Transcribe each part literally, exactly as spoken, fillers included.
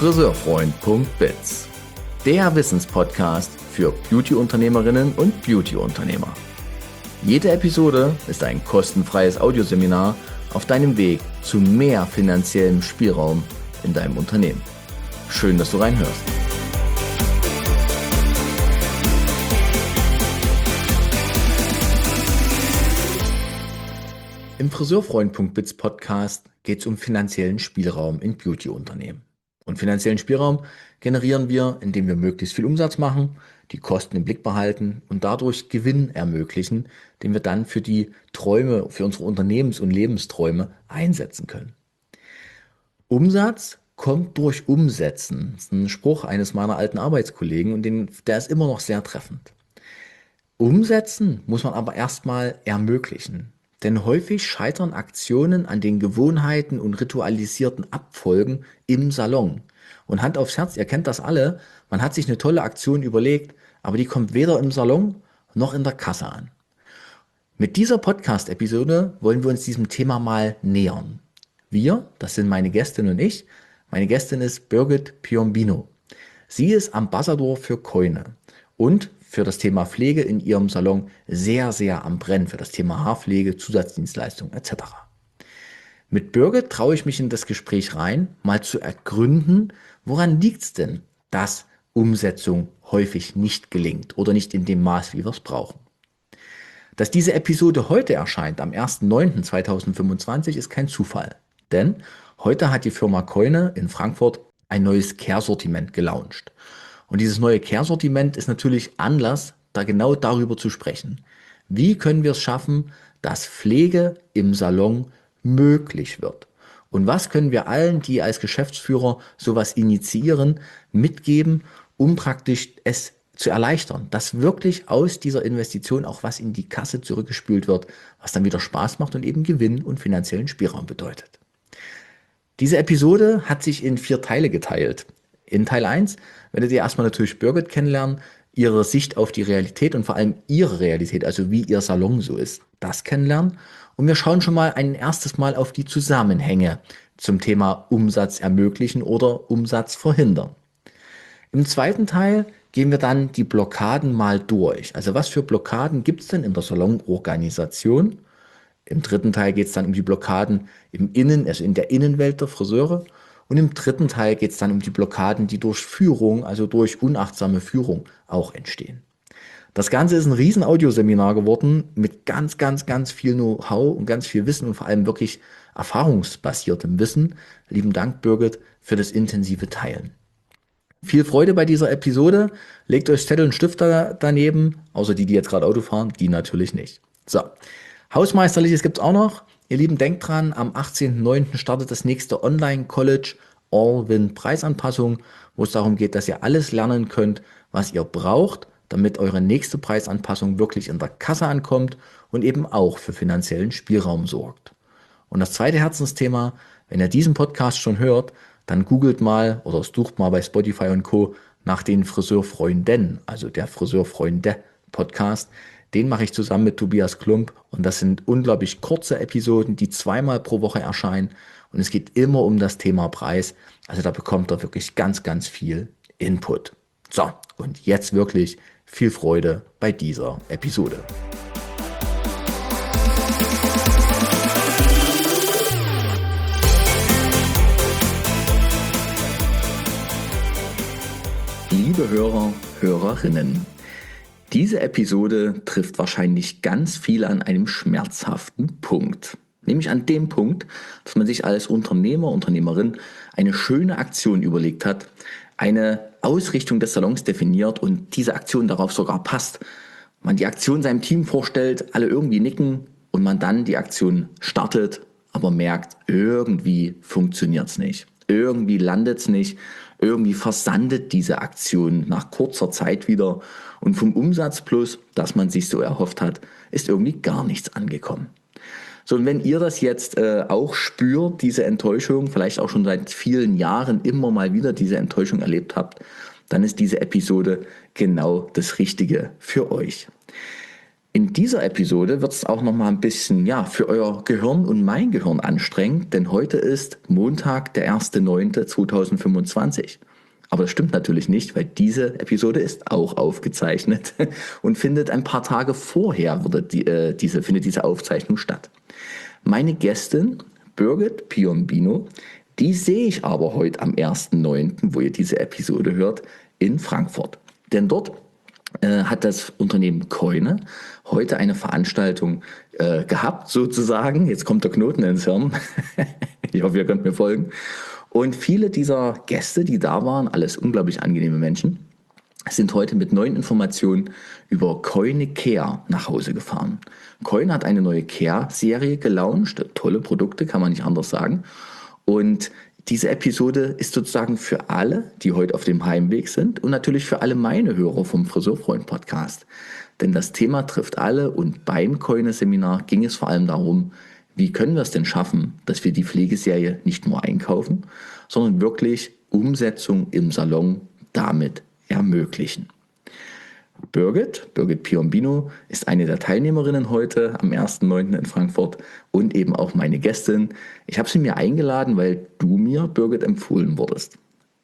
Friseurfreund punkt biz, der Wissenspodcast für Beauty-Unternehmerinnen und Beauty-Unternehmer. Jede Episode ist ein kostenfreies Audioseminar auf deinem Weg zu mehr finanziellem Spielraum in deinem Unternehmen. Schön, dass du reinhörst. Im Friseurfreund punkt biz Podcast geht es um finanziellen Spielraum in Beauty-Unternehmen. Und finanziellen Spielraum generieren wir, indem wir möglichst viel Umsatz machen, die Kosten im Blick behalten und dadurch Gewinn ermöglichen, den wir dann für die Träume, für unsere Unternehmens- und Lebensträume einsetzen können. Umsatz kommt durch Umsetzen. Das ist ein Spruch eines meiner alten Arbeitskollegen und den, der ist immer noch sehr treffend. Umsetzen muss man aber erstmal ermöglichen. Denn häufig scheitern Aktionen an den Gewohnheiten und ritualisierten Abfolgen im Salon. Und Hand aufs Herz, ihr kennt das alle, man hat sich eine tolle Aktion überlegt, aber die kommt weder im Salon noch in der Kasse an. Mit dieser Podcast-Episode wollen wir uns diesem Thema mal nähern. Wir, das sind meine Gästin und ich. Meine Gästin ist Birgit Piombino. Sie ist Ambassador für Koine und für das Thema Pflege in ihrem Salon sehr, sehr am Brennen, für das Thema Haarpflege, Zusatzdienstleistungen et cetera. Mit Birgit traue ich mich in das Gespräch rein, mal zu ergründen, woran liegt es denn, dass Umsetzung häufig nicht gelingt oder nicht in dem Maß, wie wir es brauchen. Dass diese Episode heute erscheint, am ersten neunten zweitausendfünfundzwanzig, ist kein Zufall. Denn heute hat die Firma Koine in Frankfurt ein neues Care-Sortiment gelauncht. Und dieses neue Care-Sortiment ist natürlich Anlass, da genau darüber zu sprechen. Wie können wir es schaffen, dass Pflege im Salon möglich wird? Und was können wir allen, die als Geschäftsführer sowas initiieren, mitgeben, um praktisch es zu erleichtern, dass wirklich aus dieser Investition auch was in die Kasse zurückgespült wird, was dann wieder Spaß macht und eben Gewinn und finanziellen Spielraum bedeutet. Diese Episode hat sich in vier Teile geteilt. In Teil eins werdet ihr erstmal natürlich Birgit kennenlernen, ihre Sicht auf die Realität und vor allem ihre Realität, also wie ihr Salon so ist, das kennenlernen. Und wir schauen schon mal ein erstes Mal auf die Zusammenhänge zum Thema Umsatz ermöglichen oder Umsatz verhindern. Im zweiten Teil gehen wir dann die Blockaden mal durch. Also was für Blockaden gibt es denn in der Salonorganisation? Im dritten Teil geht es dann um die Blockaden im Innen, also in der Innenwelt der Friseure. Und im dritten Teil geht es dann um die Blockaden, die durch Führung, also durch unachtsame Führung auch entstehen. Das Ganze ist ein riesen Audioseminar geworden mit ganz, ganz, ganz viel Know-how und ganz viel Wissen und vor allem wirklich erfahrungsbasiertem Wissen. Lieben Dank, Birgit, für das intensive Teilen. Viel Freude bei dieser Episode. Legt euch Zettel und Stift da, daneben, außer die, die jetzt gerade Auto fahren, die natürlich nicht. So, Hausmeisterliches gibt es auch noch. Ihr Lieben, denkt dran, am achtzehnten neunten startet das nächste Online-College All-Win-Preisanpassung, wo es darum geht, dass ihr alles lernen könnt, was ihr braucht, damit eure nächste Preisanpassung wirklich in der Kasse ankommt und eben auch für finanziellen Spielraum sorgt. Und das zweite Herzensthema, wenn ihr diesen Podcast schon hört, dann googelt mal oder sucht mal bei Spotify und Co. nach den Friseurfreunden, also der Friseurfreunde-Podcast. Den mache ich zusammen mit Tobias Klump und das sind unglaublich kurze Episoden, die zweimal pro Woche erscheinen und es geht immer um das Thema Preis. Also da bekommt ihr wirklich ganz, ganz viel Input. So, und jetzt wirklich viel Freude bei dieser Episode. Liebe Hörer, Hörerinnen, diese Episode trifft wahrscheinlich ganz viele an einem schmerzhaften Punkt. Nämlich an dem Punkt, dass man sich als Unternehmer, Unternehmerin eine schöne Aktion überlegt hat, eine Ausrichtung des Salons definiert und diese Aktion darauf sogar passt. Man die Aktion seinem Team vorstellt, alle irgendwie nicken und man dann die Aktion startet, aber merkt, irgendwie funktioniert es nicht. Irgendwie landet es nicht. Irgendwie versandet diese Aktion nach kurzer Zeit wieder und vom Umsatzplus, das man sich so erhofft hat, ist irgendwie gar nichts angekommen. So, und wenn ihr das jetzt äh, auch spürt, diese Enttäuschung, vielleicht auch schon seit vielen Jahren immer mal wieder diese Enttäuschung erlebt habt, dann ist diese Episode genau das Richtige für euch. In dieser Episode wird es auch noch mal ein bisschen, ja, für euer Gehirn und mein Gehirn anstrengend, denn heute ist Montag, der erster neunter zweitausendfünfundzwanzig. Aber das stimmt natürlich nicht, weil diese Episode ist auch aufgezeichnet und findet ein paar Tage vorher wurde die, äh, diese, findet diese Aufzeichnung statt. Meine Gästin, Birgit Piombino, die sehe ich aber heute am erster neunter, wo ihr diese Episode hört, in Frankfurt. Denn dort äh, hat das Unternehmen Koine heute eine Veranstaltung äh, gehabt, sozusagen. Jetzt kommt der Knoten ins Hirn. Ich hoffe, ihr könnt mir folgen. Und viele dieser Gäste, die da waren, alles unglaublich angenehme Menschen, sind heute mit neuen Informationen über Koine Care nach Hause gefahren. Koine hat eine neue Care-Serie gelauncht, tolle Produkte, kann man nicht anders sagen. Und diese Episode ist sozusagen für alle, die heute auf dem Heimweg sind und natürlich für alle meine Hörer vom Friseurfreund-Podcast. Denn das Thema trifft alle und beim Koine-Seminar ging es vor allem darum, wie können wir es denn schaffen, dass wir die Pflegeserie nicht nur einkaufen, sondern wirklich Umsetzung im Salon damit ermöglichen. Birgit, Birgit Piombino, ist eine der Teilnehmerinnen heute am erster neunter in Frankfurt und eben auch meine Gästin. Ich habe sie mir eingeladen, weil du mir, Birgit, empfohlen wurdest.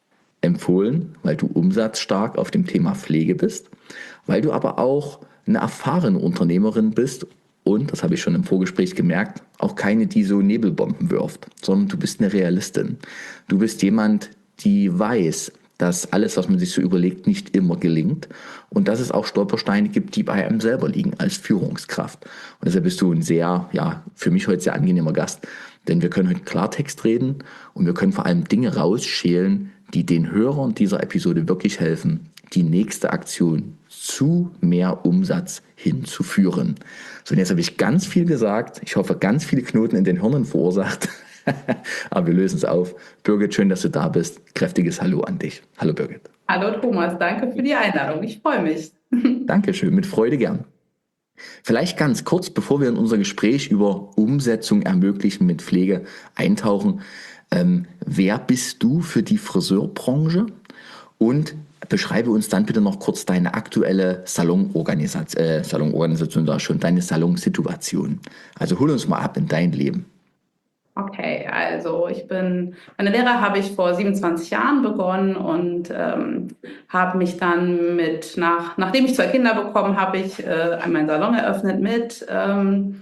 Empfohlen, weil du umsatzstark auf dem Thema Pflege bist, weil du aber auch eine erfahrene Unternehmerin bist und, das habe ich schon im Vorgespräch gemerkt, auch keine, die so Nebelbomben wirft, sondern du bist eine Realistin. Du bist jemand, die weiß, dass alles, was man sich so überlegt, nicht immer gelingt und dass es auch Stolpersteine gibt, die bei einem selber liegen als Führungskraft. Und deshalb bist du ein sehr, ja, für mich heute sehr angenehmer Gast, denn wir können heute Klartext reden und wir können vor allem Dinge rausschälen, die den Hörern dieser Episode wirklich helfen, die nächste Aktion zu mehr Umsatz hinzuführen. So, und jetzt habe ich ganz viel gesagt. Ich hoffe, ganz viele Knoten in den Hirnen verursacht. Aber wir lösen es auf. Birgit, schön, dass du da bist. Kräftiges Hallo an dich. Hallo Birgit. Hallo Thomas, danke für die Einladung. Ich freue mich. Dankeschön, mit Freude gern. Vielleicht ganz kurz, bevor wir in unser Gespräch über Umsetzung ermöglichen mit Pflege eintauchen. Ähm, wer bist du für die Friseurbranche? Und beschreibe uns dann bitte noch kurz deine aktuelle Salonorganisation, äh, Salonorganisation da schon, deine Salonsituation. Also hol uns mal ab in dein Leben. Okay, also ich bin, meine Lehre habe ich vor siebenundzwanzig Jahren begonnen und ähm, habe mich dann mit, nach, nachdem ich zwei Kinder bekommen habe, ich äh, meinen Salon eröffnet mit, ähm,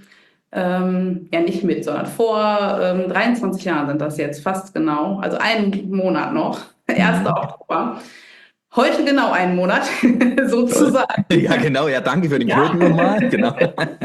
ähm, ja nicht mit, sondern vor ähm, dreiundzwanzig Jahren sind das jetzt fast genau, also einen Monat noch, erster Mhm. Oktober. Heute genau einen Monat, sozusagen. Ja, genau, ja, danke für den Ja. Knoten nochmal. Genau.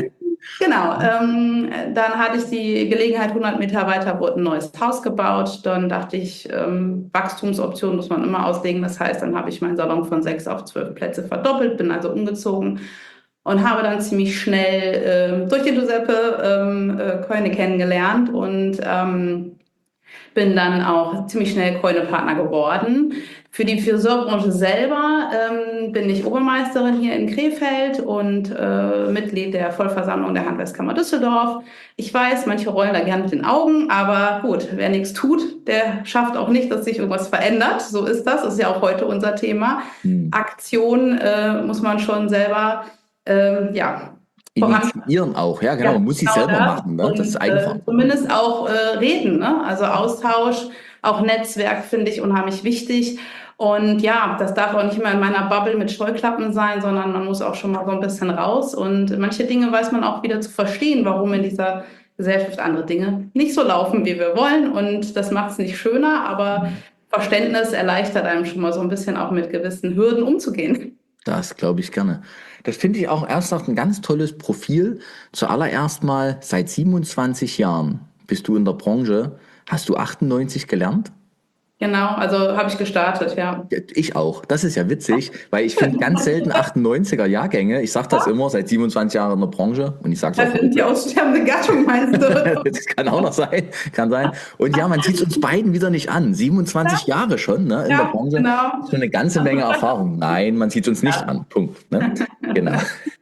Genau, ähm, dann hatte ich die Gelegenheit, hundert Mitarbeiter, wurde ein neues Haus gebaut. Dann dachte ich, ähm, Wachstumsoptionen muss man immer auslegen. Das heißt, dann habe ich meinen Salon von sechs auf zwölf Plätze verdoppelt, bin also umgezogen und habe dann ziemlich schnell äh, durch den Giuseppe ähm, äh, Koine kennengelernt und ähm, bin dann auch ziemlich schnell Koine-Partner geworden. Für die Friseurbranche selber ähm, bin ich Obermeisterin hier in Krefeld und äh, Mitglied der Vollversammlung der Handwerkskammer Düsseldorf. Ich weiß, manche rollen da gern mit den Augen, aber gut, wer nichts tut, der schafft auch nicht, dass sich irgendwas verändert. So ist das, das ist ja auch heute unser Thema. Hm. Aktion äh, muss man schon selber, ähm, ja, initiieren auch, ja genau, ja, man muss genau sie selber das. machen, ne? Und, Das ist äh, Eigenverantwortung. zumindest auch äh, reden, ne? Also Austausch, auch Netzwerk finde ich unheimlich wichtig. Und ja, das darf auch nicht immer in meiner Bubble mit Scheuklappen sein, sondern man muss auch schon mal so ein bisschen raus. Und manche Dinge weiß man auch wieder zu verstehen, warum in dieser Gesellschaft andere Dinge nicht so laufen, wie wir wollen. Und das macht es nicht schöner, aber Verständnis erleichtert einem schon mal so ein bisschen auch mit gewissen Hürden umzugehen. Das glaube ich gerne. Das finde ich auch ernsthaft ein ganz tolles Profil. Zuallererst mal, seit siebenundzwanzig Jahren bist du in der Branche. Hast du achtundneunzig gelernt? Genau, also habe ich gestartet, ja. Ich auch. Das ist ja witzig, weil ich finde ganz selten achtundneunziger Jahrgänge. Ich sage das immer, seit siebenundzwanzig Jahren in der Branche und ich sage es auch Das sind die heute. aussterbende Gattung, meinst du? Das kann auch noch sein, kann sein. Und ja, man sieht es uns beiden wieder nicht an. siebenundzwanzig Jahre schon, ne, in Ja, der Branche. genau. Schon eine ganze Menge Erfahrung. Nein, man sieht es uns nicht an. Punkt. Ne? Genau.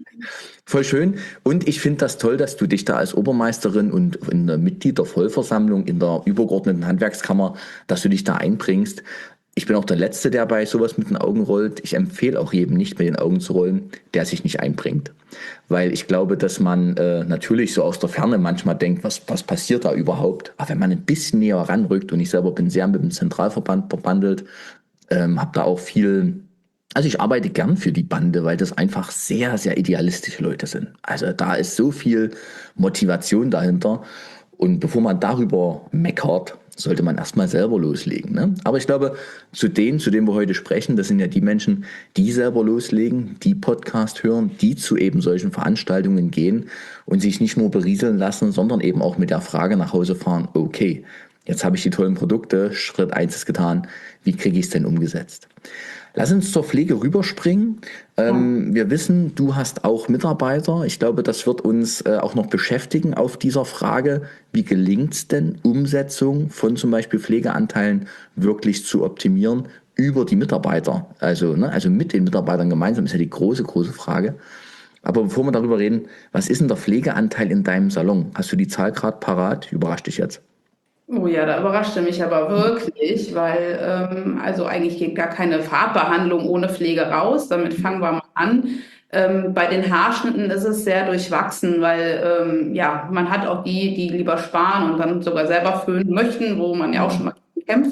Voll schön. Und ich finde das toll, dass du dich da als Obermeisterin und in der Mitglied der Vollversammlung in der übergeordneten Handwerkskammer, dass du dich da einbringst. ich bin auch der Letzte, der bei sowas mit den Augen rollt. Ich empfehle auch jedem nicht mit den Augen zu rollen, der sich nicht einbringt. Weil ich glaube, dass man äh, natürlich so aus der Ferne manchmal denkt, was, was passiert da überhaupt? Aber wenn man ein bisschen näher ranrückt, und ich selber bin sehr mit dem Zentralverband verbandelt, ähm, habe da auch viel, also ich arbeite gern für die Bande, weil das einfach sehr, sehr idealistische Leute sind. Also da ist so viel Motivation dahinter. Und bevor man darüber meckert, sollte man erstmal selber loslegen. Ne? Aber ich glaube, zu denen, zu denen wir heute sprechen, das sind ja die Menschen, die selber loslegen, die Podcast hören, die zu eben solchen Veranstaltungen gehen und sich nicht nur berieseln lassen, sondern eben auch mit der Frage nach Hause fahren, okay, jetzt habe ich die tollen Produkte, Schritt eins ist getan, wie kriege ich es denn umgesetzt? Lass uns zur Pflege rüberspringen. Ähm, wir wissen, du hast auch Mitarbeiter. Ich glaube, das wird uns äh, auch noch beschäftigen auf dieser Frage, wie gelingt es denn, Umsetzung von zum Beispiel Pflegeanteilen wirklich zu optimieren über die Mitarbeiter? Also, ne, also mit den Mitarbeitern gemeinsam ist ja die große, große Frage. Aber bevor wir darüber reden, was ist denn der Pflegeanteil in deinem Salon? Hast du die Zahl gerade parat? Überrascht dich jetzt. Oh ja, da überraschte mich aber wirklich, weil ähm, also eigentlich geht gar keine Farbbehandlung ohne Pflege raus. Damit fangen wir mal an. Ähm, bei den Haarschnitten ist es sehr durchwachsen, weil ähm, ja, man hat auch die, die lieber sparen und dann sogar selber föhnen möchten, wo man ja auch schon mal kämpft.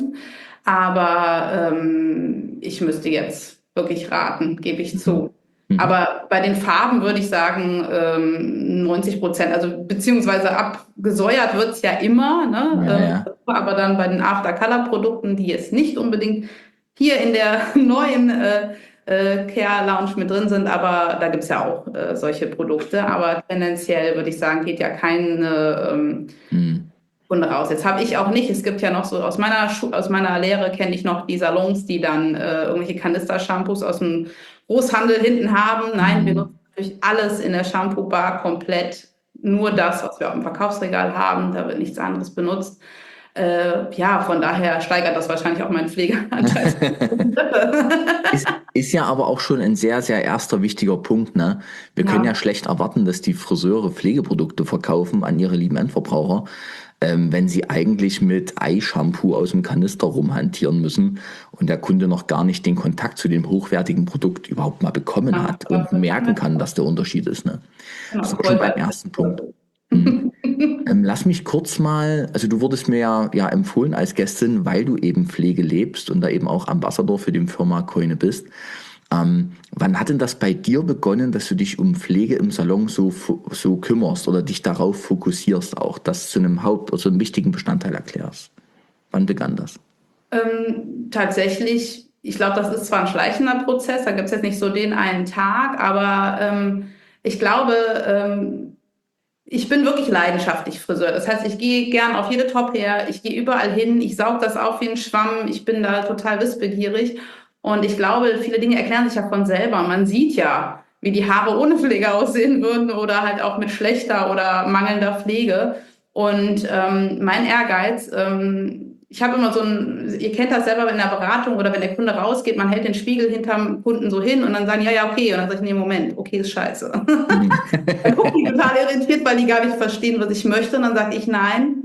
Aber ähm, ich müsste jetzt wirklich raten, gebe ich zu. Mhm. Aber bei den Farben würde ich sagen, ähm, neunzig Prozent, also beziehungsweise abgesäuert wird's ja immer, ne? Ja, Ähm, ja. aber dann bei den After-Color-Produkten, die jetzt nicht unbedingt hier in der neuen äh, äh, Care Lounge mit drin sind, aber da gibt's ja auch äh, solche Produkte. Aber tendenziell würde ich sagen, geht ja keine ähm, Mhm. Kunde raus. Jetzt habe ich auch nicht, es gibt ja noch so, aus meiner Schu aus meiner Lehre kenne ich noch die Salons, die dann äh, irgendwelche Kanister-Shampoos aus dem Großhandel hinten haben. Nein, wir Mhm. nutzen natürlich alles in der Shampoo-Bar komplett. Nur das, was wir auch im Verkaufsregal haben, da wird nichts anderes benutzt. Äh, ja, von daher steigert das wahrscheinlich auch meinen Pflegeanteil. Ist, ist ja aber auch schon ein sehr, sehr erster wichtiger Punkt, ne? Wir können ja Ja. schlecht erwarten, dass die Friseure Pflegeprodukte verkaufen an ihre lieben Endverbraucher, ähm, wenn sie eigentlich mit Ei-Shampoo aus dem Kanister rumhantieren müssen und der Kunde noch gar nicht den Kontakt zu dem hochwertigen Produkt überhaupt mal bekommen Ja, hat und merken kann, dass der Unterschied ist, ne? Das genau, ist ich auch schon wollte beim halt- ersten Punkt. Mhm. Ähm, lass mich kurz mal, also du wurdest mir ja, ja empfohlen als Gästin, weil du eben Pflege lebst und da eben auch Ambassador für die Firma Keune bist. Ähm, wann hat denn das bei dir begonnen, dass du dich um Pflege im Salon so, fu- so kümmerst oder dich darauf fokussierst auch, das zu einem Haupt- oder zu einem wichtigen Bestandteil erklärst? Wann begann das? Ähm, tatsächlich, ich glaube, das ist zwar ein schleichender Prozess, da gibt es jetzt nicht so den einen Tag, aber ähm, ich glaube, ähm, ich bin wirklich leidenschaftlich Friseur. Das heißt, ich gehe gern auf jede Top her, ich gehe überall hin, ich saug das auf wie ein Schwamm, ich bin da total wissbegierig. Und ich glaube, viele Dinge erklären sich ja von selber. Man sieht ja, wie die Haare ohne Pflege aussehen würden oder halt auch mit schlechter oder mangelnder Pflege. Und ähm, mein Ehrgeiz, ähm, ich habe immer so ein, ihr kennt das selber in der Beratung oder wenn der Kunde rausgeht, man hält den Spiegel hinterm Kunden so hin und dann sagen, ja, ja, okay. Und dann sage ich, nee, Moment, okay, ist scheiße. Mhm. Dann gucken die total irritiert, weil die gar nicht verstehen, was ich möchte. Und dann sage ich, nein,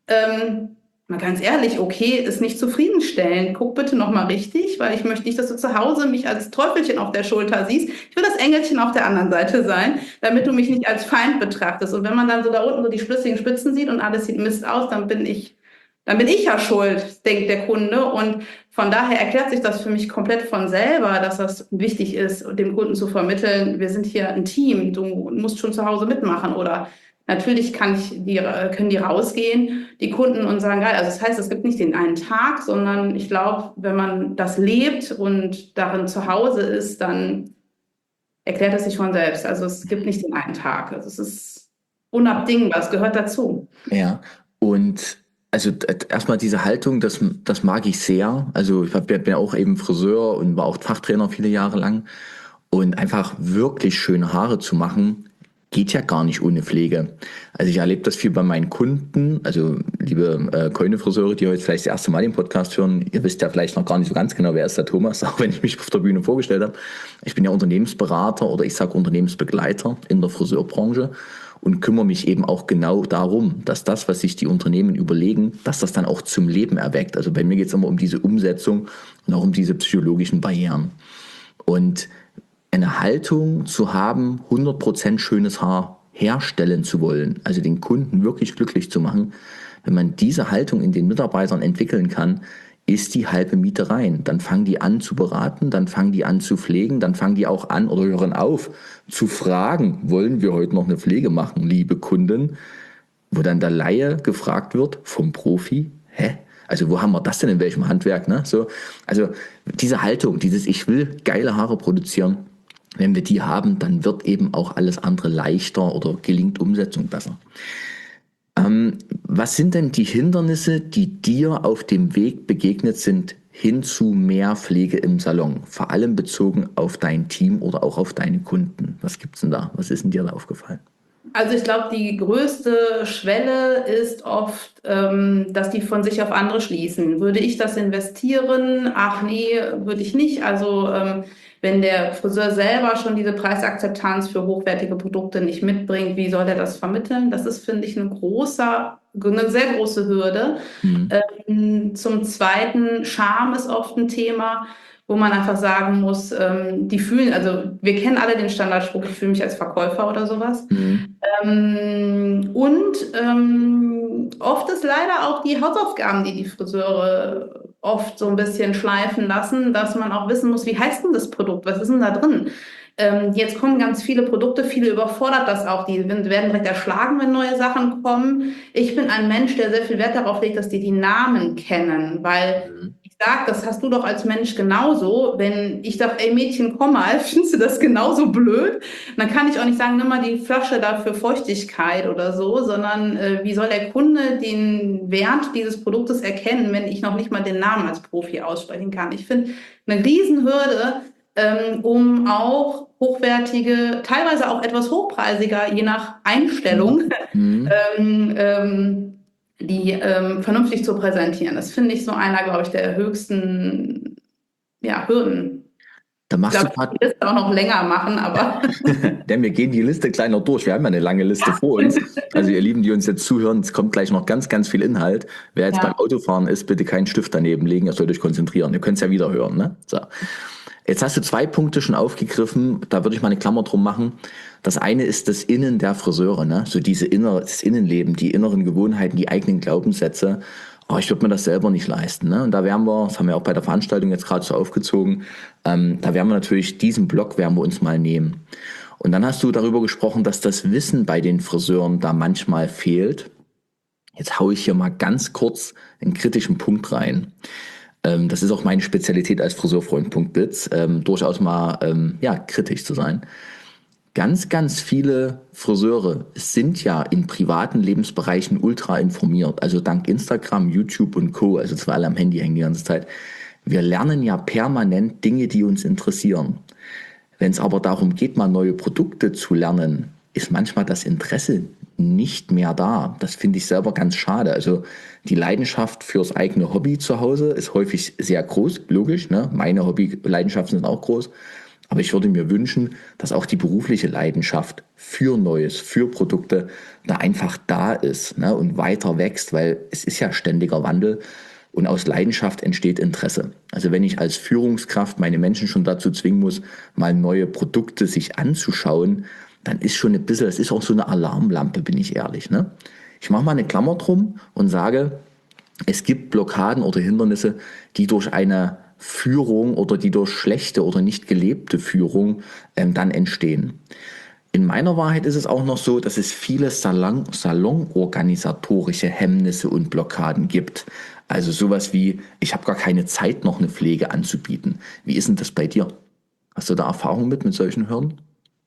ähm, mal ganz ehrlich, okay, ist nicht zufriedenstellend. Guck bitte nochmal richtig, weil ich möchte nicht, dass du zu Hause mich als Teufelchen auf der Schulter siehst. Ich will das Engelchen auf der anderen Seite sein, damit du mich nicht als Feind betrachtest. Und wenn man dann so da unten so die schlüssigen Spitzen sieht und alles sieht Mist aus, dann bin ich, dann bin ich ja schuld, denkt der Kunde. Und von daher erklärt sich das für mich komplett von selber, dass das wichtig ist, dem Kunden zu vermitteln, wir sind hier ein Team, du musst schon zu Hause mitmachen oder natürlich kann ich die, können die rausgehen, die Kunden und sagen, geil, also das heißt, es gibt nicht den einen Tag, sondern ich glaube, wenn man das lebt und darin zu Hause ist, dann erklärt es sich von selbst. Also es gibt nicht den einen Tag. Also es ist unabdingbar, es gehört dazu. Ja, und also d- erstmal diese Haltung, das, das mag ich sehr. Also ich hab, bin ja auch eben Friseur und war auch Fachtrainer viele Jahre lang. Und einfach wirklich schöne Haare zu machen, geht ja gar nicht ohne Pflege. Also ich erlebe das viel bei meinen Kunden, also liebe äh, Keune-Friseure, die heute vielleicht das erste Mal den Podcast hören, ihr wisst ja vielleicht noch gar nicht so ganz genau, wer ist der Thomas, auch wenn ich mich auf der Bühne vorgestellt habe. Ich bin ja Unternehmensberater oder ich sage Unternehmensbegleiter in der Friseurbranche und kümmere mich eben auch genau darum, dass das, was sich die Unternehmen überlegen, dass das dann auch zum Leben erweckt. Also bei mir geht es immer um diese Umsetzung und auch um diese psychologischen Barrieren. Und eine Haltung zu haben, hundert Prozent schönes Haar herstellen zu wollen, also den Kunden wirklich glücklich zu machen, wenn man diese Haltung in den Mitarbeitern entwickeln kann, ist die halbe Miete rein. Dann fangen die an zu beraten, dann fangen die an zu pflegen, dann fangen die auch an oder hören auf zu fragen, wollen wir heute noch eine Pflege machen, liebe Kunden? Wo dann der Laie gefragt wird vom Profi, hä? Also wo haben wir das denn, in welchem Handwerk? Ne? So, also diese Haltung, dieses ich will geile Haare produzieren, wenn wir die haben, dann wird eben auch alles andere leichter oder gelingt Umsetzung besser. Ähm, was sind denn die Hindernisse, die dir auf dem Weg begegnet sind hin zu mehr Pflege im Salon? Vor allem bezogen auf dein Team oder auch auf deine Kunden. Was gibt's denn da? Was ist denn dir da aufgefallen? Also ich glaube, die größte Schwelle ist oft, ähm, dass die von sich auf andere schließen. Würde ich das investieren? Ach nee, würde ich nicht. Also ähm, wenn der Friseur selber schon diese Preisakzeptanz für hochwertige Produkte nicht mitbringt, wie soll er das vermitteln? Das ist, finde ich, ein großer, eine sehr große Hürde. Mhm. Ähm, zum Zweiten, Charme ist oft ein Thema, wo man einfach sagen muss, ähm, die fühlen, also wir kennen alle den Standardspruch, ich fühle mich als Verkäufer oder sowas. Mhm. Ähm, und ähm, oft ist leider auch die Hausaufgaben, die die Friseure oft so ein bisschen schleifen lassen, dass man auch wissen muss, wie heißt denn das Produkt, was ist denn da drin? Ähm, jetzt kommen ganz viele Produkte, viele überfordert das auch, die werden direkt erschlagen, wenn neue Sachen kommen. Ich bin ein Mensch, der sehr viel Wert darauf legt, dass die die Namen kennen, weil Mhm. ich sage, das hast du doch als Mensch genauso. Wenn ich sage, ey Mädchen, komm mal, findest du das genauso blöd? Dann kann ich auch nicht sagen, nimm mal die Flasche da für Feuchtigkeit oder so, sondern äh, wie soll der Kunde den Wert dieses Produktes erkennen, wenn ich noch nicht mal den Namen als Profi aussprechen kann? Ich finde eine Riesenhürde, ähm, um auch hochwertige, teilweise auch etwas hochpreisiger, je nach Einstellung, Mhm. ähm, ähm, die ähm, vernünftig zu präsentieren. Das finde ich so einer, glaube ich, der höchsten ja, Hürden. Da Ich machst du glaube, ich gerade, kann die Liste auch noch länger machen, aber denn wir gehen die Liste kleiner durch. Wir haben ja eine lange Liste vor uns. Also ihr Lieben, die uns jetzt zuhören, es kommt gleich noch ganz, ganz viel Inhalt. Wer jetzt beim ja. Autofahren ist, bitte keinen Stift daneben legen, ihr sollt euch konzentrieren. Ihr könnt es ja wieder hören. Ne? So. Jetzt hast du zwei Punkte schon aufgegriffen, da würde ich mal eine Klammer drum machen. Das eine ist das Innen der Friseure, ne? So diese innere, das Innenleben, die inneren Gewohnheiten, die eigenen Glaubenssätze. Oh, ich würde mir das selber nicht leisten. Ne? Und da werden wir, das haben wir auch bei der Veranstaltung jetzt gerade so aufgezogen, ähm, da werden wir natürlich diesen Block werden wir uns mal nehmen. Und dann hast du darüber gesprochen, dass das Wissen bei den Friseuren da manchmal fehlt. Jetzt haue ich hier mal ganz kurz einen kritischen Punkt rein. Ähm, das ist auch meine Spezialität als Friseurfreund.biz, ähm, durchaus mal ähm, ja, kritisch zu sein. Ganz, ganz viele Friseure sind ja in privaten Lebensbereichen ultra informiert. Also dank Instagram, YouTube und Co. Also zwar alle am Handy hängen die ganze Zeit. Wir lernen ja permanent Dinge, die uns interessieren. Wenn es aber darum geht, mal neue Produkte zu lernen, ist manchmal das Interesse nicht mehr da. Das finde ich selber ganz schade. Also die Leidenschaft fürs eigene Hobby zu Hause ist häufig sehr groß, logisch. Ne? Meine Hobby-Leidenschaften sind auch groß. Aber ich würde mir wünschen, dass auch die berufliche Leidenschaft für Neues, für Produkte da einfach da ist, ne? Und weiter wächst, weil es ist ja ständiger Wandel. Und aus Leidenschaft entsteht Interesse. Also wenn ich als Führungskraft meine Menschen schon dazu zwingen muss, mal neue Produkte sich anzuschauen, dann ist schon ein bisschen, das ist auch so eine Alarmlampe, bin ich ehrlich. Ne? Ich mache mal eine Klammer drum und sage, es gibt Blockaden oder Hindernisse, die durch eine Führung oder die durch schlechte oder nicht gelebte Führung ähm, dann entstehen. In meiner Wahrheit ist es auch noch so, dass es viele Salon, salonorganisatorische Hemmnisse und Blockaden gibt. Also sowas wie, ich habe gar keine Zeit, noch eine Pflege anzubieten. Wie ist denn das bei dir? Hast du da Erfahrung mit, mit solchen Hürden?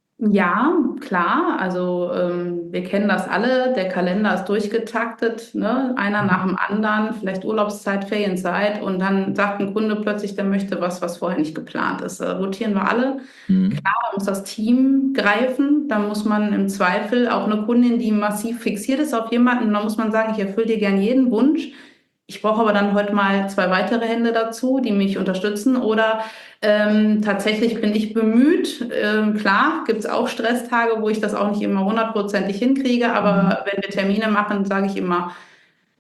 Ja, klar. Also ähm, wir kennen das alle. Der Kalender ist durchgetaktet, ne? Einer nach dem anderen, vielleicht Urlaubszeit, Ferienzeit. Und dann sagt ein Kunde plötzlich, der möchte was, was vorher nicht geplant ist. Da rotieren wir alle. Mhm. Klar, da muss das Team greifen. Da muss man im Zweifel auch eine Kundin, die massiv fixiert ist auf jemanden, da muss man sagen, ich erfülle dir gern jeden Wunsch. Ich brauche aber dann heute mal zwei weitere Hände dazu, die mich unterstützen. Oder ähm, tatsächlich bin ich bemüht. Ähm, klar, gibt es auch Stresstage, wo ich das auch nicht immer hundertprozentig hinkriege. Mhm. Aber wenn wir Termine machen, sage ich immer,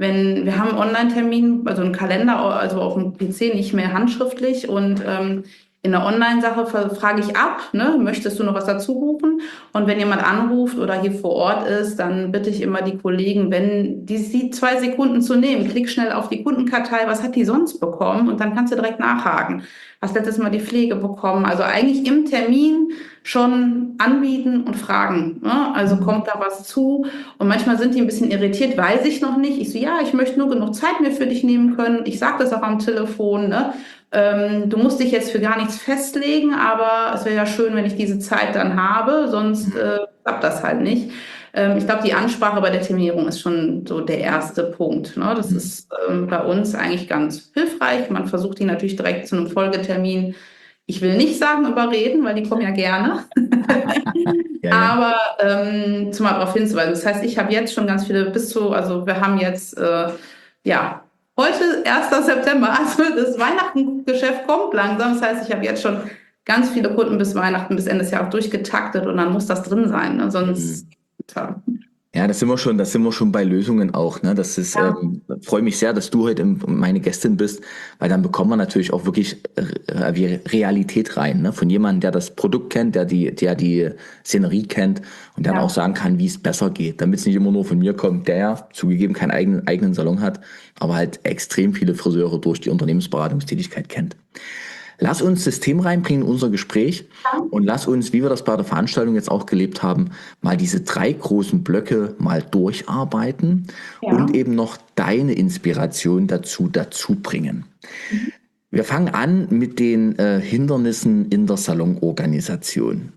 wenn wir haben einen Online-Termin, also einen Kalender, also auf dem P C nicht mehr handschriftlich und ähm, in der Online-Sache frage ich ab, ne, möchtest du noch was dazu buchen? Und wenn jemand anruft oder hier vor Ort ist, dann bitte ich immer die Kollegen, wenn die, die zwei Sekunden zu nehmen, klick schnell auf die Kundenkartei, was hat die sonst bekommen? Und dann kannst du direkt nachhaken. Hast letztes Mal die Pflege bekommen? Also eigentlich im Termin schon anbieten und fragen. Ne? Also kommt da was zu? Und manchmal sind die ein bisschen irritiert, weiß ich noch nicht. Ich so, ja, ich möchte nur genug Zeit mir für dich nehmen können. Ich sage das auch am Telefon, ne? Ähm, du musst dich jetzt für gar nichts festlegen, aber es wäre ja schön, wenn ich diese Zeit dann habe, sonst äh, klappt das halt nicht. Ähm, ich glaube, die Ansprache bei der Terminierung ist schon so der erste Punkt. Ne? Das ist ähm, bei uns eigentlich ganz hilfreich. Man versucht die natürlich direkt zu einem Folgetermin. Ich will nicht sagen überreden, weil die kommen ja gerne. Ja, ja. Aber ähm, zumal darauf hinzuweisen. Das heißt, ich habe jetzt schon ganz viele bis zu, also wir haben jetzt, äh, ja, heute erster September, also das Weihnachtengeschäft kommt langsam. Das heißt, ich habe jetzt schon ganz viele Kunden bis Weihnachten, bis Ende des Jahres durchgetaktet und dann muss das drin sein, ne? Sonst. Ja. Ja, das sind wir schon, das sind wir schon bei Lösungen auch, ne? Das ist, Ja. ähm, freue mich sehr, dass du heute im, meine Gästin bist, weil dann bekommen wir natürlich auch wirklich äh, wie Realität rein, ne? Von jemandem, der das Produkt kennt, der die, der die Szenerie kennt und der Ja. auch sagen kann, wie es besser geht, damit es nicht immer nur von mir kommt, der ja zugegeben keinen eigenen, eigenen Salon hat, aber halt extrem viele Friseure durch die Unternehmensberatungstätigkeit kennt. Lass uns das Thema reinbringen in unser Gespräch und lass uns, wie wir das bei der Veranstaltung jetzt auch gelebt haben, mal diese drei großen Blöcke mal durcharbeiten Ja. und eben noch deine Inspiration dazu dazu bringen. Mhm. Wir fangen an mit den äh, Hindernissen in der Salonorganisation.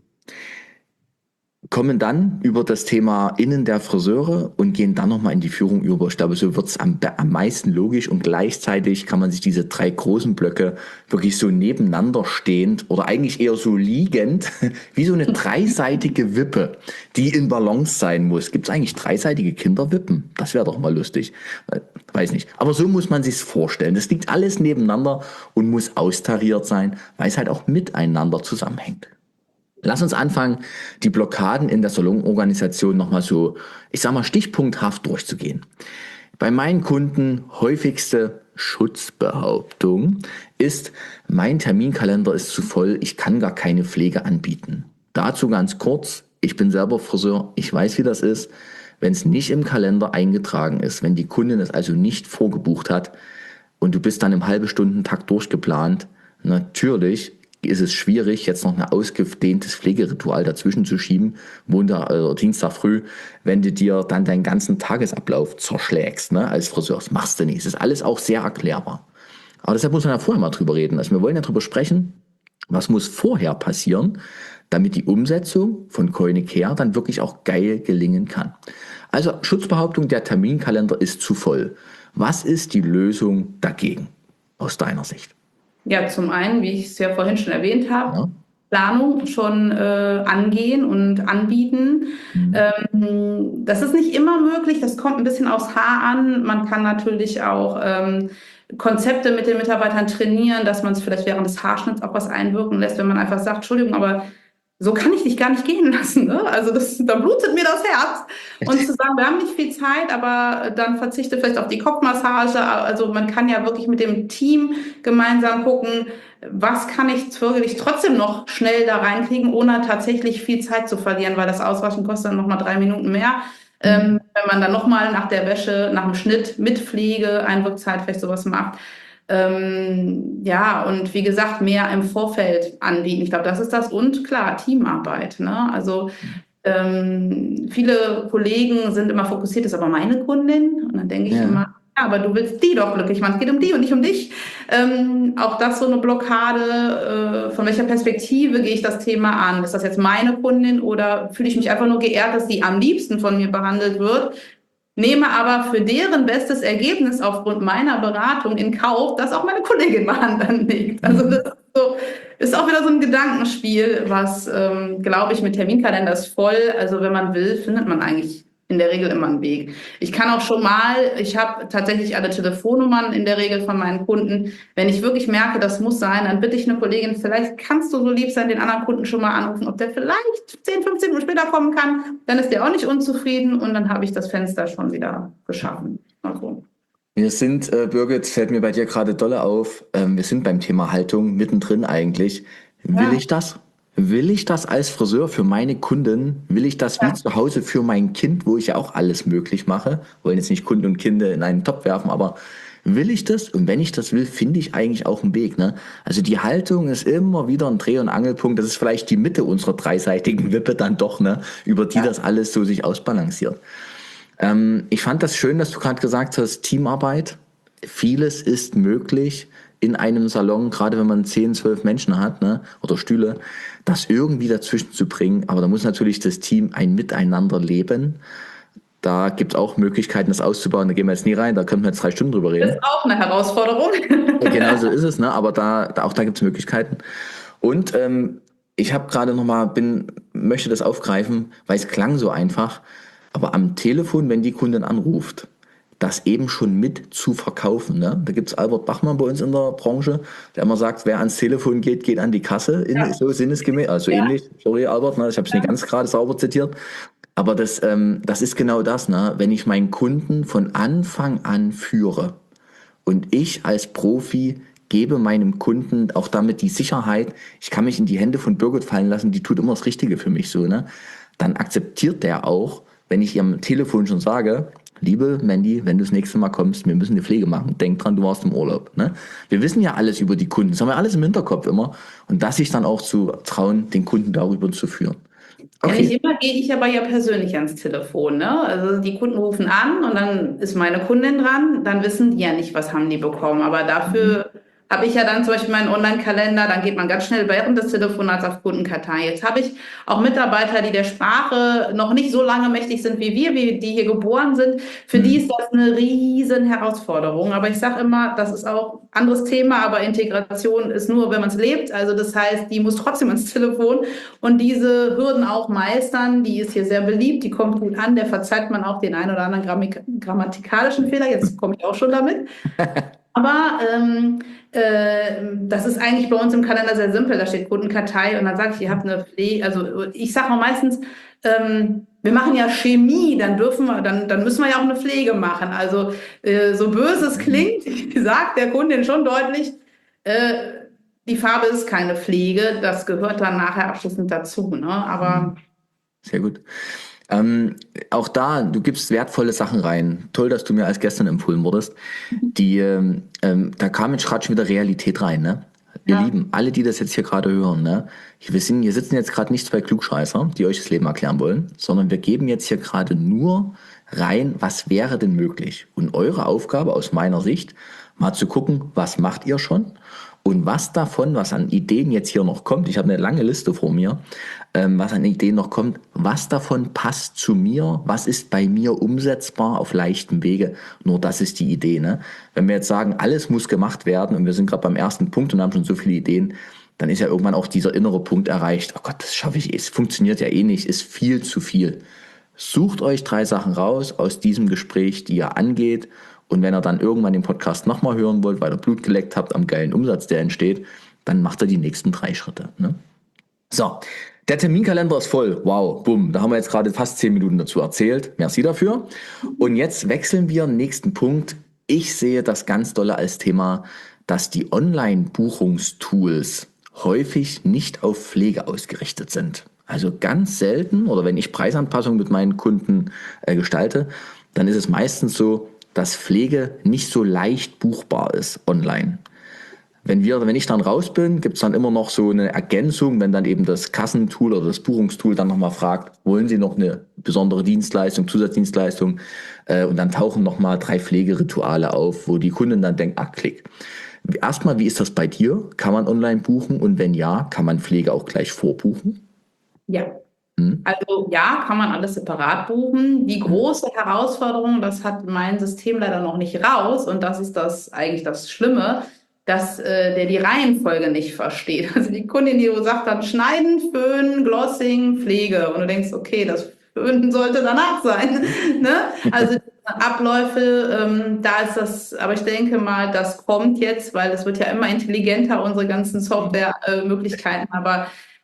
Kommen dann über das Thema Innen der Friseure und gehen dann nochmal in die Führung über. Ich glaube, so wird es am, am meisten logisch und gleichzeitig kann man sich diese drei großen Blöcke wirklich so nebeneinander stehend oder eigentlich eher so liegend, wie so eine dreiseitige Wippe, die in Balance sein muss. Gibt es eigentlich dreiseitige Kinderwippen? Das wäre doch mal lustig. Weiß nicht. Aber so muss man sich's vorstellen. Das liegt alles nebeneinander und muss austariert sein, weil es halt auch miteinander zusammenhängt. Lass uns anfangen, die Blockaden in der Salonorganisation nochmal so, ich sag mal, stichpunkthaft durchzugehen. Bei meinen Kunden häufigste Schutzbehauptung ist, mein Terminkalender ist zu voll, ich kann gar keine Pflege anbieten. Dazu ganz kurz, ich bin selber Friseur, ich weiß, wie das ist, wenn es nicht im Kalender eingetragen ist, wenn die Kundin es also nicht vorgebucht hat und du bist dann im halben Stundentakt durchgeplant, natürlich ist es schwierig, jetzt noch ein ausgedehntes Pflegeritual dazwischen zu schieben, Montag oder Dienstag früh, wenn du dir dann deinen ganzen Tagesablauf zerschlägst, ne, als Friseur. Das machst du nicht. Das ist alles auch sehr erklärbar. Aber deshalb muss man ja vorher mal drüber reden. Also wir wollen ja drüber sprechen, was muss vorher passieren, damit die Umsetzung von Koine-Care dann wirklich auch geil gelingen kann. Also Schutzbehauptung, der Terminkalender ist zu voll. Was ist die Lösung dagegen aus deiner Sicht? Ja, zum einen, wie ich es ja vorhin schon erwähnt habe, ja. Planung schon äh, angehen und anbieten. Mhm. Ähm, das ist nicht immer möglich, das kommt ein bisschen aufs Haar an. Man kann natürlich auch ähm, Konzepte mit den Mitarbeitern trainieren, dass man es vielleicht während des Haarschnitts auch was einwirken lässt, wenn man einfach sagt, Entschuldigung, aber so kann ich dich gar nicht gehen lassen. Ne? Also das, da blutet mir das Herz. Und zu sagen, wir haben nicht viel Zeit, aber dann verzichte vielleicht auf die Kopfmassage. Also man kann ja wirklich mit dem Team gemeinsam gucken, was kann ich wirklich trotzdem noch schnell da reinkriegen, ohne tatsächlich viel Zeit zu verlieren, weil das Auswaschen kostet dann nochmal drei Minuten mehr. Mhm. Ähm, wenn man dann nochmal nach der Wäsche, nach dem Schnitt mit Pflege, Einwirkzeit vielleicht sowas macht. Ähm, ja, und wie gesagt, mehr im Vorfeld anbieten. Ich glaube, das ist das. Und klar, Teamarbeit. Ne? Also ähm, viele Kollegen sind immer fokussiert, das ist aber meine Kundin. Und dann denke ich ja. immer, ja, aber du willst die doch glücklich machen. Es geht um die und nicht um dich. Ähm, auch das so eine Blockade. Äh, von welcher Perspektive gehe ich das Thema an? Ist das jetzt meine Kundin oder fühle ich mich einfach nur geehrt, dass sie am liebsten von mir behandelt wird? Nehme aber für deren bestes Ergebnis aufgrund meiner Beratung in Kauf, dass auch meine Kollegin mal Hand anlegt. Also das ist, so, ist auch wieder so ein Gedankenspiel, was, ähm, glaube ich, mit Terminkalender ist voll. Also wenn man will, findet man eigentlich in der Regel immer einen Weg. Ich kann auch schon mal, ich habe tatsächlich alle Telefonnummern in der Regel von meinen Kunden. Wenn ich wirklich merke, das muss sein, dann bitte ich eine Kollegin, vielleicht kannst du so lieb sein, den anderen Kunden schon mal anrufen, ob der vielleicht zehn, fünfzehn Minuten später kommen kann. Dann ist der auch nicht unzufrieden und dann habe ich das Fenster schon wieder geschaffen. Also. Wir sind, äh, Birgit, fällt mir bei dir gerade dolle auf, ähm, wir sind beim Thema Haltung mittendrin eigentlich. Will Ja, ich das? Will ich das als Friseur für meine Kunden? Will ich das wie ja. zu Hause für mein Kind, wo ich ja auch alles möglich mache? Wollen jetzt nicht Kunden und Kinder in einen Topf werfen, aber will ich das? Und wenn ich das will, finde ich eigentlich auch einen Weg, ne? Also die Haltung ist immer wieder ein Dreh- und Angelpunkt. Das ist vielleicht die Mitte unserer dreiseitigen Wippe dann doch, ne? Über die das alles so sich ausbalanciert. Ähm, ich fand das schön, dass du gerade gesagt hast, Teamarbeit. Vieles ist möglich in einem Salon, gerade wenn man zehn, zwölf Menschen hat, ne, oder Stühle, das irgendwie dazwischen zu bringen. Aber da muss natürlich das Team ein Miteinander leben. Da gibt es auch Möglichkeiten, das auszubauen. Da gehen wir jetzt nie rein, da könnten wir jetzt drei Stunden drüber Das ist reden. auch eine Herausforderung. Ja, genau so ist es, ne? Aber da, da auch da gibt es Möglichkeiten. Und ähm, ich habe gerade noch mal bin möchte das aufgreifen, weil es klang so einfach, aber am Telefon, wenn die Kundin anruft, das eben schon mit zu verkaufen. Ne? Da gibt's Albert Bachmann bei uns in der Branche, der immer sagt, wer ans Telefon geht, geht an die Kasse, in, Ja, so sinnesgemäß, also ja, ähnlich, sorry Albert, ne? Ich habe es nicht ja. ganz gerade sauber zitiert, aber das, ähm, das ist genau das, ne? Wenn ich meinen Kunden von Anfang an führe, und ich als Profi gebe meinem Kunden auch damit die Sicherheit, ich kann mich in die Hände von Birgit fallen lassen, die tut immer das Richtige für mich so, ne? Dann akzeptiert der auch, wenn ich ihr am Telefon schon sage, liebe Mandy, wenn du das nächste Mal kommst, wir müssen eine Pflege machen. Denk dran, du warst im Urlaub. Ne? Wir wissen ja alles über die Kunden, das haben wir alles im Hinterkopf immer. Und das sich dann auch zu trauen, den Kunden darüber zu führen. Ja, nicht Okay. immer gehe ich aber ja persönlich ans Telefon, ne? Also die Kunden rufen an und dann ist meine Kundin dran, dann wissen die ja nicht, was haben die bekommen. Aber Mhm. dafür habe ich ja dann zum Beispiel meinen Online-Kalender, dann geht man ganz schnell während des Telefonats auf Kundenkartei. Jetzt habe ich auch Mitarbeiter, die der Sprache noch nicht so lange mächtig sind wie wir, wie die hier geboren sind. Für die ist Mhm. das eine riesen Herausforderung. Aber ich sage immer, das ist auch ein anderes Thema, aber Integration ist nur, wenn man es lebt. Also das heißt, die muss trotzdem ins Telefon und diese Hürden auch meistern. Die ist hier sehr beliebt, die kommt gut an, der verzeiht man auch den einen oder anderen Grammik grammatikalischen Fehler. Jetzt komme ich auch schon damit. Aber ähm, äh, das ist eigentlich bei uns im Kalender sehr simpel. Da steht Kundenkartei und dann sage ich, ihr habt eine Pflege. Also ich sage auch meistens, ähm, wir machen ja Chemie, dann dürfen wir, dann, dann müssen wir ja auch eine Pflege machen. Also äh, so böse es Mhm. klingt, sagt der Kundin schon deutlich, äh, die Farbe ist keine Pflege, das gehört dann nachher abschließend dazu. Ne? Aber Mhm. Sehr gut. Ähm, auch da, du gibst wertvolle Sachen rein. Toll, dass du mir als gestern empfohlen wurdest. Die, ähm, ähm, da kam jetzt gerade schon wieder Realität rein, ne? Ihr ja, Lieben, alle, die das jetzt hier gerade hören, ne? Wir sind, hier sitzen jetzt gerade nicht zwei Klugscheißer, die euch das Leben erklären wollen, sondern wir geben jetzt hier gerade nur rein, was wäre denn möglich? Und eure Aufgabe aus meiner Sicht, mal zu gucken, was macht ihr schon? Und was davon, was an Ideen jetzt hier noch kommt, ich habe eine lange Liste vor mir, ähm, was an Ideen noch kommt, was davon passt zu mir, was ist bei mir umsetzbar auf leichtem Wege. Nur das ist die Idee. Ne? Wenn wir jetzt sagen, alles muss gemacht werden und wir sind gerade beim ersten Punkt und haben schon so viele Ideen, dann ist ja irgendwann auch dieser innere Punkt erreicht. Oh Gott, das schaffe ich eh. Es funktioniert ja eh nicht, ist viel zu viel. Sucht euch drei Sachen raus aus diesem Gespräch, die ihr angeht. Und wenn ihr dann irgendwann den Podcast nochmal hören wollt, weil ihr Blut geleckt habt am geilen Umsatz, der entsteht, dann macht ihr die nächsten drei Schritte. Ne? So, der Terminkalender ist voll. Wow, bumm. Da haben wir jetzt gerade fast zehn Minuten dazu erzählt. Merci dafür. Und jetzt wechseln wir nächsten Punkt. Ich sehe das ganz dolle als Thema, dass die Online-Buchungstools häufig nicht auf Pflege ausgerichtet sind. Also ganz selten, oder wenn ich Preisanpassungen mit meinen Kunden äh, gestalte, dann ist es meistens so, dass Pflege nicht so leicht buchbar ist online. Wenn wir, wenn ich dann raus bin, gibt es dann immer noch so eine Ergänzung, wenn dann eben das Kassentool oder das Buchungstool dann nochmal fragt, wollen Sie noch eine besondere Dienstleistung, Zusatzdienstleistung? Äh, und dann tauchen nochmal drei Pflegerituale auf, wo die Kundin dann denkt, ach, klick. Erstmal, wie ist das bei dir? Kann man online buchen? Und wenn ja, kann man Pflege auch gleich vorbuchen? ja. Hm? Also ja, kann man alles separat buchen. Die Hm? große Herausforderung, das hat mein System leider noch nicht raus, und das ist das eigentlich das Schlimme, dass äh, der die Reihenfolge nicht versteht. Also die Kundin, die sagt dann Schneiden, Föhnen, Glossing, Pflege. Und du denkst, okay, das Föhnen sollte danach sein. Ne? Also Abläufe, ähm, da ist das, aber ich denke mal, das kommt jetzt, weil es wird ja immer intelligenter, unsere ganzen Softwaremöglichkeiten. Aber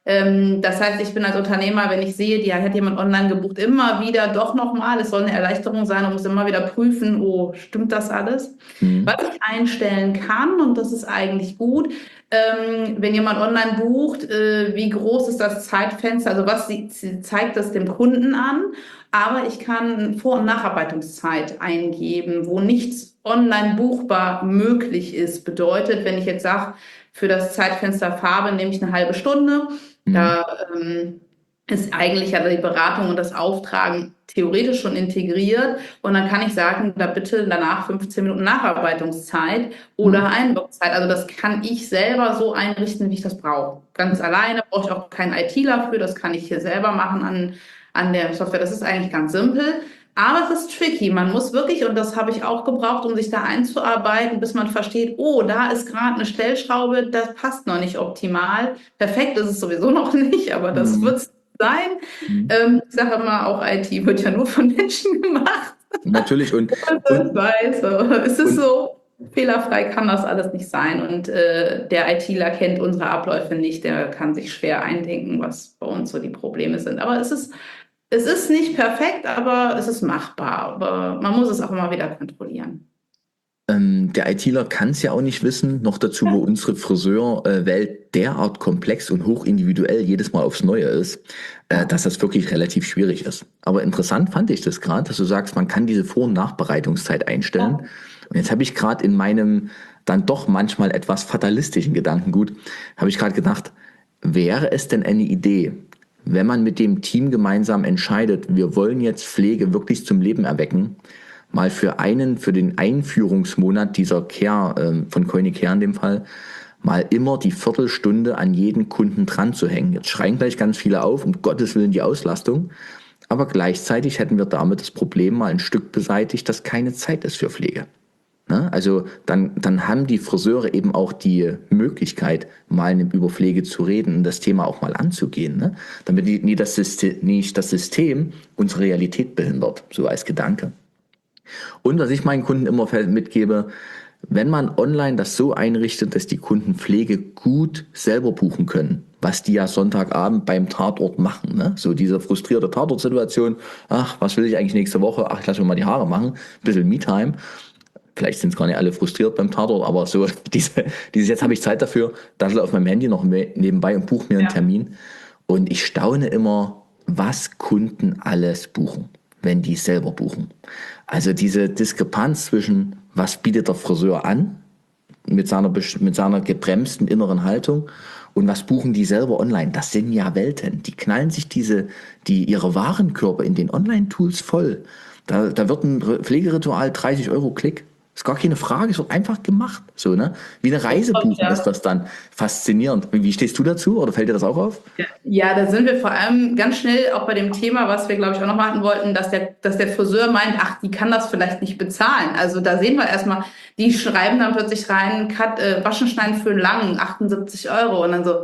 Ähm, das heißt, ich bin als Unternehmer, wenn ich sehe, die hat jemand online gebucht, immer wieder doch nochmal, es soll eine Erleichterung sein und muss immer wieder prüfen, oh, stimmt das alles? Was Mhm. ich einstellen kann, und das ist eigentlich gut, ähm, wenn jemand online bucht, äh, wie groß ist das Zeitfenster, also was sie, sie zeigt das dem Kunden an, aber ich kann Vor- und Nacharbeitungszeit eingeben, wo nichts online buchbar möglich ist. Bedeutet, wenn ich jetzt sage, für das Zeitfenster Farbe nehme ich eine halbe Stunde, Mhm. da ähm, ist eigentlich ja die Beratung und das Auftragen theoretisch schon integriert. Und dann kann ich sagen, da bitte danach fünfzehn Minuten Nacharbeitungszeit oder Mhm. Einlogzeit. Also das kann ich selber so einrichten, wie ich das brauche. Ganz alleine, brauche ich auch keinen ITler für. Das kann ich hier selber machen an, an der Software. Das ist eigentlich ganz simpel. Aber es ist tricky. Man muss wirklich, und das habe ich auch gebraucht, um sich da einzuarbeiten, bis man versteht, oh, da ist gerade eine Stellschraube, das passt noch nicht optimal. Perfekt ist es sowieso noch nicht, aber das wird Mhm. es sein. Mhm. Ähm, ich sage immer, auch I T wird ja nur von Menschen gemacht. Natürlich und, Also ich und, weiß, so. Es ist und so, fehlerfrei kann das alles nicht sein. Und äh, der ITler kennt unsere Abläufe nicht, der kann sich schwer eindenken, was bei uns so die Probleme sind. Aber es ist, es ist nicht perfekt, aber es ist machbar. Aber man muss es auch immer wieder kontrollieren. ähm, der ITler kann es ja auch nicht wissen, noch dazu, wo unsere Friseurwelt derart komplex und hochindividuell jedes Mal aufs Neue ist, äh, dass das wirklich relativ schwierig ist. Aber interessant fand ich das gerade, dass du sagst, man kann diese Vor- und Nachbereitungszeit einstellen. Und jetzt habe ich gerade in meinem dann doch manchmal etwas fatalistischen Gedankengut, habe ich gerade gedacht, wäre es denn eine Idee, wenn man mit dem Team gemeinsam entscheidet, wir wollen jetzt Pflege wirklich zum Leben erwecken, mal für einen, für den Einführungsmonat dieser Care, äh, von Koine Care in dem Fall, mal immer die Viertelstunde an jeden Kunden dran zu hängen. Jetzt schreien gleich ganz viele auf, um Gottes Willen die Auslastung. Aber gleichzeitig hätten wir damit das Problem mal ein Stück beseitigt, dass keine Zeit ist für Pflege. Ne? Also dann, dann haben die Friseure eben auch die Möglichkeit, mal über Pflege zu reden und das Thema auch mal anzugehen. Ne? Damit nie, nie das System, nicht das System unsere Realität behindert, so als Gedanke. Und was ich meinen Kunden immer mitgebe, wenn man online das so einrichtet, dass die Kunden Pflege gut selber buchen können, was die ja Sonntagabend beim Tatort machen, ne? So diese frustrierte Tatort-Situation, ach, was will ich eigentlich nächste Woche? Ach, ich lasse mir mal die Haare machen, ein bisschen Me-Time. Vielleicht sind es gar nicht alle frustriert beim Tatort, aber so diese, dieses jetzt habe ich Zeit dafür, daddel auf meinem Handy noch nebenbei und buche mir einen Ja. Termin. Und ich staune immer, was Kunden alles buchen, wenn die selber buchen. Also diese Diskrepanz zwischen, was bietet der Friseur an, mit seiner, mit seiner gebremsten inneren Haltung und was buchen die selber online. Das sind ja Welten. Die knallen sich diese, die, ihre Warenkörper in den Online-Tools voll. Da, da wird ein Pflegeritual dreißig Euro Klick. Ist gar keine Frage, es wird einfach gemacht. So, ne? Wie eine Reise buchen ist das dann faszinierend. Wie stehst du dazu oder fällt dir das auch auf? Ja, da sind wir vor allem ganz schnell auch bei dem Thema, was wir, glaube ich, auch noch hatten wollten, dass der, dass der Friseur meint, ach, die kann das vielleicht nicht bezahlen. Also da sehen wir erstmal, die schreiben dann plötzlich rein, Cut, äh, Waschen schneiden für lang, achtundsiebzig Euro. Und dann so,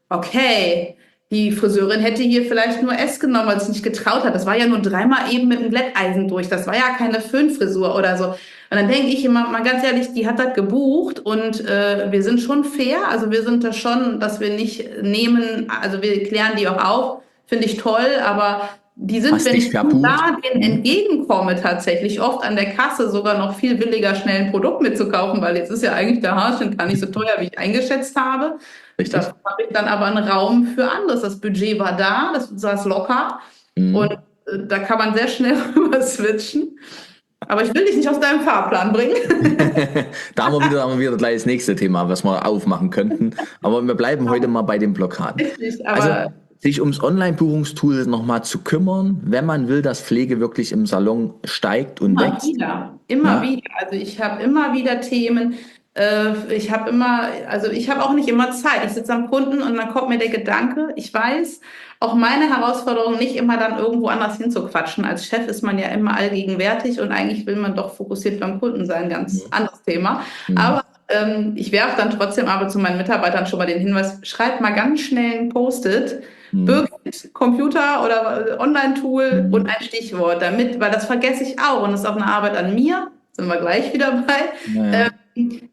okay, die Friseurin hätte hier vielleicht nur S genommen, weil sie es nicht getraut hat. Das war ja nur dreimal eben mit dem Glätteisen durch. Das war ja keine Föhnfrisur oder so. Und dann denke ich immer, mal ganz ehrlich, die hat das gebucht und äh, wir sind schon fair. Also wir sind da schon, dass wir nicht nehmen, also wir klären die auch auf, finde ich toll, aber die sind, Hast wenn dich ich verbucht? da denen Hm? entgegenkomme, tatsächlich oft an der Kasse sogar noch viel williger, schnell ein Produkt mitzukaufen, weil jetzt ist ja eigentlich der Haarschnitt gar nicht so teuer, wie ich eingeschätzt habe. Richtig? Da habe ich dann aber einen Raum für anderes. Das Budget war da, das saß locker und Hm. äh, da kann man sehr schnell rüber switchen. Aber ich will dich nicht aus deinem Fahrplan bringen. Da haben wir wieder, da haben wir wieder gleich das nächste Thema, was wir aufmachen könnten. Aber wir bleiben heute mal bei den Blockaden. Richtig, Also aber sich ums Online-Buchungstool nochmal zu kümmern, wenn man will, dass Pflege wirklich im Salon steigt und immer wächst. wieder, immer Ne? wieder. Also ich habe immer wieder Themen. Äh, ich habe immer, also ich habe auch nicht immer Zeit. Ich sitze am Kunden und dann kommt mir der Gedanke, ich weiß, auch meine Herausforderung, nicht immer dann irgendwo anders hinzuquatschen. Als Chef ist man ja immer allgegenwärtig und eigentlich will man doch fokussiert beim Kunden sein, ganz Mhm. anderes Thema. Mhm. Aber ähm, ich werfe dann trotzdem aber zu meinen Mitarbeitern schon mal den Hinweis, schreibt mal ganz schnell ein Post-it, Mhm. Birgit, Computer oder Online-Tool und Mhm. ein Stichwort, damit, weil das vergesse ich auch und das ist auch eine Arbeit an mir, sind wir gleich wieder bei. Naja.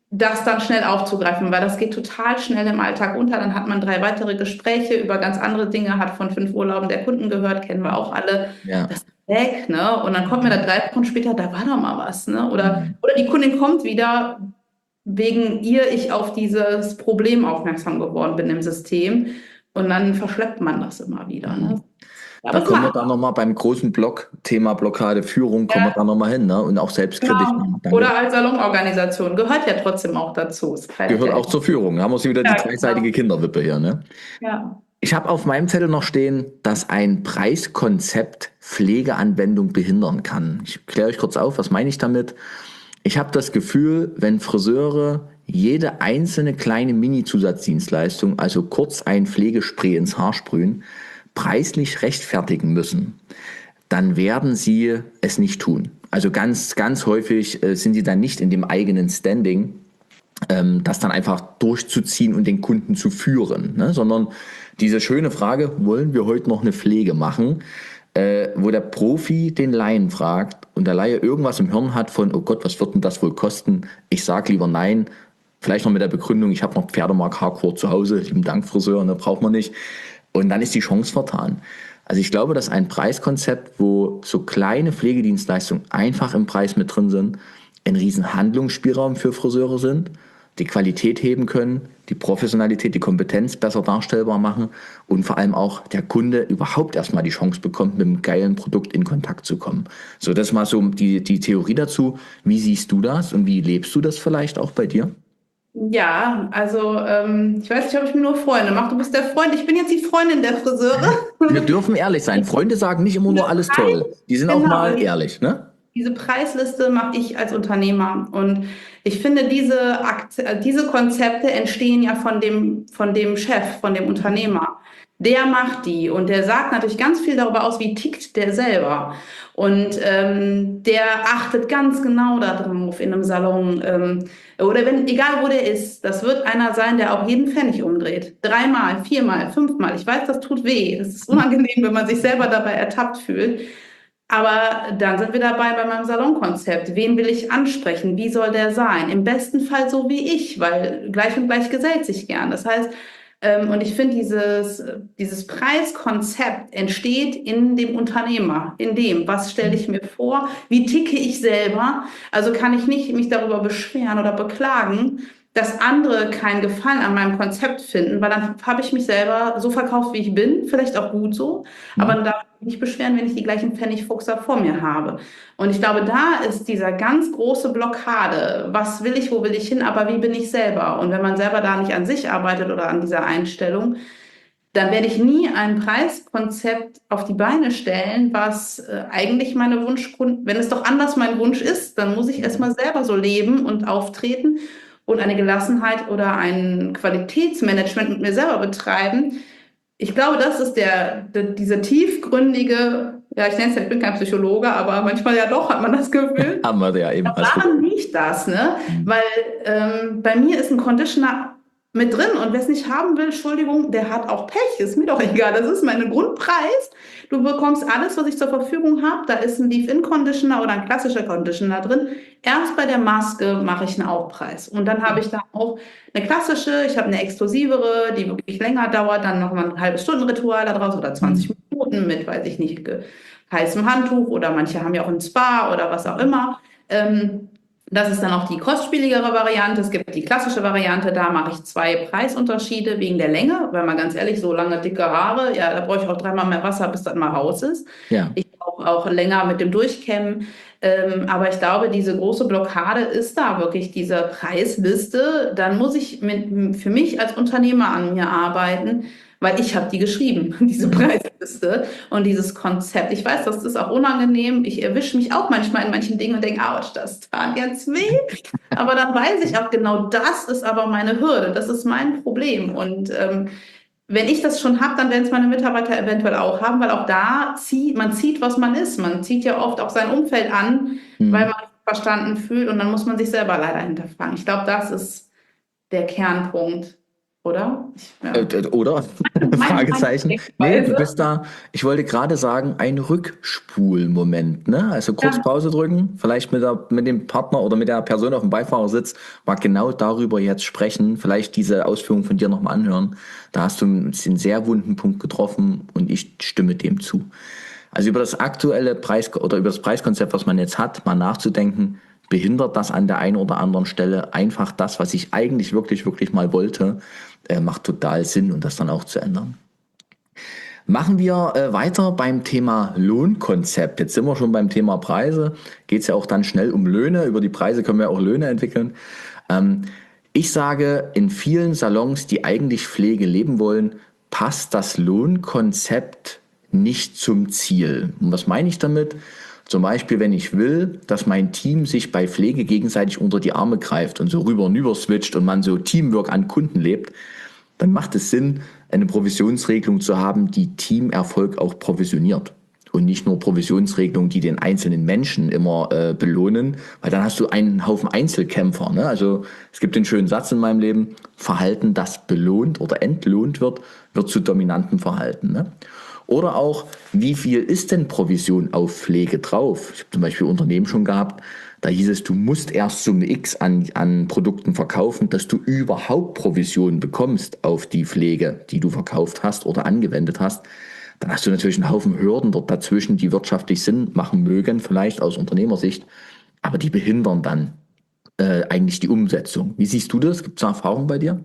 das dann schnell aufzugreifen, weil das geht total schnell im Alltag unter. Dann hat man drei weitere Gespräche über ganz andere Dinge, hat von fünf Urlauben der Kunden gehört, kennen wir auch alle. Ja. Das ist weg, ne? Und dann kommt mir da drei Wochen später, da war doch mal was, ne? Oder, Mhm. oder die Kundin kommt wieder, wegen ihr ich auf dieses Problem aufmerksam geworden bin im System. Und dann verschleppt man das immer wieder, ne? Mhm. Ja, Da aber es kommen wir macht dann nochmal beim großen Block, Thema Blockade, Führung, kommen wir ja, da nochmal hin, ne? Und auch selbstkritisch. genau. Danke. Oder als Salonorganisation gehört ja trotzdem auch dazu. Es greift Gehört ja auch zur Führung. Da haben wir sie wieder die ja, genau. dreiseitige Kinderwippe hier, ne? Ja. Ich habe auf meinem Zettel noch stehen, dass ein Preiskonzept Pflegeanwendung behindern kann. Ich kläre euch kurz auf, was meine ich damit? Ich habe das Gefühl, wenn Friseure jede einzelne kleine Mini-Zusatzdienstleistung, also kurz ein Pflegespray ins Haar sprühen, preislich rechtfertigen müssen, dann werden sie es nicht tun. Also ganz, ganz häufig äh, sind sie dann nicht in dem eigenen Standing, ähm, das dann einfach durchzuziehen und den Kunden zu führen, ne? Sondern diese schöne Frage, wollen wir heute noch eine Pflege machen, äh, wo der Profi den Laien fragt und der Laie irgendwas im Hirn hat von, oh Gott, was wird denn das wohl kosten? Ich sag lieber nein, vielleicht noch mit der Begründung, ich habe noch Pferdemark Hardcore zu Hause, lieben Dank Friseur, ne, braucht man nicht. Und dann ist die Chance vertan. Also ich glaube, dass ein Preiskonzept, wo so kleine Pflegedienstleistungen einfach im Preis mit drin sind, ein riesen Handlungsspielraum für Friseure sind, die Qualität heben können, die Professionalität, die Kompetenz besser darstellbar machen und vor allem auch der Kunde überhaupt erstmal die Chance bekommt, mit einem geilen Produkt in Kontakt zu kommen. So, das ist mal so die, die Theorie dazu. Wie siehst du das und wie lebst du das vielleicht auch bei dir? Ja, also ähm, ich weiß nicht, ob ich mir nur Freunde mache. Du bist der Freund, ich bin jetzt die Freundin der Friseure. Wir dürfen ehrlich sein. Freunde sagen nicht immer nur alles toll. Die sind auch Genau, mal ehrlich, ne? diese Preisliste mache ich als Unternehmer. Und ich finde, diese, Akt, äh, diese Konzepte entstehen ja von dem, von dem Chef, von dem Unternehmer. Der macht die und der sagt natürlich ganz viel darüber aus, wie tickt der selber. Und ähm, der achtet ganz genau darauf in einem Salon. Ähm, oder wenn, egal wo der ist, das wird einer sein, der auch jeden Pfennig umdreht. Dreimal, viermal, fünfmal. Ich weiß, das tut weh. Das ist unangenehm, wenn man sich selber dabei ertappt fühlt. Aber dann sind wir dabei bei meinem Salonkonzept. Wen will ich ansprechen? Wie soll der sein? Im besten Fall so wie ich, weil gleich und gleich gesellt sich gern. Das heißt, ähm, und ich finde, dieses, dieses Preiskonzept entsteht in dem Unternehmer, in dem, was stelle ich mir vor, wie ticke ich selber. Also kann ich nicht mich darüber beschweren oder beklagen, dass andere keinen Gefallen an meinem Konzept finden, weil dann habe ich mich selber so verkauft, wie ich bin, vielleicht auch gut so, aber dann darf ich mich nicht beschweren, wenn ich die gleichen Pfennigfuchser vor mir habe. Und ich glaube, da ist dieser ganz große Blockade. Was will ich, wo will ich hin, aber wie bin ich selber? Und wenn man selber da nicht an sich arbeitet oder an dieser Einstellung, dann werde ich nie ein Preiskonzept auf die Beine stellen, was äh, eigentlich meine Wunschkunden, wenn es doch anders mein Wunsch ist, dann muss ich erstmal selber so leben und auftreten und eine Gelassenheit oder ein Qualitätsmanagement mit mir selber betreiben. Ich glaube, das ist der, der diese tiefgründige, ja, ich nenne es ja, ich bin kein Psychologe, aber manchmal ja doch, hat man das Gefühl. Haben wir ja eben. Daran liegt das, ne? Mhm. Weil ähm, bei mir ist ein Conditioner mit drin und wer es nicht haben will, Entschuldigung, der hat auch Pech, ist mir doch egal, das ist mein Grundpreis. Du bekommst alles, was ich zur Verfügung habe, da ist ein Leave-In-Conditioner oder ein klassischer Conditioner drin. Erst bei der Maske mache ich einen Aufpreis und dann habe ich da auch eine klassische, ich habe eine exklusivere, die wirklich länger dauert, dann nochmal ein halbes Stunden-Ritual daraus oder zwanzig Minuten mit, weiß ich nicht, heißem Handtuch oder manche haben ja auch ein Spa oder was auch immer. Ähm, Das ist dann auch die kostspieligere Variante. Es gibt die klassische Variante, da mache ich zwei Preisunterschiede wegen der Länge, weil mal ganz ehrlich, so lange dicke Haare, ja, da brauche ich auch dreimal mehr Wasser, bis das mal raus ist. Ja. Ich brauche auch länger mit dem Durchkämmen. Ähm, aber ich glaube, diese große Blockade ist da wirklich diese Preisliste. Dann muss ich mit, für mich als Unternehmer an mir arbeiten, weil ich habe die geschrieben, diese Preisliste und dieses Konzept. Ich weiß, das ist auch unangenehm. Ich erwische mich auch manchmal in manchen Dingen und denke, ouch, das tat jetzt weh. Aber dann weiß ich auch genau, das ist aber meine Hürde, das ist mein Problem. Und ähm, wenn ich das schon habe, dann werden es meine Mitarbeiter eventuell auch haben, weil auch da zieht, man zieht, was man ist. Man zieht ja oft auch sein Umfeld an, Mhm. weil man sich verstanden fühlt und dann muss man sich selber leider hinterfragen. Ich glaube, das ist der Kernpunkt. oder? Ich, Äh, ja. äh, Oder? Meine, meine Fragezeichen. Nee, du Denkweise. bist da, ich wollte gerade sagen, ein Rückspulmoment, ne? Also kurz Ja. Pause drücken, vielleicht mit der, mit dem Partner oder mit der Person auf dem Beifahrersitz mal genau darüber jetzt sprechen, vielleicht diese Ausführung von dir nochmal anhören. Da hast du einen sehr wunden Punkt getroffen und ich stimme dem zu. Also über das aktuelle Preis oder über das Preiskonzept, was man jetzt hat, mal nachzudenken, behindert das an der einen oder anderen Stelle einfach das, was ich eigentlich wirklich, wirklich mal wollte, äh, macht total Sinn und das dann auch zu ändern. Machen wir äh, weiter beim Thema Lohnkonzept. Jetzt sind wir schon beim Thema Preise. Geht es ja auch dann schnell um Löhne. Über die Preise können wir auch Löhne entwickeln. Ähm, ich sage, in vielen Salons, die eigentlich Pflege leben wollen, passt das Lohnkonzept nicht zum Ziel. Und was meine ich damit? Zum Beispiel, wenn ich will, dass mein Team sich bei Pflege gegenseitig unter die Arme greift und so rüber und rüber switcht und man so Teamwork an Kunden lebt, dann macht es Sinn, eine Provisionsregelung zu haben, die Teamerfolg auch provisioniert. Und nicht nur Provisionsregelungen, die den einzelnen Menschen immer äh, belohnen, weil dann hast du einen Haufen Einzelkämpfer. Ne? Also es gibt den schönen Satz in meinem Leben, Verhalten, das belohnt oder entlohnt wird, wird zu dominantem Verhalten. Ne? Oder auch, wie viel ist denn Provision auf Pflege drauf? Ich habe zum Beispiel Unternehmen schon gehabt, da hieß es, du musst erst Summe X an, an Produkten verkaufen, dass du überhaupt Provision bekommst auf die Pflege, die du verkauft hast oder angewendet hast. Dann hast du natürlich einen Haufen Hürden dort dazwischen, die wirtschaftlich Sinn machen mögen, vielleicht aus Unternehmersicht, aber die behindern dann äh, eigentlich die Umsetzung. Wie siehst du das? Gibt es eine Erfahrung bei dir?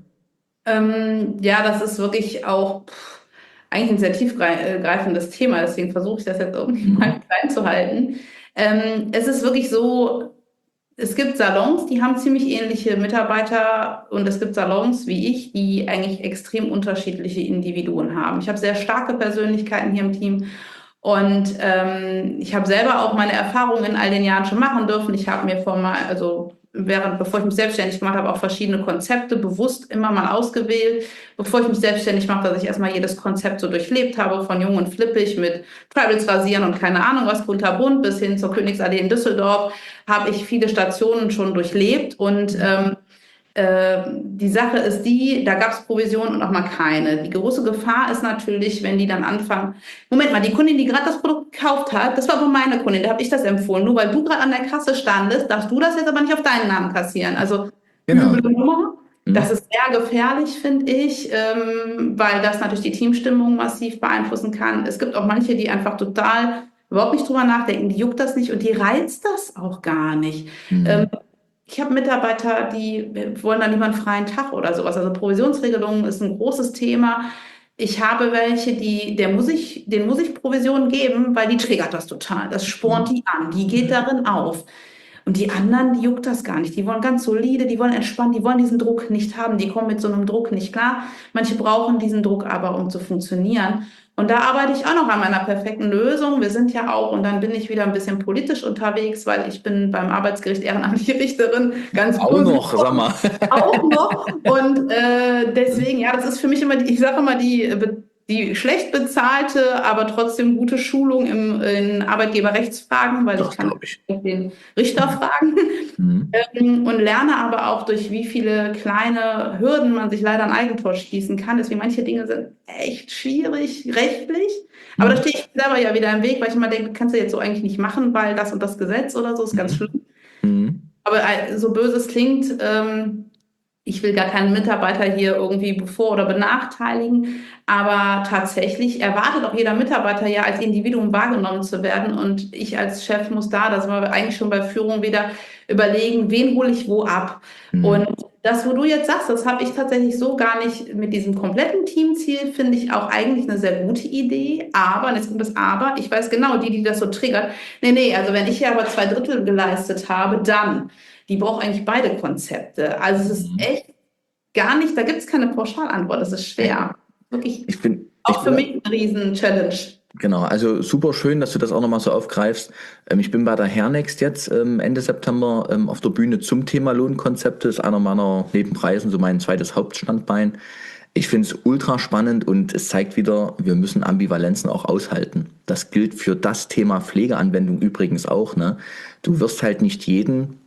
Ähm, ja, das ist wirklich auch pff, eigentlich ein sehr tiefgreifendes Thema, deswegen versuche ich das jetzt irgendwie Mhm. mal klein zu halten. Ähm, es ist wirklich so, es gibt Salons, die haben ziemlich ähnliche Mitarbeiter und es gibt Salons wie ich, die eigentlich extrem unterschiedliche Individuen haben. Ich habe sehr starke Persönlichkeiten hier im Team und ähm, ich habe selber auch meine Erfahrungen in all den Jahren schon machen dürfen. Ich habe mir vor mal, also während, bevor ich mich selbstständig gemacht habe, auch verschiedene Konzepte bewusst immer mal ausgewählt, bevor ich mich selbstständig mache, dass ich erstmal jedes Konzept so durchlebt habe, von jung und flippig mit Tribals rasieren und keine Ahnung was, kunterbunt bis hin zur Königsallee in Düsseldorf, habe ich viele Stationen schon durchlebt und ähm, äh, die Sache ist die, da gab es Provision und auch mal keine. Die große Gefahr ist natürlich, wenn die dann anfangen, Moment mal, die Kundin, die gerade das Produkt gekauft hat, das war aber meine Kundin, da habe ich das empfohlen. Nur weil du gerade an der Kasse standest, darfst du das jetzt aber nicht auf deinen Namen kassieren. Also üble Genau. Nummer. Das Mhm. ist sehr gefährlich, finde ich, ähm, weil das natürlich die Teamstimmung massiv beeinflussen kann. Es gibt auch manche, die einfach total überhaupt nicht drüber nachdenken, die juckt das nicht und die reizt das auch gar nicht. Ähm, Mhm. ich habe Mitarbeiter, die wollen dann lieber einen freien Tag oder sowas. Also Provisionsregelungen ist ein großes Thema. Ich habe welche, die, der muss ich, denen muss ich Provisionen geben, weil die triggert das total. Das spornt Mhm. die an, die geht darin auf. Und die anderen, die juckt das gar nicht. Die wollen ganz solide, die wollen entspannt, die wollen diesen Druck nicht haben, die kommen mit so einem Druck nicht klar. Manche brauchen diesen Druck aber, um zu funktionieren. Und da arbeite ich auch noch an meiner perfekten Lösung. Wir sind ja auch, und dann bin ich wieder ein bisschen politisch unterwegs, weil ich bin beim Arbeitsgericht ehrenamtliche Richterin, ganz Auch böse noch, sag mal. auch noch. Und äh, deswegen, ja, das ist für mich immer, die, ich sage immer, die, die schlecht bezahlte, aber trotzdem gute Schulung im, in Arbeitgeberrechtsfragen, weil ich Das kann glaube ich. den Richter Mhm. fragen Mhm. ähm, und lerne aber auch, durch wie viele kleine Hürden man sich leider ein Eigentor schießen kann. Deswegen manche Dinge sind echt schwierig, rechtlich. Aber da Mhm. stehe ich selber ja wieder im Weg, weil ich immer denke, kannst du jetzt so eigentlich nicht machen, weil das und das Gesetz oder so ist ganz Mhm. schlimm. Mhm. Aber äh, so böse es klingt, ähm, ich will gar keinen Mitarbeiter hier irgendwie bevor- oder benachteiligen, aber tatsächlich erwartet auch jeder Mitarbeiter ja als Individuum wahrgenommen zu werden und ich als Chef muss da, da sind wir eigentlich schon bei Führung wieder überlegen, wen hole ich wo ab. Und Mhm. das, wo du jetzt sagst, das habe ich tatsächlich so gar nicht mit diesem kompletten Teamziel, finde ich auch eigentlich eine sehr gute Idee, aber, und jetzt kommt das Aber, ich weiß genau, die, die das so triggert, nee, nee, also wenn ich hier aber zwei Drittel geleistet habe, dann die braucht eigentlich beide Konzepte. Also es ist Mhm. echt gar nicht, da gibt es keine Pauschalantwort, es ist Nee. schwer. Wirklich Ich bin, ich auch für bin, mich eine Riesen-Challenge. genau, also super schön, dass du das auch nochmal so aufgreifst. Ähm, ich bin bei der Hernext jetzt ähm, Ende September ähm, auf der Bühne zum Thema Lohnkonzepte. Ist einer meiner Nebenpreisen, so mein zweites Hauptstandbein. Ich finde es ultra spannend und es zeigt wieder, wir müssen Ambivalenzen auch aushalten. Das gilt für das Thema Pflegeanwendung übrigens auch. Ne? Du wirst halt nicht jeden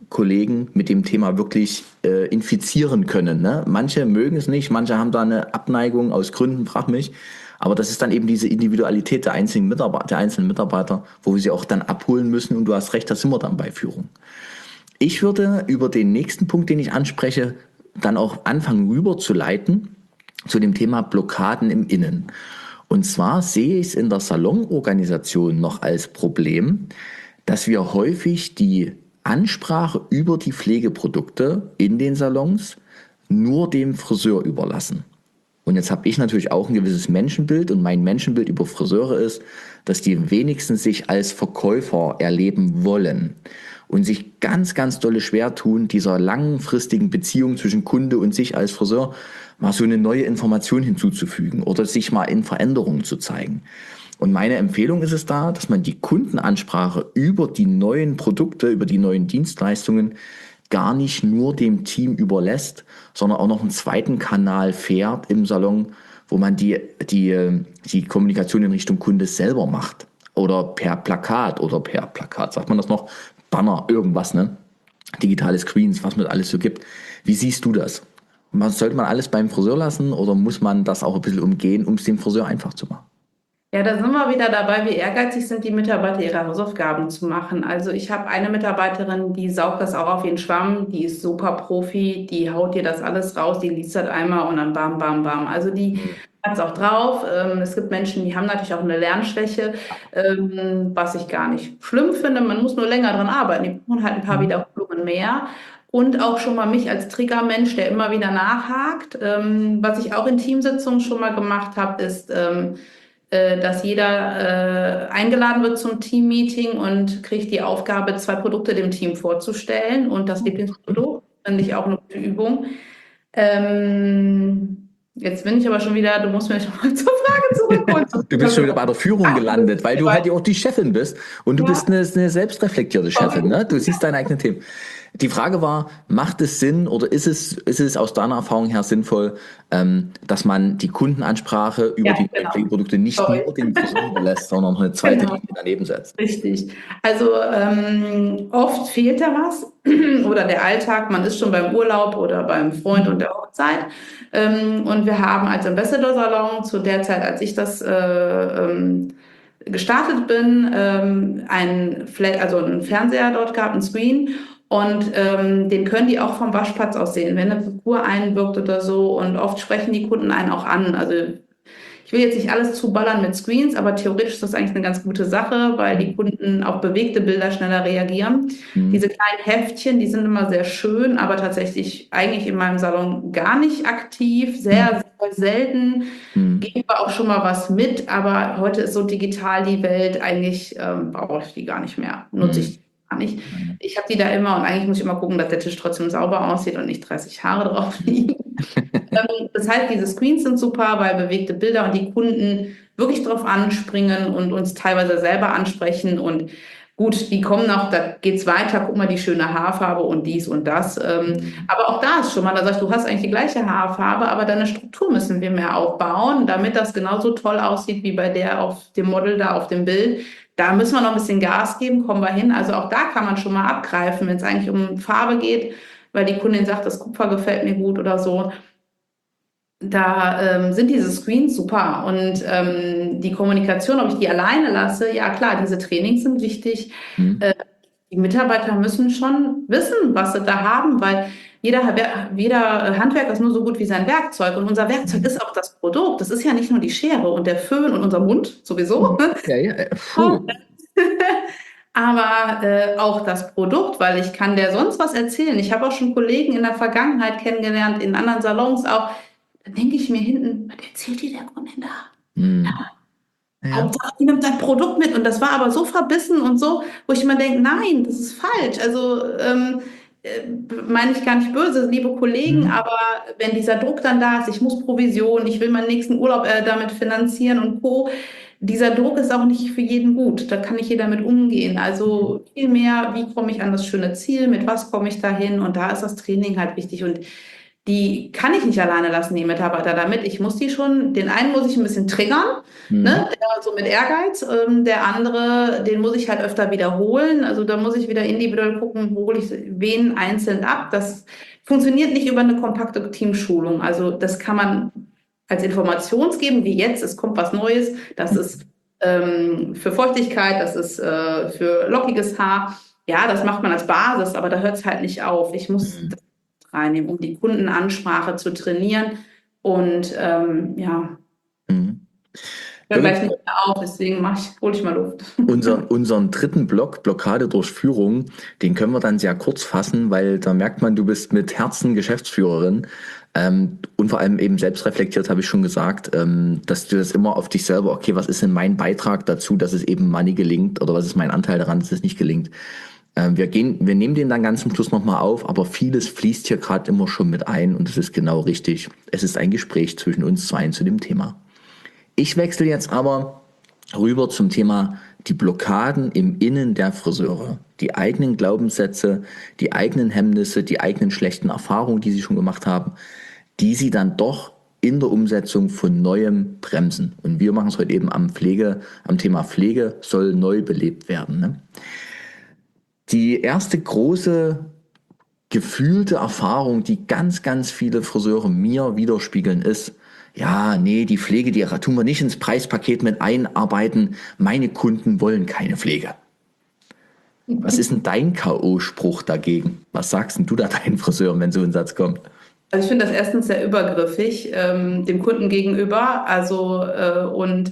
Kollegen mit dem Thema wirklich äh, infizieren können. Ne? Manche mögen es nicht, manche haben da eine Abneigung aus Gründen, frag mich. Aber das ist dann eben diese Individualität der einzelnen Mitarbeiter, der einzelnen Mitarbeiter, wo wir sie auch dann abholen müssen. Und du hast recht, da sind wir dann bei Führung. Ich würde über den nächsten Punkt, den ich anspreche, dann auch anfangen rüberzuleiten zu dem Thema Blockaden im Innen. Und zwar sehe ich es in der Salonorganisation noch als Problem, dass wir häufig die Ansprache über die Pflegeprodukte in den Salons nur dem Friseur überlassen. Und jetzt habe ich natürlich auch ein gewisses Menschenbild und mein Menschenbild über Friseure ist, dass die wenigsten sich als Verkäufer erleben wollen und sich ganz, ganz dolle schwer tun, dieser langfristigen Beziehung zwischen Kunde und sich als Friseur mal so eine neue Information hinzuzufügen oder sich mal in Veränderungen zu zeigen. Und meine Empfehlung ist es da, dass man die Kundenansprache über die neuen Produkte, über die neuen Dienstleistungen gar nicht nur dem Team überlässt, sondern auch noch einen zweiten Kanal fährt im Salon, wo man die, die, die Kommunikation in Richtung Kunde selber macht. Oder per Plakat oder per Plakat, sagt man das noch, Banner, irgendwas, ne? Digitale Screens, was man alles so gibt. Wie siehst du das? Sollte man alles beim Friseur lassen oder muss man das auch ein bisschen umgehen, um es dem Friseur einfach zu machen? Ja, da sind wir wieder dabei, wie ehrgeizig sind die Mitarbeiter, ihre Hausaufgaben zu machen. Also ich habe eine Mitarbeiterin, die saugt das auch auf ihren Schwamm, die ist super Profi, die haut dir das alles raus, die liest das einmal und dann bam, bam, bam. Also die hat es auch drauf. Ähm, es gibt Menschen, die haben natürlich auch eine Lernschwäche, ähm, was ich gar nicht schlimm finde. Man muss nur länger dran arbeiten. Die brauchen halt ein paar Wiederholungen mehr. Und auch schon mal mich als Triggermensch, der immer wieder nachhakt. Ähm, was ich auch in Teamsitzungen schon mal gemacht habe, ist, ähm, äh, dass jeder äh, eingeladen wird zum Teammeeting und kriegt die Aufgabe, zwei Produkte dem Team vorzustellen. Und das Lieblingsprodukt finde ich auch eine gute Übung. Ähm, jetzt bin ich aber schon wieder, du musst mir schon mal zur Frage zurückholen. Du bist schon wieder bei der Führung gelandet, weil du halt ja auch die Chefin bist und du Ja. bist eine, eine selbstreflektierte Chefin, ne? Du siehst deine eigenen Themen. Die Frage war, macht es Sinn oder ist es, ist es aus deiner Erfahrung her sinnvoll, ähm, dass man die Kundenansprache über Ja, die genau. Produkte nicht Sorry. nur den Friseur überlässt, sondern noch eine zweite Genau. Linie daneben setzt? Richtig. Also ähm, oft fehlt da was oder der Alltag, man ist schon beim Urlaub oder beim Freund und der Hochzeit. Ähm, und wir haben als Ambassador Salon zu der Zeit, als ich das äh, ähm, gestartet bin, ähm, einen, Flat, also einen Fernseher dort gehabt, einen Screen. Und ähm, den können die auch vom Waschplatz aus sehen, wenn eine Figur einwirkt oder so. Und oft sprechen die Kunden einen auch an. Also ich will jetzt nicht alles zuballern mit Screens, aber theoretisch ist das eigentlich eine ganz gute Sache, weil die Kunden auf bewegte Bilder schneller reagieren. Mhm. Diese kleinen Heftchen, die sind immer sehr schön, aber tatsächlich eigentlich in meinem Salon gar nicht aktiv, sehr, sehr selten. Mhm. Gebe auch schon mal was mit, aber heute ist so digital die Welt, eigentlich ähm, brauche ich die gar nicht mehr, nutze ich die gar nicht. Ich habe die da immer und eigentlich muss ich immer gucken, dass der Tisch trotzdem sauber aussieht und nicht dreißig Haare drauf liegen. ähm, das heißt, diese Screens sind super, weil bewegte Bilder und die Kunden wirklich drauf anspringen und uns teilweise selber ansprechen und gut, die kommen noch, da geht's weiter, guck mal die schöne Haarfarbe und dies und das. Ähm, aber auch da ist schon mal, da sagst du, du hast eigentlich die gleiche Haarfarbe, aber deine Struktur müssen wir mehr aufbauen, damit das genauso toll aussieht wie bei der auf dem Model da auf dem Bild. Da müssen wir noch ein bisschen Gas geben, kommen wir hin. Also auch da kann man schon mal abgreifen, wenn es eigentlich um Farbe geht, weil die Kundin sagt, das Kupfer gefällt mir gut oder so. Da ähm, sind diese Screens super und ähm, die Kommunikation, ob ich die alleine lasse, ja klar, diese Trainings sind wichtig. Mhm. Äh, die Mitarbeiter müssen schon wissen, was sie da haben, weil jeder, jeder Handwerker ist nur so gut wie sein Werkzeug und unser Werkzeug ist auch das Produkt. Das ist ja nicht nur die Schere und der Föhn und unser Mund sowieso. Ja, ja. Puh. Aber äh, auch das Produkt, weil ich kann der sonst was erzählen. Ich habe auch schon Kollegen in der Vergangenheit kennengelernt, in anderen Salons auch. Da denke ich mir hinten, was erzählt dir der Kundin da? Mhm. Ja. Ja. Hauptsache, die nimmt dein Produkt mit. Und das war aber so verbissen und so, wo ich immer denke, nein, das ist falsch. Also ähm, äh, meine ich gar nicht böse, liebe Kollegen, Mhm. aber wenn dieser Druck dann da ist, ich muss Provision, ich will meinen nächsten Urlaub äh, damit finanzieren und Co., dieser Druck ist auch nicht für jeden gut. Da kann nicht jeder mit umgehen. Also vielmehr, wie komme ich an das schöne Ziel, mit was komme ich dahin? Und da ist das Training halt wichtig. Und die kann ich nicht alleine lassen, die Mitarbeiter damit. Ich muss die schon, den einen muss ich ein bisschen triggern, Mhm. ne, der, so mit Ehrgeiz. Ähm, der andere, den muss ich halt öfter wiederholen. Also da muss ich wieder individuell gucken, wo hole ich wen einzeln ab. Das funktioniert nicht über eine kompakte Teamschulung. Also das kann man als Informationsgeben, wie jetzt, es kommt was Neues, das ist ähm, für Feuchtigkeit, das ist äh, für lockiges Haar. Ja, das macht man als Basis, aber da hört es halt nicht auf. Ich muss Mhm. das reinnehmen, um die Kundenansprache zu trainieren. Und ähm, ja, Mhm. ich höre Birgit, gleich nicht mehr auf, deswegen mach ich, hole ich mal Luft. Unseren, unseren dritten Block, Blockade durch Führung, den können wir dann sehr kurz fassen, weil da merkt man, du bist mit Herzen Geschäftsführerin. Ähm, und vor allem eben selbstreflektiert, habe ich schon gesagt, ähm, dass du das immer auf dich selber, okay, was ist denn mein Beitrag dazu, dass es eben Money gelingt oder was ist mein Anteil daran, dass es nicht gelingt. Ähm, wir gehen, wir nehmen den dann ganz zum Schluss nochmal auf, aber vieles fließt hier gerade immer schon mit ein und das ist genau richtig. Es ist ein Gespräch zwischen uns zweien zu dem Thema. Ich wechsle jetzt aber rüber zum Thema die Blockaden im Innen der Friseure. Die eigenen Glaubenssätze, die eigenen Hemmnisse, die eigenen schlechten Erfahrungen, die sie schon gemacht haben, die sie dann doch in der Umsetzung von Neuem bremsen. Und wir machen es heute eben am Pflege, am Thema Pflege soll neu belebt werden. Ne? Die erste große gefühlte Erfahrung, die ganz, ganz viele Friseure mir widerspiegeln, ist, ja, nee, die Pflege, die tun wir nicht ins Preispaket mit einarbeiten. Meine Kunden wollen keine Pflege. Was ist denn dein K O-Spruch dagegen? Was sagst denn du da deinen Friseuren, wenn so ein Satz kommt? Also ich finde das erstens sehr übergriffig ähm, dem Kunden gegenüber. Also äh, und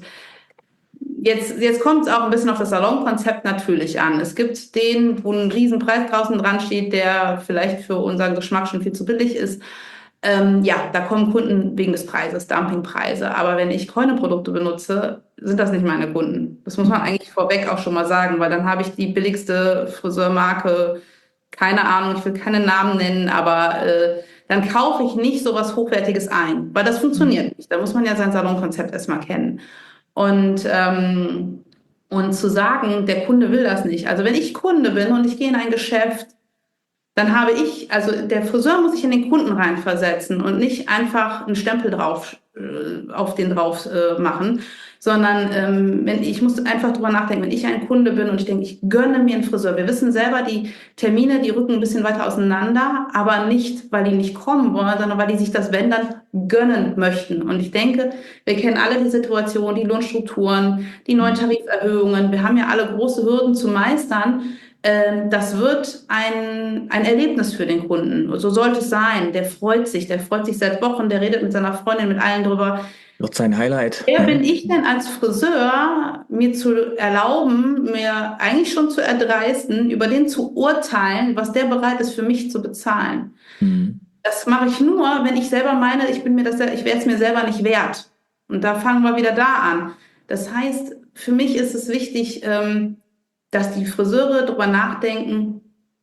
Jetzt, jetzt kommt es auch ein bisschen auf das Salonkonzept natürlich an. Es gibt den, wo ein Riesenpreis draußen dran steht, der vielleicht für unseren Geschmack schon viel zu billig ist. Ähm, ja, da kommen Kunden wegen des Preises, Dumpingpreise. Aber wenn ich Kräune-Produkte benutze, sind das nicht meine Kunden. Das muss man eigentlich vorweg auch schon mal sagen, weil dann habe ich die billigste Friseurmarke, keine Ahnung, ich will keine Namen nennen, aber äh, dann kaufe ich nicht so was Hochwertiges ein, weil das funktioniert nicht. Da muss man ja sein Salonkonzept erstmal kennen. Und, ähm, und zu sagen, der Kunde will das nicht. Also wenn ich Kunde bin und ich gehe in ein Geschäft, dann habe ich, also der Friseur muss sich in den Kunden reinversetzen und nicht einfach einen Stempel drauf, äh, auf den drauf äh, machen, sondern ähm, wenn ich muss einfach drüber nachdenken, wenn ich ein Kunde bin und ich denke, ich gönne mir einen Friseur. Wir wissen selber, die Termine, die rücken ein bisschen weiter auseinander, aber nicht, weil die nicht kommen wollen, sondern weil die sich das, wenn, dann gönnen möchten. Und ich denke, wir kennen alle die Situation, die Lohnstrukturen, die neuen Tariferhöhungen. Wir haben ja alle große Hürden zu meistern. Das wird ein, ein Erlebnis für den Kunden. So sollte es sein. Der freut sich, der freut sich seit Wochen, der redet mit seiner Freundin, mit allen drüber. Wird sein Highlight. Wer bin ich denn als Friseur, mir zu erlauben, mir eigentlich schon zu erdreisten, über den zu urteilen, was der bereit ist, für mich zu bezahlen? Mhm. Das mache ich nur, wenn ich selber meine, ich bin mir das, ich wäre es mir selber nicht wert. Und da fangen wir wieder da an. Das heißt, für mich ist es wichtig, ähm, dass die Friseure darüber nachdenken,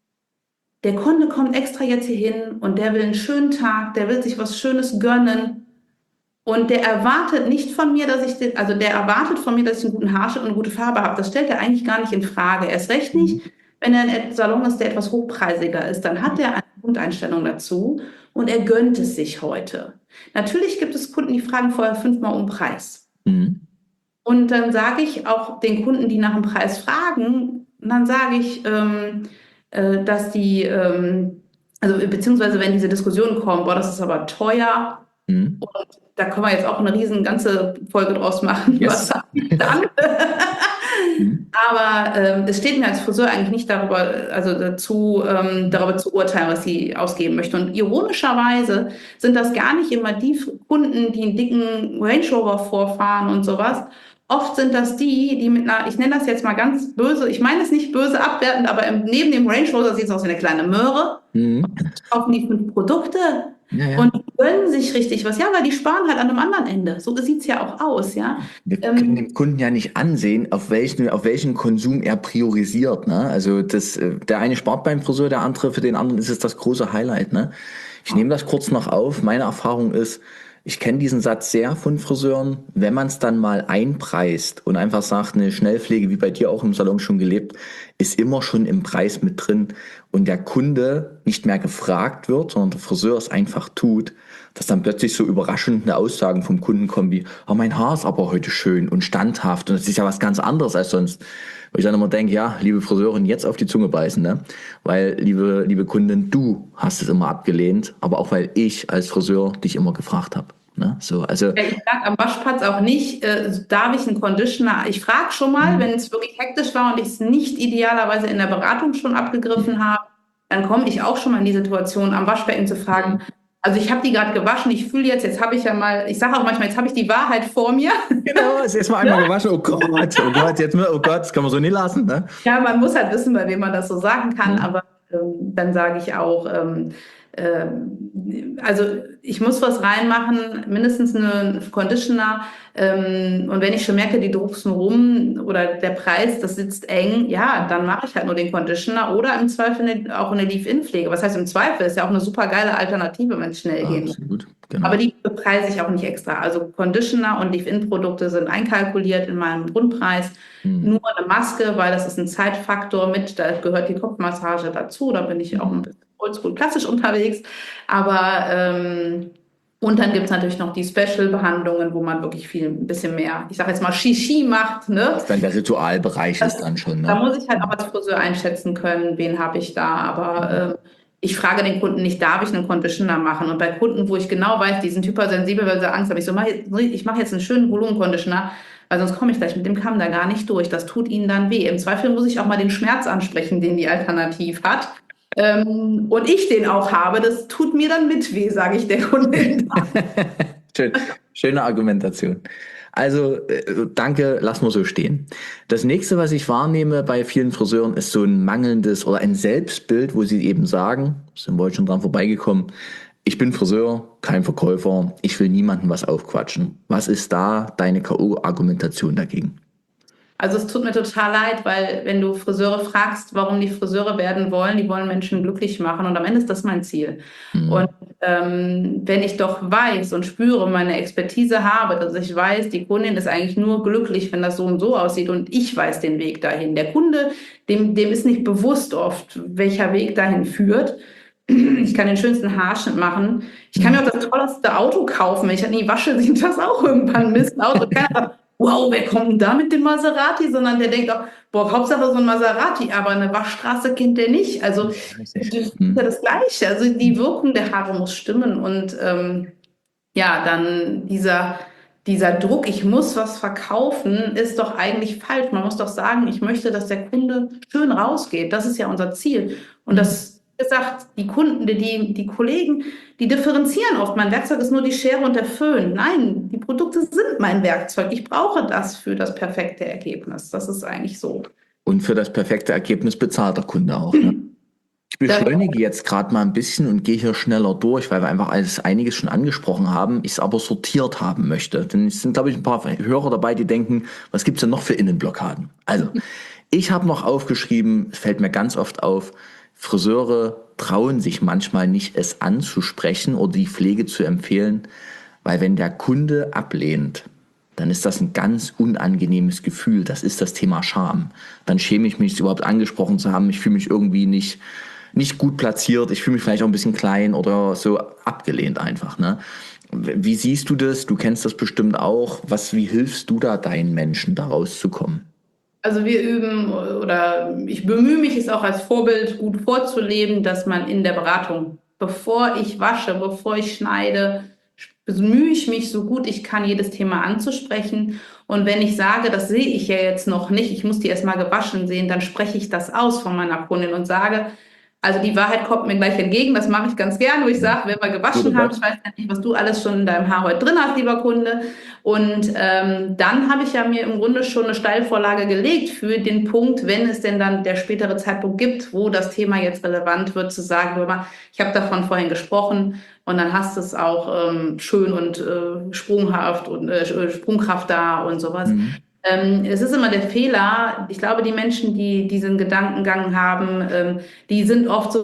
der Kunde kommt extra jetzt hier hin und der will einen schönen Tag, der will sich was Schönes gönnen und der erwartet nicht von mir, dass ich den, also der erwartet von mir, dass ich einen guten Haarschnitt und eine gute Farbe habe. Das stellt er eigentlich gar nicht in Frage. Erst recht nicht, wenn er ein Salon ist, der etwas hochpreisiger ist, dann hat er eine Grundeinstellung dazu und er gönnt es sich heute. Natürlich gibt es Kunden, die fragen vorher fünfmal um Preis. Mhm. Und dann sage ich auch den Kunden, die nach dem Preis fragen, dann sage ich, ähm, äh, dass die, ähm, also beziehungsweise wenn diese Diskussionen kommen, boah, das ist aber teuer. Mhm. Und da können wir jetzt auch eine riesen ganze Folge draus machen. Yes. Was sage ich dann? Mhm. Aber ähm, es steht mir als Friseur eigentlich nicht darüber, also dazu, ähm, darüber zu urteilen, was sie ausgeben möchte. Und ironischerweise sind das gar nicht immer die Kunden, die einen dicken Range Rover vorfahren und sowas. Oft sind das die, die mit einer, ich nenne das jetzt mal ganz böse, ich meine es nicht böse abwertend, aber im, neben dem Range Rover sieht es aus wie eine kleine Möhre. Mhm. Kaufen die fünf Produkte Ja, ja. und die gönnen sich richtig was. Ja, weil die sparen halt an einem anderen Ende. So sieht es ja auch aus, ja. Wir Ähm, können dem Kunden ja nicht ansehen, auf welchen, auf welchen Konsum er priorisiert. Ne? Also das, äh, der eine spart beim Friseur, der andere, für den anderen ist es das große Highlight. Ne? Ich nehme das kurz noch auf. Meine Erfahrung ist, Ich kenne diesen Satz sehr von Friseuren, wenn man es dann mal einpreist und einfach sagt, eine Schnellpflege, wie bei dir auch im Salon schon gelebt, ist immer schon im Preis mit drin und der Kunde nicht mehr gefragt wird, sondern der Friseur es einfach tut, dass dann plötzlich so überraschende Aussagen vom Kunden kommen wie, oh, mein Haar ist aber heute schön und standhaft und das ist ja was ganz anderes als sonst. Wo ich dann immer denke, ja, liebe Friseurin, jetzt auf die Zunge beißen, ne? Weil, liebe, liebe Kundin, du hast es immer abgelehnt, aber auch weil ich als Friseur dich immer gefragt habe. Ne? So, also, Ja, ich sage am Waschplatz auch nicht, äh, darf ich einen Conditioner? Ich frage schon mal, wenn es wirklich hektisch war und ich es nicht idealerweise in der Beratung schon abgegriffen habe, dann komme ich auch schon mal in die Situation, am Waschbecken zu fragen, also ich habe die gerade gewaschen, ich fühle jetzt, jetzt habe ich ja mal, ich sage auch manchmal, jetzt habe ich die Wahrheit vor mir. genau, es ist mal einmal gewaschen, oh Gott, oh Gott, jetzt, oh Gott, das kann man so nie lassen. Ne? Ja, man muss halt wissen, bei wem man das so sagen kann, Mhm. aber ähm, dann sage ich auch, ähm, ähm, also ich muss was reinmachen, mindestens einen Conditioner. Ähm, und wenn ich schon merke, die drucksen rum oder der Preis, das sitzt eng, ja, dann mache ich halt nur den Conditioner oder im Zweifel eine, auch eine Leave-In-Pflege. Was heißt im Zweifel? Ist ja auch eine super geile Alternative, wenn es schnell gehen muss. Absolut, genau. Aber die bepreise ich auch nicht extra. Also Conditioner und Leave-In-Produkte sind einkalkuliert in meinem Grundpreis. Mhm. Nur eine Maske, weil das ist ein Zeitfaktor mit, da gehört die Kopfmassage dazu, da bin ich auch ein bisschen oldschool klassisch unterwegs. Aber ähm, und dann gibt es natürlich noch die Special-Behandlungen, wo man wirklich viel, ein bisschen mehr, ich sage jetzt mal Shishi macht. Ne? Das dann der Ritualbereich Das, ist dann schon. Ne? Da muss ich halt auch als Friseur einschätzen können, wen habe ich da. Aber ähm, ich frage den Kunden nicht, darf ich einen Conditioner machen? Und bei Kunden, wo ich genau weiß, die sind hypersensibel, weil sie Angst haben, ich so, mach jetzt, ich mache jetzt einen schönen Volumenconditioner, weil sonst komme ich gleich mit dem Kamm da gar nicht durch. Das tut ihnen dann weh. Im Zweifel muss ich auch mal den Schmerz ansprechen, den die Alternativ hat. Ähm, und ich den auch habe. Das tut mir dann mit weh, sage ich der Kundin. Schön, schöne Argumentation. Also äh, danke, lass mal so stehen. Das nächste, was ich wahrnehme bei vielen Friseuren, ist so ein mangelndes oder ein Selbstbild, wo sie eben sagen, sind wir heute schon dran vorbeigekommen, ich bin Friseur, kein Verkäufer, ich will niemandem was aufquatschen. Was ist da deine K O-Argumentation dagegen? Also es tut mir total leid, weil wenn du Friseure fragst, warum die Friseure werden wollen, die wollen Menschen glücklich machen und am Ende ist das mein Ziel. Mhm. Und ähm, wenn ich doch weiß und spüre, meine Expertise habe, dass ich weiß, die Kundin ist eigentlich nur glücklich, wenn das so und so aussieht und ich weiß den Weg dahin. Der Kunde, dem, dem ist nicht bewusst oft, welcher Weg dahin führt. Ich kann den schönsten Haarschnitt machen. Ich kann mir auch das tollste Auto kaufen. Wenn ich das nie wasche, sieht das auch irgendwann Mist aus. Und keiner wow, wer kommt denn da mit dem Maserati? Sondern der denkt auch, boah, Hauptsache so ein Maserati, aber eine Waschstraße kennt der nicht. Also das ist ja das Gleiche. Also die Wirkung der Haare muss stimmen. Und ähm, ja, dann dieser, dieser Druck, ich muss was verkaufen, ist doch eigentlich falsch. Man muss doch sagen, ich möchte, dass der Kunde schön rausgeht. Das ist ja unser Ziel. Und das gesagt, die Kunden, die, die Kollegen, die differenzieren oft. Mein Werkzeug ist nur die Schere und der Föhn. Nein, die Produkte sind mein Werkzeug. Ich brauche das für das perfekte Ergebnis. Das ist eigentlich so. Und für das perfekte Ergebnis bezahlt der Kunde auch. Ne? Ich beschleunige jetzt gerade mal ein bisschen und gehe hier schneller durch, weil wir einfach alles einiges schon angesprochen haben, ich es aber sortiert haben möchte. Denn es sind, glaube ich, ein paar Hörer dabei, die denken, was gibt es denn noch für Innenblockaden? Also, ich habe noch aufgeschrieben, es fällt mir ganz oft auf, Friseure trauen sich manchmal nicht, es anzusprechen oder die Pflege zu empfehlen, weil wenn der Kunde ablehnt, dann ist das ein ganz unangenehmes Gefühl. Das ist das Thema Scham. Dann schäme ich mich, es überhaupt angesprochen zu haben. Ich fühle mich irgendwie nicht, nicht gut platziert. Ich fühle mich vielleicht auch ein bisschen klein oder so abgelehnt einfach. Ne? Wie siehst du das? Du kennst das bestimmt auch. Was, wie hilfst du da deinen Menschen, da rauszukommen? Also wir üben oder ich bemühe mich, es auch als Vorbild gut vorzuleben, dass man in der Beratung, bevor ich wasche, bevor ich schneide, bemühe ich mich so gut ich kann, jedes Thema anzusprechen. Und wenn ich sage, das sehe ich ja jetzt noch nicht, ich muss die erstmal gewaschen sehen, dann spreche ich das aus von meiner Kundin und sage, also die Wahrheit kommt mir gleich entgegen, das mache ich ganz gern, wo ich sage, wenn wir gewaschen haben, ich weiß ja nicht, was du alles schon in deinem Haar heute drin hast, lieber Kunde. Und ähm, dann habe ich ja mir im Grunde schon eine Steilvorlage gelegt für den Punkt, wenn es denn dann der spätere Zeitpunkt gibt, wo das Thema jetzt relevant wird, zu sagen, hör mal, ich habe davon vorhin gesprochen und dann hast du es auch ähm, schön und äh, sprunghaft und äh, Sprungkraft da und sowas. Mhm. Ähm, es ist immer der Fehler, ich glaube, die Menschen, die diesen Gedankengang haben, ähm, die sind oft so,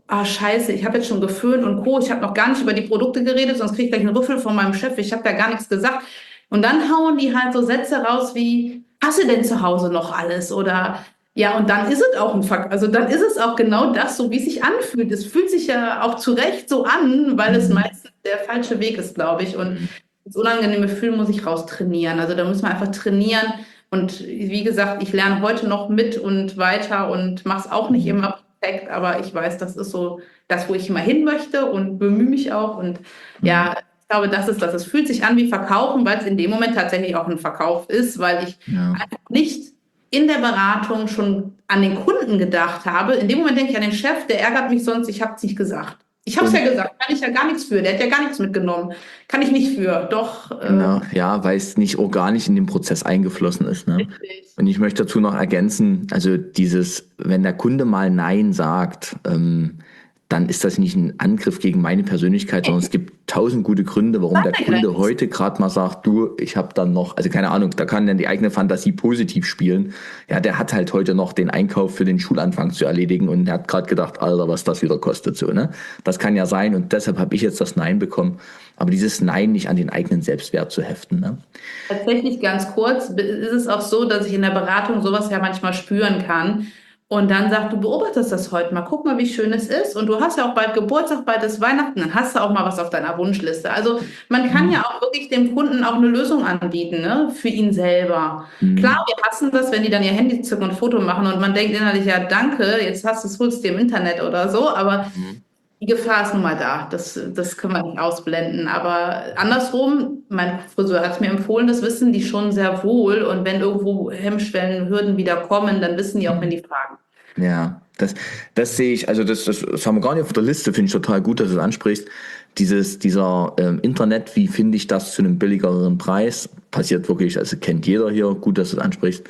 ah, scheiße, ich habe jetzt schon geföhnt und Co. Ich habe noch gar nicht über die Produkte geredet, sonst kriege ich gleich einen Rüffel von meinem Chef. Ich habe da gar nichts gesagt. Und dann hauen die halt so Sätze raus wie, hast du denn zu Hause noch alles? Oder ja, und dann ist es auch ein Fakt. Also dann ist es auch genau das, so wie es sich anfühlt. Es fühlt sich ja auch zu Recht so an, weil es Mhm. meistens der falsche Weg ist, glaube ich. Und Mhm. das unangenehme Gefühl muss ich raustrainieren. Also da muss man einfach trainieren. Und wie gesagt, ich lerne heute noch mit und weiter und mache es auch nicht Mhm. immer perfekt, aber ich weiß, das ist so das, wo ich immer hin möchte und bemühe mich auch. Und Mhm. ja, ich glaube, das ist das. Es fühlt sich an wie Verkaufen, weil es in dem Moment tatsächlich auch ein Verkauf ist, weil ich Ja. einfach nicht in der Beratung schon an den Kunden gedacht habe. In dem Moment denke ich an den Chef, der ärgert mich sonst, ich habe es nicht gesagt. Ich habe es ja Und gesagt, kann ich ja gar nichts für. Der hat ja gar nichts mitgenommen. Kann ich nicht für. Doch, äh, genau, ja, weil es nicht organisch in den Prozess eingeflossen ist, ne? richtig. Und ich möchte dazu noch ergänzen, also dieses, wenn der Kunde mal Nein sagt, ähm, dann ist das nicht ein Angriff gegen meine Persönlichkeit, sondern es gibt tausend gute Gründe, warum der Kunde Grenzen. heute gerade mal sagt, du, ich habe dann noch, also keine Ahnung, da kann dann die eigene Fantasie positiv spielen. Ja, der hat halt heute noch den Einkauf für den Schulanfang zu erledigen und der hat gerade gedacht, Alter, was das wieder kostet, so, ne? Das kann ja sein und deshalb habe ich jetzt das Nein bekommen. Aber dieses Nein nicht an den eigenen Selbstwert zu heften, ne? Tatsächlich ganz kurz, ist es auch so, dass ich in der Beratung sowas ja manchmal spüren kann und dann sagt, du beobachtest das heute mal, guck mal, wie schön es ist und du hast ja auch bald Geburtstag, bald ist Weihnachten, dann hast du auch mal was auf deiner Wunschliste. Also man kann ja Mhm. auch wirklich dem Kunden auch eine Lösung anbieten, ne, für ihn selber. Klar, Mhm. wir hassen das, wenn die dann ihr Handy zücken und ein Foto machen und man denkt innerlich, ja, danke, jetzt hast du es, holst du dir im Internet oder so, aber Mhm. die Gefahr ist nun mal da. Das, das können wir nicht ausblenden. Aber andersrum, mein Friseur hat es mir empfohlen, das wissen die schon sehr wohl. Und wenn irgendwo Hemmschwellen, Hürden wieder kommen, dann wissen die auch, wenn Mhm. die fragen. Ja, das, das sehe ich, also das, das, das haben wir gar nicht auf der Liste, finde ich total gut, dass du es ansprichst. Dieses, dieser ähm, Internet, wie finde ich das zu einem billigeren Preis? Passiert wirklich, also kennt jeder hier, gut, dass du es ansprichst.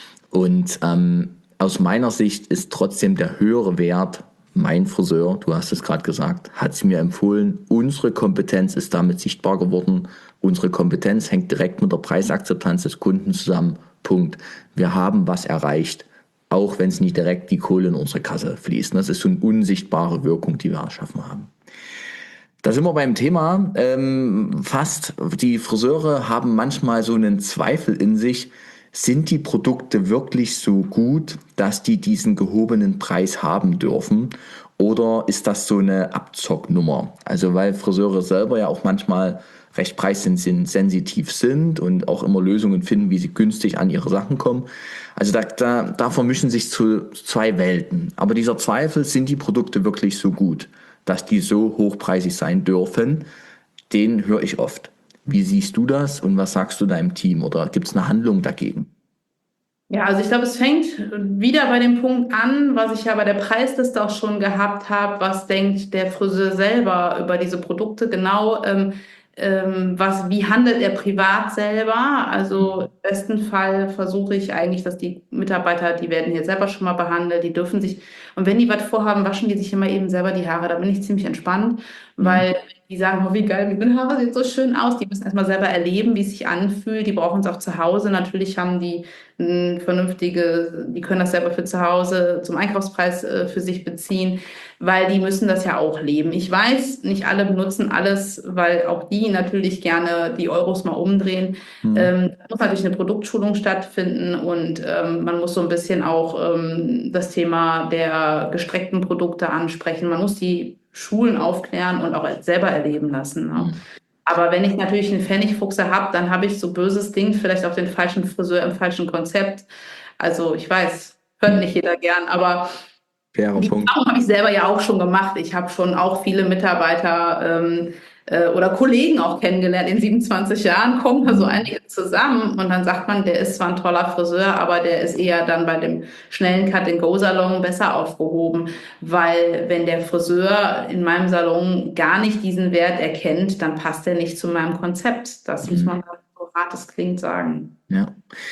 Und ähm, aus meiner Sicht ist trotzdem der höhere Wert mein Friseur, du hast es gerade gesagt, hat es mir empfohlen. Unsere Kompetenz ist damit sichtbar geworden. Unsere Kompetenz hängt direkt mit der Preisakzeptanz des Kunden zusammen. Punkt. Wir haben was erreicht, auch wenn es nicht direkt die Kohle in unsere Kasse fließt. Das ist so eine unsichtbare Wirkung, die wir erschaffen haben. Da sind wir beim Thema. Ähm, fast die Friseure haben manchmal so einen Zweifel in sich. Sind die Produkte wirklich so gut, dass die diesen gehobenen Preis haben dürfen? Oder ist das so eine Abzocknummer? Also weil Friseure selber ja auch manchmal recht preissensitiv sind und auch immer Lösungen finden, wie sie günstig an ihre Sachen kommen. Also da, da, da vermischen sich zu zwei Welten. Aber dieser Zweifel, sind die Produkte wirklich so gut, dass die so hochpreisig sein dürfen, den höre ich oft. Wie siehst du das und was sagst du deinem Team oder gibt es eine Handlung dagegen? Ja, also ich glaube, es fängt wieder bei dem Punkt an, was ich ja bei der Preisliste auch schon gehabt habe. Was denkt der Friseur selber über diese Produkte genau? Ähm, ähm, was, wie handelt er privat selber? Also im besten Fall versuche ich eigentlich, dass die Mitarbeiter, die werden hier selber schon mal behandelt, die dürfen sich, und wenn die was vorhaben, waschen die sich immer eben selber die Haare. Da bin ich ziemlich entspannt, Mhm. weil die sagen, oh, wie geil, meine Haare sehen so schön aus. Die müssen erstmal selber erleben, wie es sich anfühlt. Die brauchen es auch zu Hause. Natürlich haben die ein vernünftige, die können das selber für zu Hause zum Einkaufspreis äh, für sich beziehen, weil die müssen das ja auch leben. Ich weiß, nicht alle benutzen alles, weil auch die natürlich gerne die Euros mal umdrehen. Mhm. Ähm, da muss natürlich eine Produktschulung stattfinden und ähm, man muss so ein bisschen auch ähm, das Thema der gestreckten Produkte ansprechen. Man muss die Schulen aufklären und auch selber erleben lassen. Ne? Mhm. Aber wenn ich natürlich einen Pfennigfuchser habe, dann habe ich so böses Ding, vielleicht auch den falschen Friseur im falschen Konzept. Also ich weiß, hört nicht Mhm. jeder gern, aber Fairer die Punkt. Erfahrung habe ich selber ja auch schon gemacht. Ich habe schon auch viele Mitarbeiter ähm, äh, oder Kollegen auch kennengelernt. In siebenundzwanzig Jahren kommen da so Mhm. einige zusammen und dann sagt man, der ist zwar ein toller Friseur, aber der ist eher dann bei dem schnellen Cut-and-Go-Salon besser aufgehoben, weil wenn der Friseur in meinem Salon gar nicht diesen Wert erkennt, dann passt er nicht zu meinem Konzept. Das muss Mhm. man, so hart es klingt, sagen. Ja.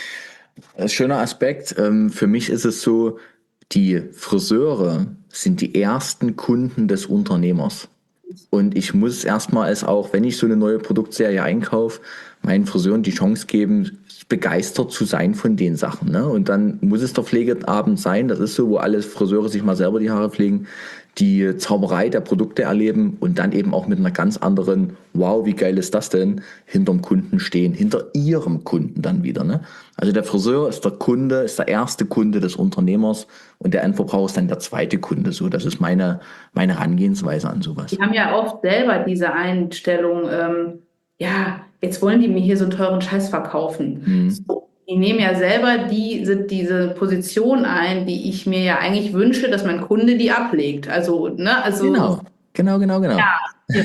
Ein schöner Aspekt. Ähm, für mich ist es so, die Friseure sind die ersten Kunden des Unternehmers. Und ich muss erstmal es auch, wenn ich so eine neue Produktserie einkaufe, meinen Friseuren die Chance geben, begeistert zu sein von den Sachen. Ne? Und dann muss es der Pflegeabend sein, das ist so, wo alle Friseure sich mal selber die Haare pflegen, die Zauberei der Produkte erleben und dann eben auch mit einer ganz anderen, wow, wie geil ist das denn, hinterm Kunden stehen, hinter ihrem Kunden dann wieder. Ne? Also der Friseur ist der Kunde, ist der erste Kunde des Unternehmers und der Endverbraucher ist dann der zweite Kunde. So, das ist meine, meine Herangehensweise an sowas. Die haben ja oft selber diese Einstellung, ähm, ja, jetzt wollen die mir hier so einen teuren Scheiß verkaufen. Mhm. So, die nehmen ja selber diese, diese Position ein, die ich mir ja eigentlich wünsche, dass mein Kunde die ablegt. Also, ne, also. Genau, genau, genau, genau. Ja.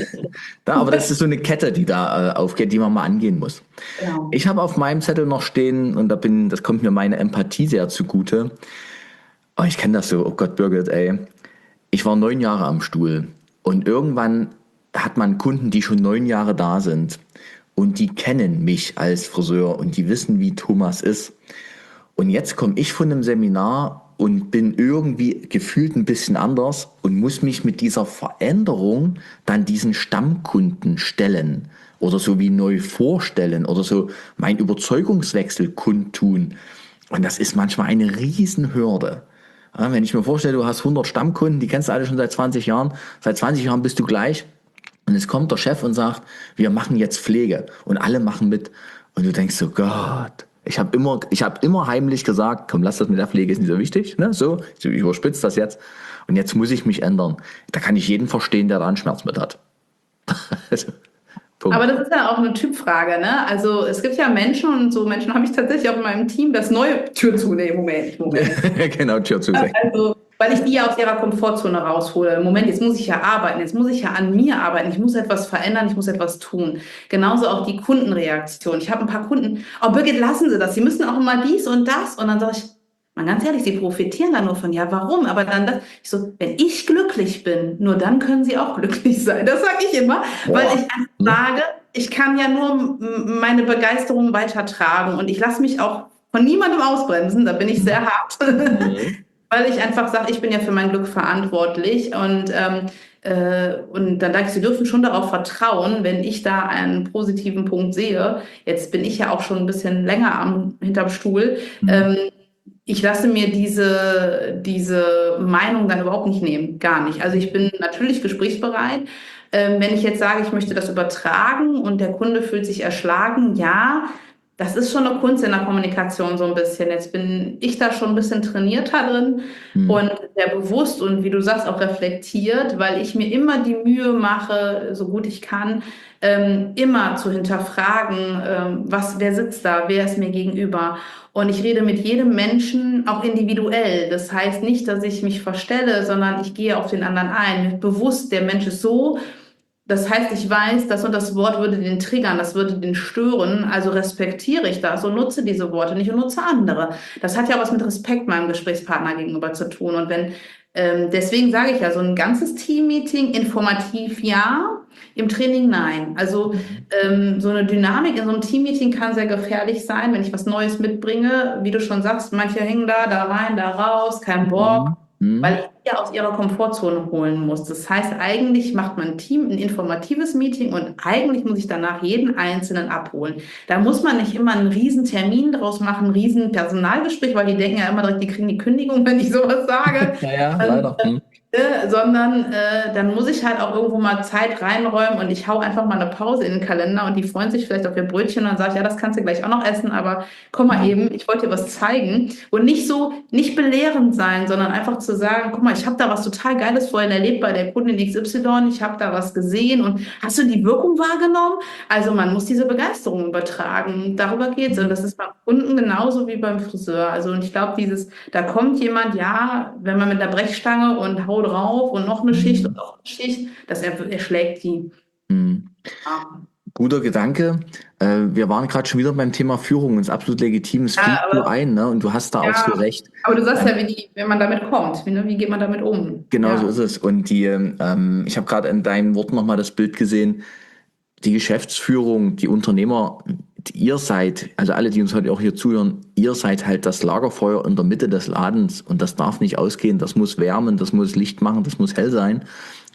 Da, aber das ist so eine Kette, die da äh, aufgeht, die man mal angehen muss. Genau. Ich habe auf meinem Zettel noch stehen, und da bin, das kommt mir meine Empathie sehr zugute. Oh, ich kenne das so, oh Gott, Birgit, ey. Ich war neun Jahre am Stuhl und irgendwann hat man Kunden, die schon neun Jahre da sind und die kennen mich als Friseur und die wissen, wie Thomas ist. Und jetzt komme ich von einem Seminar und bin irgendwie gefühlt ein bisschen anders und muss mich mit dieser Veränderung dann diesen Stammkunden stellen oder so wie neu vorstellen oder so mein Überzeugungswechsel kundtun. Und das ist manchmal eine Riesenhürde. Ja, wenn ich mir vorstelle, du hast hundert Stammkunden, die kennst du alle schon seit zwanzig Jahren, seit zwanzig Jahren bist du gleich und jetzt kommt der Chef und sagt, wir machen jetzt Pflege und alle machen mit und du denkst so, Gott, ich habe immer, ich habe immer heimlich gesagt, komm, lass das mit der Pflege, ist nicht so wichtig, ne? So, ich überspitze das jetzt und jetzt muss ich mich ändern. Da kann ich jeden verstehen, der da einen Schmerz mit hat. Also, Punkt. Aber das ist ja auch eine Typfrage, ne? Also es gibt ja Menschen und so Menschen habe ich tatsächlich auch in meinem Team, das neue Tür zu, nee, Moment, Moment. Genau, Tür zu. Also, weil ich die ja aus ihrer Komfortzone raushole. Moment, jetzt muss ich ja arbeiten, jetzt muss ich ja an mir arbeiten, ich muss etwas verändern, ich muss etwas tun. Genauso auch die Kundenreaktion. Ich habe ein paar Kunden, oh Birgit, lassen Sie das, Sie müssen auch immer dies und das. Und dann sage ich, mal ganz ehrlich, Sie profitieren da nur von, ja, warum? Aber dann das, ich so, wenn ich glücklich bin, nur dann können Sie auch glücklich sein. Das sage ich immer, Boah. weil ich einfach sage, ich kann ja nur meine Begeisterung weitertragen und ich lasse mich auch von niemandem ausbremsen, da bin ich sehr hart, mhm. weil ich einfach sage, ich bin ja für mein Glück verantwortlich und ähm, äh, und dann denke ich, Sie dürfen schon darauf vertrauen, wenn ich da einen positiven Punkt sehe. Jetzt bin ich ja auch schon ein bisschen länger am hinterm Stuhl. Mhm. Ähm, Ich lasse mir diese, diese Meinung dann überhaupt nicht nehmen, gar nicht. Also ich bin natürlich gesprächsbereit. Ähm, wenn ich jetzt sage, ich möchte das übertragen und der Kunde fühlt sich erschlagen, ja, das ist schon eine Kunst in der Kommunikation so ein bisschen. Jetzt bin ich da schon ein bisschen trainierter drin mhm. und sehr bewusst und wie du sagst, auch reflektiert, weil ich mir immer die Mühe mache, so gut ich kann, ähm, immer zu hinterfragen, ähm, was, wer sitzt da, wer ist mir gegenüber. Und ich rede mit jedem Menschen auch individuell. Das heißt nicht, dass ich mich verstelle, sondern ich gehe auf den anderen ein. Bewusst, der Mensch ist so. Das heißt, ich weiß, das und das Wort würde den triggern, das würde den stören. Also respektiere ich das und nutze diese Worte nicht und nutze andere. Das hat ja was mit Respekt meinem Gesprächspartner gegenüber zu tun. Und wenn ähm, deswegen sage ich ja, so ein ganzes Team-Meeting, informativ ja, im Training nein. Also ähm, so eine Dynamik in so einem Team-Meeting kann sehr gefährlich sein, wenn ich was Neues mitbringe. Wie du schon sagst, manche hängen da, da rein, da raus, kein Bock. Mhm. Weil ich die ja aus ihrer Komfortzone holen muss. Das heißt, eigentlich macht mein Team ein informatives Meeting und eigentlich muss ich danach jeden Einzelnen abholen. Da muss man nicht immer einen riesen Termin draus machen, ein riesen Personalgespräch, weil die denken ja immer direkt, die kriegen die Kündigung, wenn ich sowas sage. Ja, ja, leider. Ähm, äh, sondern äh, dann muss ich halt auch irgendwo mal Zeit reinräumen und ich hau einfach mal eine Pause in den Kalender und die freuen sich vielleicht auf ihr Brötchen und dann sage ich, ja, das kannst du gleich auch noch essen, aber komm mal eben, ich wollte dir was zeigen und nicht so, nicht belehrend sein, sondern einfach zu sagen, guck mal, ich habe da was total Geiles vorhin erlebt bei der Kundin X Y, ich habe da was gesehen und hast du die Wirkung wahrgenommen? Also man muss diese Begeisterung übertragen, darüber geht's und das ist beim Kunden genauso wie beim Friseur. Also und ich glaube, dieses, da kommt jemand, ja, wenn man mit der Brechstange und haut drauf und noch eine Schicht und noch eine Schicht, das er, erschlägt die. Mhm. Ja. Guter Gedanke. Wir waren gerade schon wieder beim Thema Führung und es ist absolut legitim, es fliegt ja, nur ein, ne? Und du hast da ja, auch so recht. Aber du sagst ja, wie, die, wenn man damit kommt, wie, ne? Wie geht man damit um? Genau, ja. so ist es. Und die, ähm, ich habe gerade in deinen Worten nochmal das Bild gesehen, die Geschäftsführung, die Unternehmer, ihr seid, also alle, die uns heute auch hier zuhören, ihr seid halt das Lagerfeuer in der Mitte des Ladens und das darf nicht ausgehen, das muss wärmen, das muss Licht machen, das muss hell sein.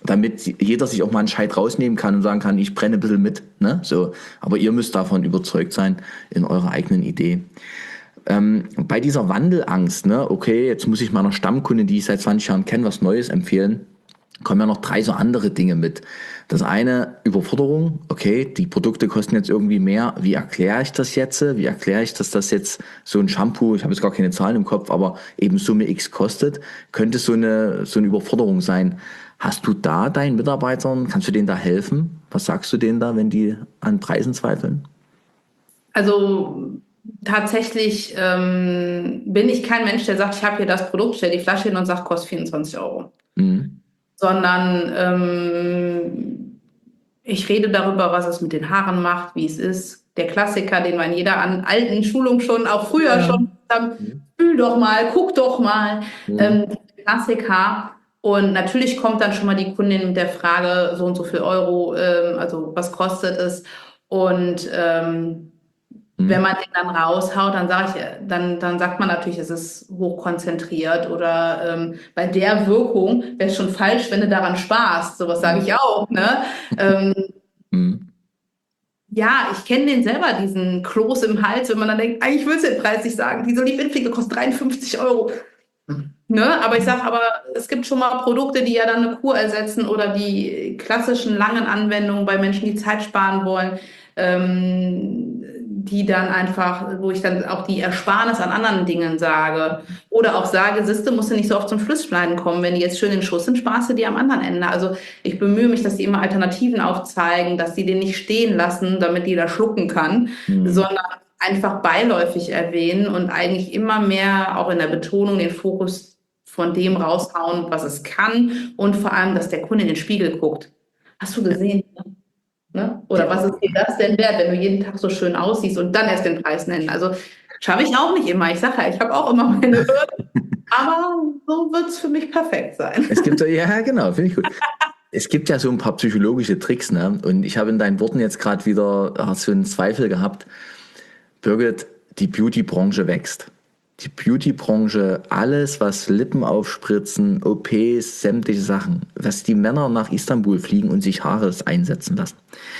damit jeder sich auch mal einen Scheit rausnehmen kann und sagen kann, ich brenne ein bisschen mit. Ne? So, aber ihr müsst davon überzeugt sein in eurer eigenen Idee. Ähm, bei dieser Wandelangst, ne, okay, jetzt muss ich meiner Stammkundin, die ich seit zwanzig Jahren kenne, was Neues empfehlen, kommen ja noch drei so andere Dinge mit. Das eine, Überforderung, okay, die Produkte kosten jetzt irgendwie mehr, wie erkläre ich das jetzt? Wie erkläre ich, dass das jetzt so ein Shampoo, ich habe jetzt gar keine Zahlen im Kopf, aber eben Summe X kostet, könnte so eine, so eine Überforderung sein. Hast du da deinen Mitarbeitern, kannst du denen da helfen? Was sagst du denen da, wenn die an Preisen zweifeln? Also tatsächlich ähm, bin ich kein Mensch, der sagt, ich habe hier das Produkt, stell die Flasche hin und sagt, kostet vierundzwanzig Euro. Mhm. Sondern ähm, ich rede darüber, was es mit den Haaren macht, wie es ist. Der Klassiker, den wir in jeder an alten Schulung schon, auch früher Ja. schon haben, fühl doch mal, guck doch mal. Mhm. Ähm, Klassiker. Und natürlich kommt dann schon mal die Kundin mit der Frage, so und so viel Euro, ähm, also was kostet es? Und ähm, wenn Mhm. man den dann raushaut, dann sage ich, dann, dann sagt man natürlich, es ist hochkonzentriert oder ähm, bei der Wirkung wäre es schon falsch, wenn du daran sparst. Sowas sage ich auch, ne? Ähm, Mhm. ja, ich kenne den selber, diesen Kloß im Hals, wenn man dann denkt, eigentlich willst du den Preis nicht sagen. Diese Leave-In-Pflege kostet dreiundfünfzig Euro. Ne? Aber ich sage aber, es gibt schon mal Produkte, die ja dann eine Kur ersetzen oder die klassischen langen Anwendungen bei Menschen, die Zeit sparen wollen, ähm, die dann einfach, wo ich dann auch die Ersparnis an anderen Dingen sage. Oder auch sage, siehste, musst du nicht so oft zum Flussschneiden kommen. Wenn die jetzt schön in Schuss sind, sparst du die am anderen Ende. Also ich bemühe mich, dass die immer Alternativen aufzeigen, dass die den nicht stehen lassen, damit die da schlucken kann, Mhm. sondern einfach beiläufig erwähnen und eigentlich immer mehr auch in der Betonung den Fokus von dem raushauen, was es kann und vor allem, dass der Kunde in den Spiegel guckt. Hast du gesehen? Ne? Oder was ist dir das denn wert, wenn du jeden Tag so schön aussiehst und dann erst den Preis nennen? Also schaffe ich auch nicht immer. Ich sage ja, ich habe auch immer meine Hürden, aber so wird es für mich perfekt sein. Es gibt so, ja, genau, finde ich gut. Es gibt ja so ein paar psychologische Tricks, ne? Und ich habe in deinen Worten jetzt gerade wieder äh, so einen Zweifel gehabt. Birgit, die Beauty-Branche wächst. Die Beauty-Branche, alles, was Lippen aufspritzen, O Ps, sämtliche Sachen, was die Männer nach Istanbul fliegen und sich Haare einsetzen lassen.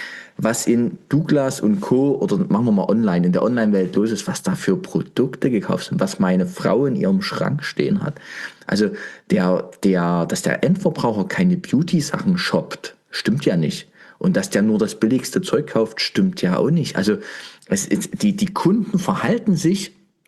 Was in Douglas und Co. oder machen wir mal online, in der Online-Welt los ist, was da für Produkte gekauft sind, was meine Frau in ihrem Schrank stehen hat. Also der, der, dass der Endverbraucher keine Beauty-Sachen shoppt, stimmt ja nicht. Und dass der nur das billigste Zeug kauft, stimmt ja auch nicht. Also es, die, die Kunden verhalten sich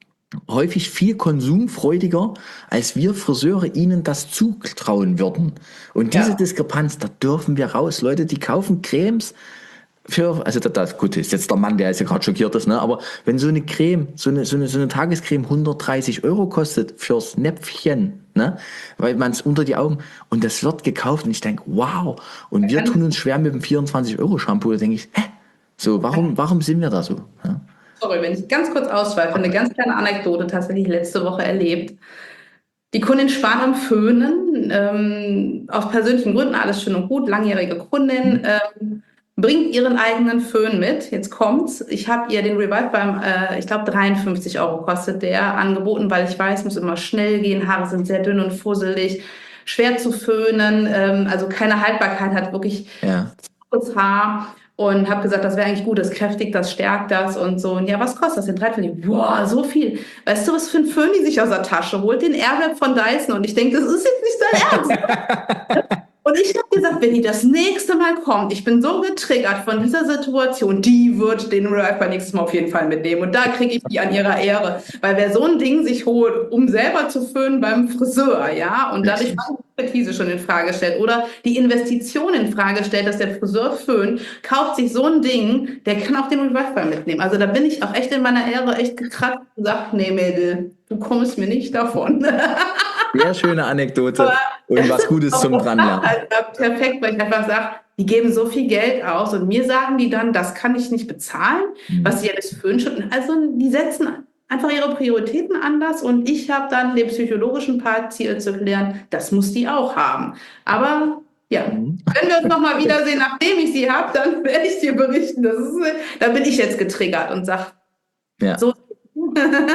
häufig viel konsumfreudiger, als wir Friseure ihnen das zutrauen würden. Und diese Ja. Diskrepanz, da dürfen wir raus. Leute, die kaufen Cremes für, also das, das gut, ist jetzt der Mann, der jetzt ja gerade schockiert ist, ne? Aber wenn so eine Creme, so eine, so eine, so eine Tagescreme hundertdreißig Euro kostet fürs Näpfchen, ne? Weil man es unter die Augen, und das wird gekauft und ich denke, wow. Und wir tun uns schwer mit dem vierundzwanzig Euro Shampoo, da denke ich, hä? So, warum, warum sind wir da so? Ja? Sorry, wenn ich ganz kurz ausschweife, eine ganz kleine Anekdote tatsächlich letzte Woche erlebt. Die Kundin spart am Föhnen, ähm, aus persönlichen Gründen, alles schön und gut, langjährige Kundin, ähm, bringt ihren eigenen Föhn mit. Jetzt kommt's. Ich habe ihr den Revive beim, äh, ich glaube, dreiundfünfzig Euro kostet der, angeboten, weil ich weiß, muss immer schnell gehen, Haare sind sehr dünn und fusselig, schwer zu föhnen, ähm, also keine Haltbarkeit, hat wirklich Ja. kurzes Haar. Und habe gesagt, das wäre eigentlich gut, das kräftigt, das stärkt das und so. Und ja, was kostet das denn? dreihundert? Boah, so viel. Weißt du, was für ein Föhn die sich aus der Tasche holt? Den Airwrap von Dyson. Und ich denke, das ist jetzt nicht dein Ernst. Und ich habe gesagt, wenn die das nächste Mal kommt, ich bin so getriggert von dieser Situation, die wird den Rapper nächstes Mal auf jeden Fall mitnehmen. Und da kriege ich die an ihrer Ehre. Weil wer so ein Ding sich holt, um selber zu föhnen beim Friseur, ja, und dadurch meine Expertise schon in Frage stellt oder die Investition in Frage stellt, dass der Friseur föhnt, kauft sich so ein Ding, der kann auch den Revive mitnehmen. Also da bin ich auch echt in meiner Ehre echt gekratzt und gesagt, nee Mädel, du kommst mir nicht davon. Sehr schöne Anekdote Aber und was Gutes zum Dranlernen. halt perfekt, weil ich einfach sage, die geben so viel Geld aus und mir sagen die dann, das kann ich nicht bezahlen, was sie alles für schütten. Also die setzen einfach ihre Prioritäten anders und ich habe dann den psychologischen Part Ziel zu klären, das muss die auch haben. Aber ja, Mhm. wenn wir uns nochmal wiedersehen, nachdem ich sie habe, dann werde ich dir berichten. Das ist, da bin ich jetzt getriggert und sage, Ja. so.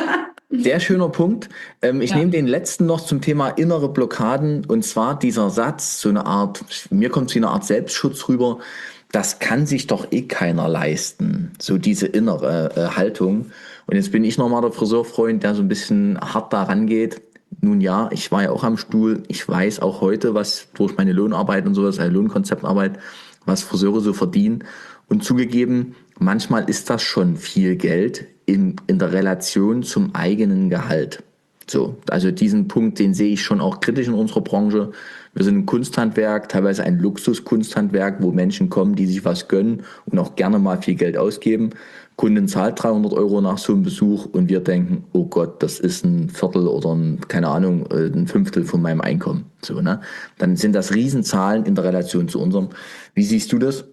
Sehr schöner Punkt. Ähm, ich Ja. nehme den letzten noch zum Thema innere Blockaden, und zwar dieser Satz, so eine Art, mir kommt es wie eine Art Selbstschutz rüber, das kann sich doch eh keiner leisten, so diese innere äh, Haltung. Und jetzt bin ich nochmal der Friseurfreund, der so ein bisschen hart da rangeht. Nun ja, ich war ja auch am Stuhl, ich weiß auch heute, was durch meine Lohnarbeit und sowas, also Lohnkonzeptarbeit, was Friseure so verdienen. Und zugegeben, manchmal ist das schon viel Geld in, in der Relation zum eigenen Gehalt. So, also diesen Punkt, den sehe ich schon auch kritisch in unserer Branche. Wir sind ein Kunsthandwerk, teilweise ein Luxuskunsthandwerk, wo Menschen kommen, die sich was gönnen und auch gerne mal viel Geld ausgeben. Kunden zahlt dreihundert Euro nach so einem Besuch und wir denken, oh Gott, das ist ein Viertel oder ein, keine Ahnung, ein Fünftel von meinem Einkommen. So, ne? Dann sind das Riesenzahlen in der Relation zu unserem. Wie siehst du das?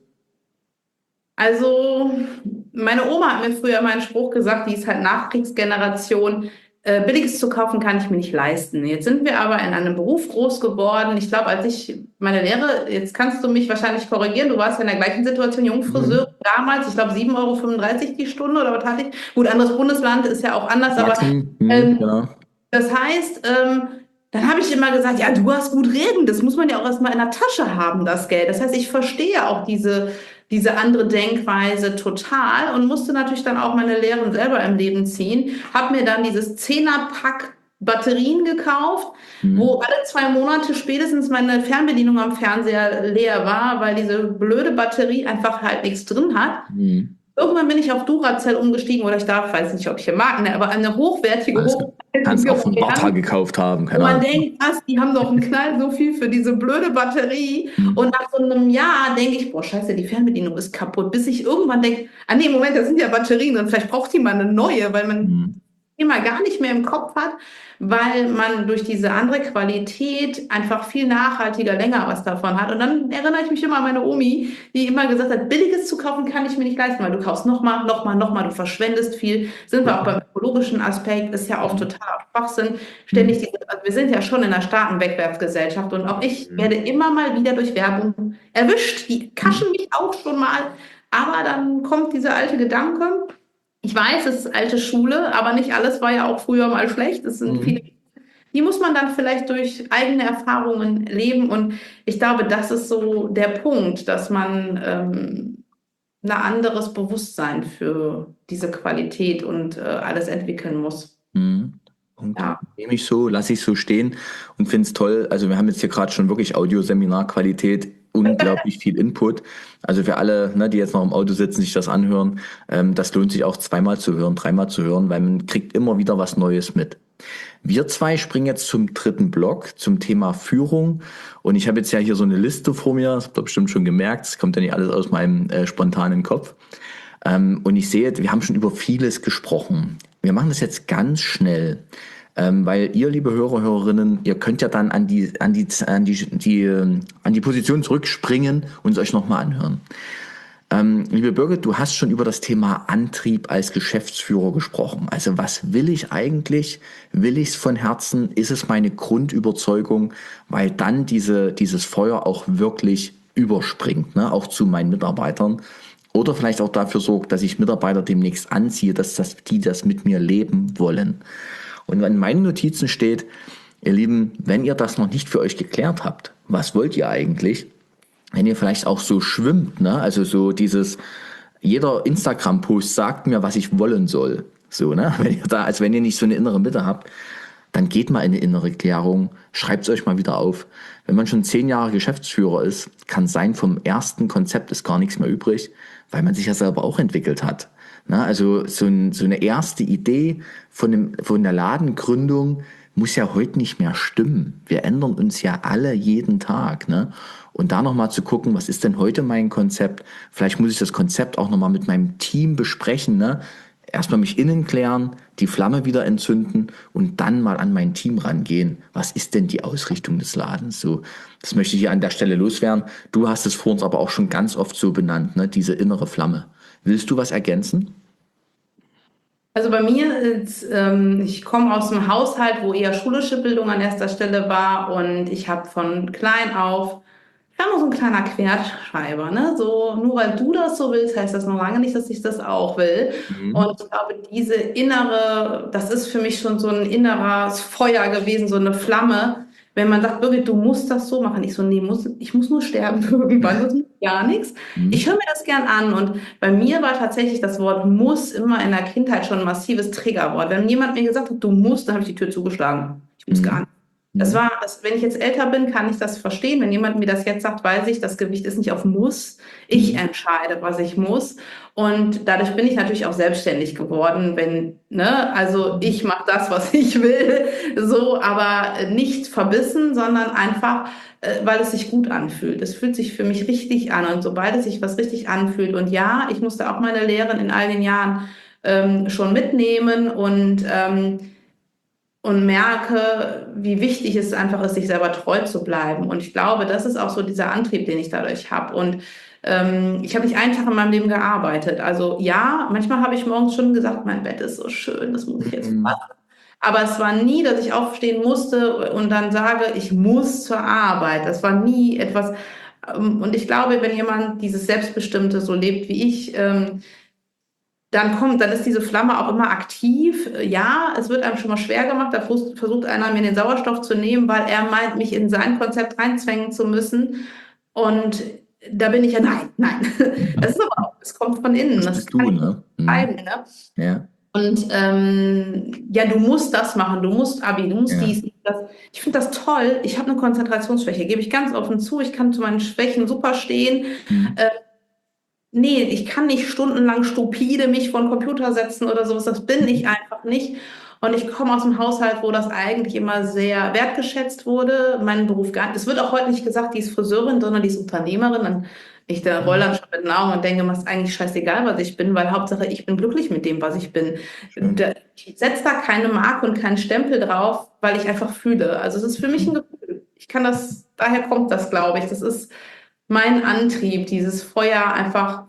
Also, meine Oma hat mir früher mal einen Spruch gesagt, die ist halt Nachkriegsgeneration. Äh, Billiges zu kaufen kann ich mir nicht leisten. Jetzt sind wir aber in einem Beruf groß geworden. Ich glaube, als ich meine Lehre, jetzt kannst du mich wahrscheinlich korrigieren, du warst ja in der gleichen Situation, Mhm. Jungfriseur damals, ich glaube sieben Euro fünfunddreißig die Stunde oder was hatte ich? Gut, anderes Bundesland ist ja auch anders, aber Sachsen, mhm, ähm, genau. das heißt, ähm, dann habe ich immer gesagt, ja, du hast gut reden, das muss man ja auch erstmal in der Tasche haben, das Geld. Das heißt, ich verstehe auch diese, diese andere Denkweise total und musste natürlich dann auch meine Lehren selber im Leben ziehen. Habe mir dann dieses Zehnerpack Batterien gekauft, Mhm. wo alle zwei Monate spätestens meine Fernbedienung am Fernseher leer war, weil diese blöde Batterie einfach halt nichts drin hat. Mhm. Irgendwann bin ich auf Duracell umgestiegen oder ich darf, weiß nicht, ob ich hier Marken nenne, aber eine hochwertige, Also, kannst hochwertige auch von Warta Variante, gekauft haben, wo keine man Ahnung. denkt, was, die haben doch einen Knall so viel für diese blöde Batterie. Und Mhm. nach so einem Jahr denke ich, boah, scheiße, die Fernbedienung ist kaputt. Bis ich irgendwann denke, ah nee, Moment, das sind ja Batterien und vielleicht braucht die mal eine neue, weil man Mhm. Thema gar nicht mehr im Kopf hat, weil man durch diese andere Qualität einfach viel nachhaltiger länger was davon hat. Und dann erinnere ich mich immer an meine Omi, die immer gesagt hat, Billiges zu kaufen kann ich mir nicht leisten, weil du kaufst nochmal, nochmal, nochmal, du verschwendest viel. Sind wir auch beim ökologischen Aspekt, ist ja auch Mhm. totaler Schwachsinn. Ständig Mhm. diese, also wir sind ja schon in einer starken Wegwerfgesellschaft und auch ich werde Mhm. immer mal wieder durch Werbung erwischt. Die kaschen Mhm. mich auch schon mal. Aber dann kommt dieser alte Gedanke, ich weiß, es ist alte Schule, aber nicht alles war ja auch früher mal schlecht. Es sind viele, Mhm. die muss man dann vielleicht durch eigene Erfahrungen leben. Und ich glaube, das ist so der Punkt, dass man ähm, ein anderes Bewusstsein für diese Qualität und äh, alles entwickeln muss. Mhm. Punkt. Ja. Nehme ich so, lasse ich so stehen und finde es toll. Also wir haben jetzt hier gerade schon wirklich Audioseminarqualität, unglaublich viel Input. Also für alle, ne, die jetzt noch im Auto sitzen, sich das anhören, ähm, das lohnt sich auch zweimal zu hören, dreimal zu hören, weil man kriegt immer wieder was Neues mit. Wir zwei springen jetzt zum dritten Block, zum Thema Führung. Und ich habe jetzt ja hier so eine Liste vor mir, das habt ihr bestimmt schon gemerkt, es kommt ja nicht alles aus meinem äh, spontanen Kopf. Ähm, und ich sehe, wir haben schon über vieles gesprochen. Wir machen das jetzt ganz schnell, ähm, weil ihr, liebe Hörer, Hörerinnen, ihr könnt ja dann an die, an die, an die, die, ähm, an die Position zurückspringen und es euch nochmal anhören. Ähm, liebe Birgit, du hast schon über das Thema Antrieb als Geschäftsführer gesprochen. Also was will ich eigentlich? Will ich es von Herzen? Ist es meine Grundüberzeugung? Weil dann diese, dieses Feuer auch wirklich überspringt, ne? Auch zu meinen Mitarbeitern. Oder vielleicht auch dafür sorgt, dass ich Mitarbeiter demnächst anziehe, dass das, die das mit mir leben wollen. Und in meinen Notizen steht, ihr Lieben, wenn ihr das noch nicht für euch geklärt habt, was wollt ihr eigentlich? Wenn ihr vielleicht auch so schwimmt, ne? Also so dieses, jeder Instagram-Post sagt mir, was ich wollen soll. So, ne? Wenn ihr da, als wenn ihr nicht so eine innere Mitte habt, dann geht mal in eine innere Klärung, schreibt es euch mal wieder auf. Wenn man schon zehn Jahre Geschäftsführer ist, kann sein, vom ersten Konzept ist gar nichts mehr übrig, weil man sich ja selber auch entwickelt hat. Ne? Also so, ein, so eine erste Idee von, dem, von der Ladengründung muss ja heute nicht mehr stimmen. Wir ändern uns ja alle jeden Tag. Ne? Und da nochmal zu gucken, was ist denn heute mein Konzept? Vielleicht muss ich das Konzept auch nochmal mit meinem Team besprechen. Ne? Erstmal mich innen klären, die Flamme wieder entzünden und dann mal an mein Team rangehen. Was ist denn die Ausrichtung des Ladens? So, das möchte ich hier an der Stelle loswerden. Du hast es vor uns aber auch schon ganz oft so benannt, ne? Diese innere Flamme. Willst du was ergänzen? Also bei mir ist, ähm, ich komme aus einem Haushalt, wo eher schulische Bildung an erster Stelle war und ich habe von klein auf Ich war nur so ein kleiner Querschreiber, ne? So, nur weil du das so willst, heißt das noch lange nicht, dass ich das auch will. Mhm. Und ich glaube, diese innere, das ist für mich schon so ein inneres Feuer gewesen, so eine Flamme. Wenn man sagt, Birgit, du musst das so machen. Ich so, nee, muss, ich muss nur sterben irgendwann, das ist gar nichts. Ich Mhm. höre mir das gern an. Und bei mir war tatsächlich das Wort muss immer in der Kindheit schon ein massives Triggerwort. Wenn jemand mir gesagt hat, du musst, dann habe ich die Tür zugeschlagen. Ich muss gar Mhm. nicht. Das Mhm. war, das, wenn ich jetzt älter bin, kann ich das verstehen. Wenn jemand mir das jetzt sagt, weiß ich, das Gewicht ist nicht auf muss. Ich Mhm. entscheide, was ich muss. Und dadurch bin ich natürlich auch selbstständig geworden, wenn, ne, also Mhm. ich mache das, was ich will, so, aber nicht verbissen, sondern einfach, äh, weil es sich gut anfühlt. Es fühlt sich für mich richtig an. Und sobald es sich was richtig anfühlt, und ja, ich musste auch meine Lehren in all den Jahren ähm, schon mitnehmen und ähm, und merke, wie wichtig es einfach ist, sich selber treu zu bleiben. Und ich glaube, das ist auch so dieser Antrieb, den ich dadurch habe. Und ähm, ich habe nicht einen Tag in meinem Leben gearbeitet. Also ja, manchmal habe ich morgens schon gesagt, mein Bett ist so schön, das muss ich jetzt Mhm. machen. Aber es war nie, dass ich aufstehen musste und dann sage, ich muss zur Arbeit. Das war nie etwas. ähm, Und ich glaube, wenn jemand dieses Selbstbestimmte so lebt wie ich, ähm, dann kommt, dann ist diese Flamme auch immer aktiv. Ja, es wird einem schon mal schwer gemacht. Da vers- versucht einer mir den Sauerstoff zu nehmen, weil er meint, mich in sein Konzept reinzwängen zu müssen. Und da bin ich ja, nein, nein. Das ist aber auch, es kommt von innen. Das Das bist kann du, ich nicht ne? Mhm. entscheiden, ne? Ja, Und ähm, ja, du musst das machen, du musst Abi, du musst ja. dies, das. Ich finde das toll. Ich habe eine Konzentrationsschwäche, gebe ich ganz offen zu. Ich kann zu meinen Schwächen super stehen. Mhm. Äh, Nee, ich kann nicht stundenlang stupide mich vor den Computer setzen oder sowas. Das bin ich Mhm. einfach nicht. Und ich komme aus einem Haushalt, wo das eigentlich immer sehr wertgeschätzt wurde. Mein Beruf gar nicht. Es wird auch heute nicht gesagt, die ist Friseurin, sondern die ist Unternehmerin. Und ich da roll Mhm. dann schon mit den Augen und denke, mir ist eigentlich scheißegal, was ich bin, weil Hauptsache ich bin glücklich mit dem, was ich bin. Schön. Da, ich setze da keine Marke und keinen Stempel drauf, weil ich einfach fühle. Also es ist für mich ein Mhm. Gefühl. Ich kann das, daher kommt das, glaube ich. Das ist mein Antrieb, dieses Feuer einfach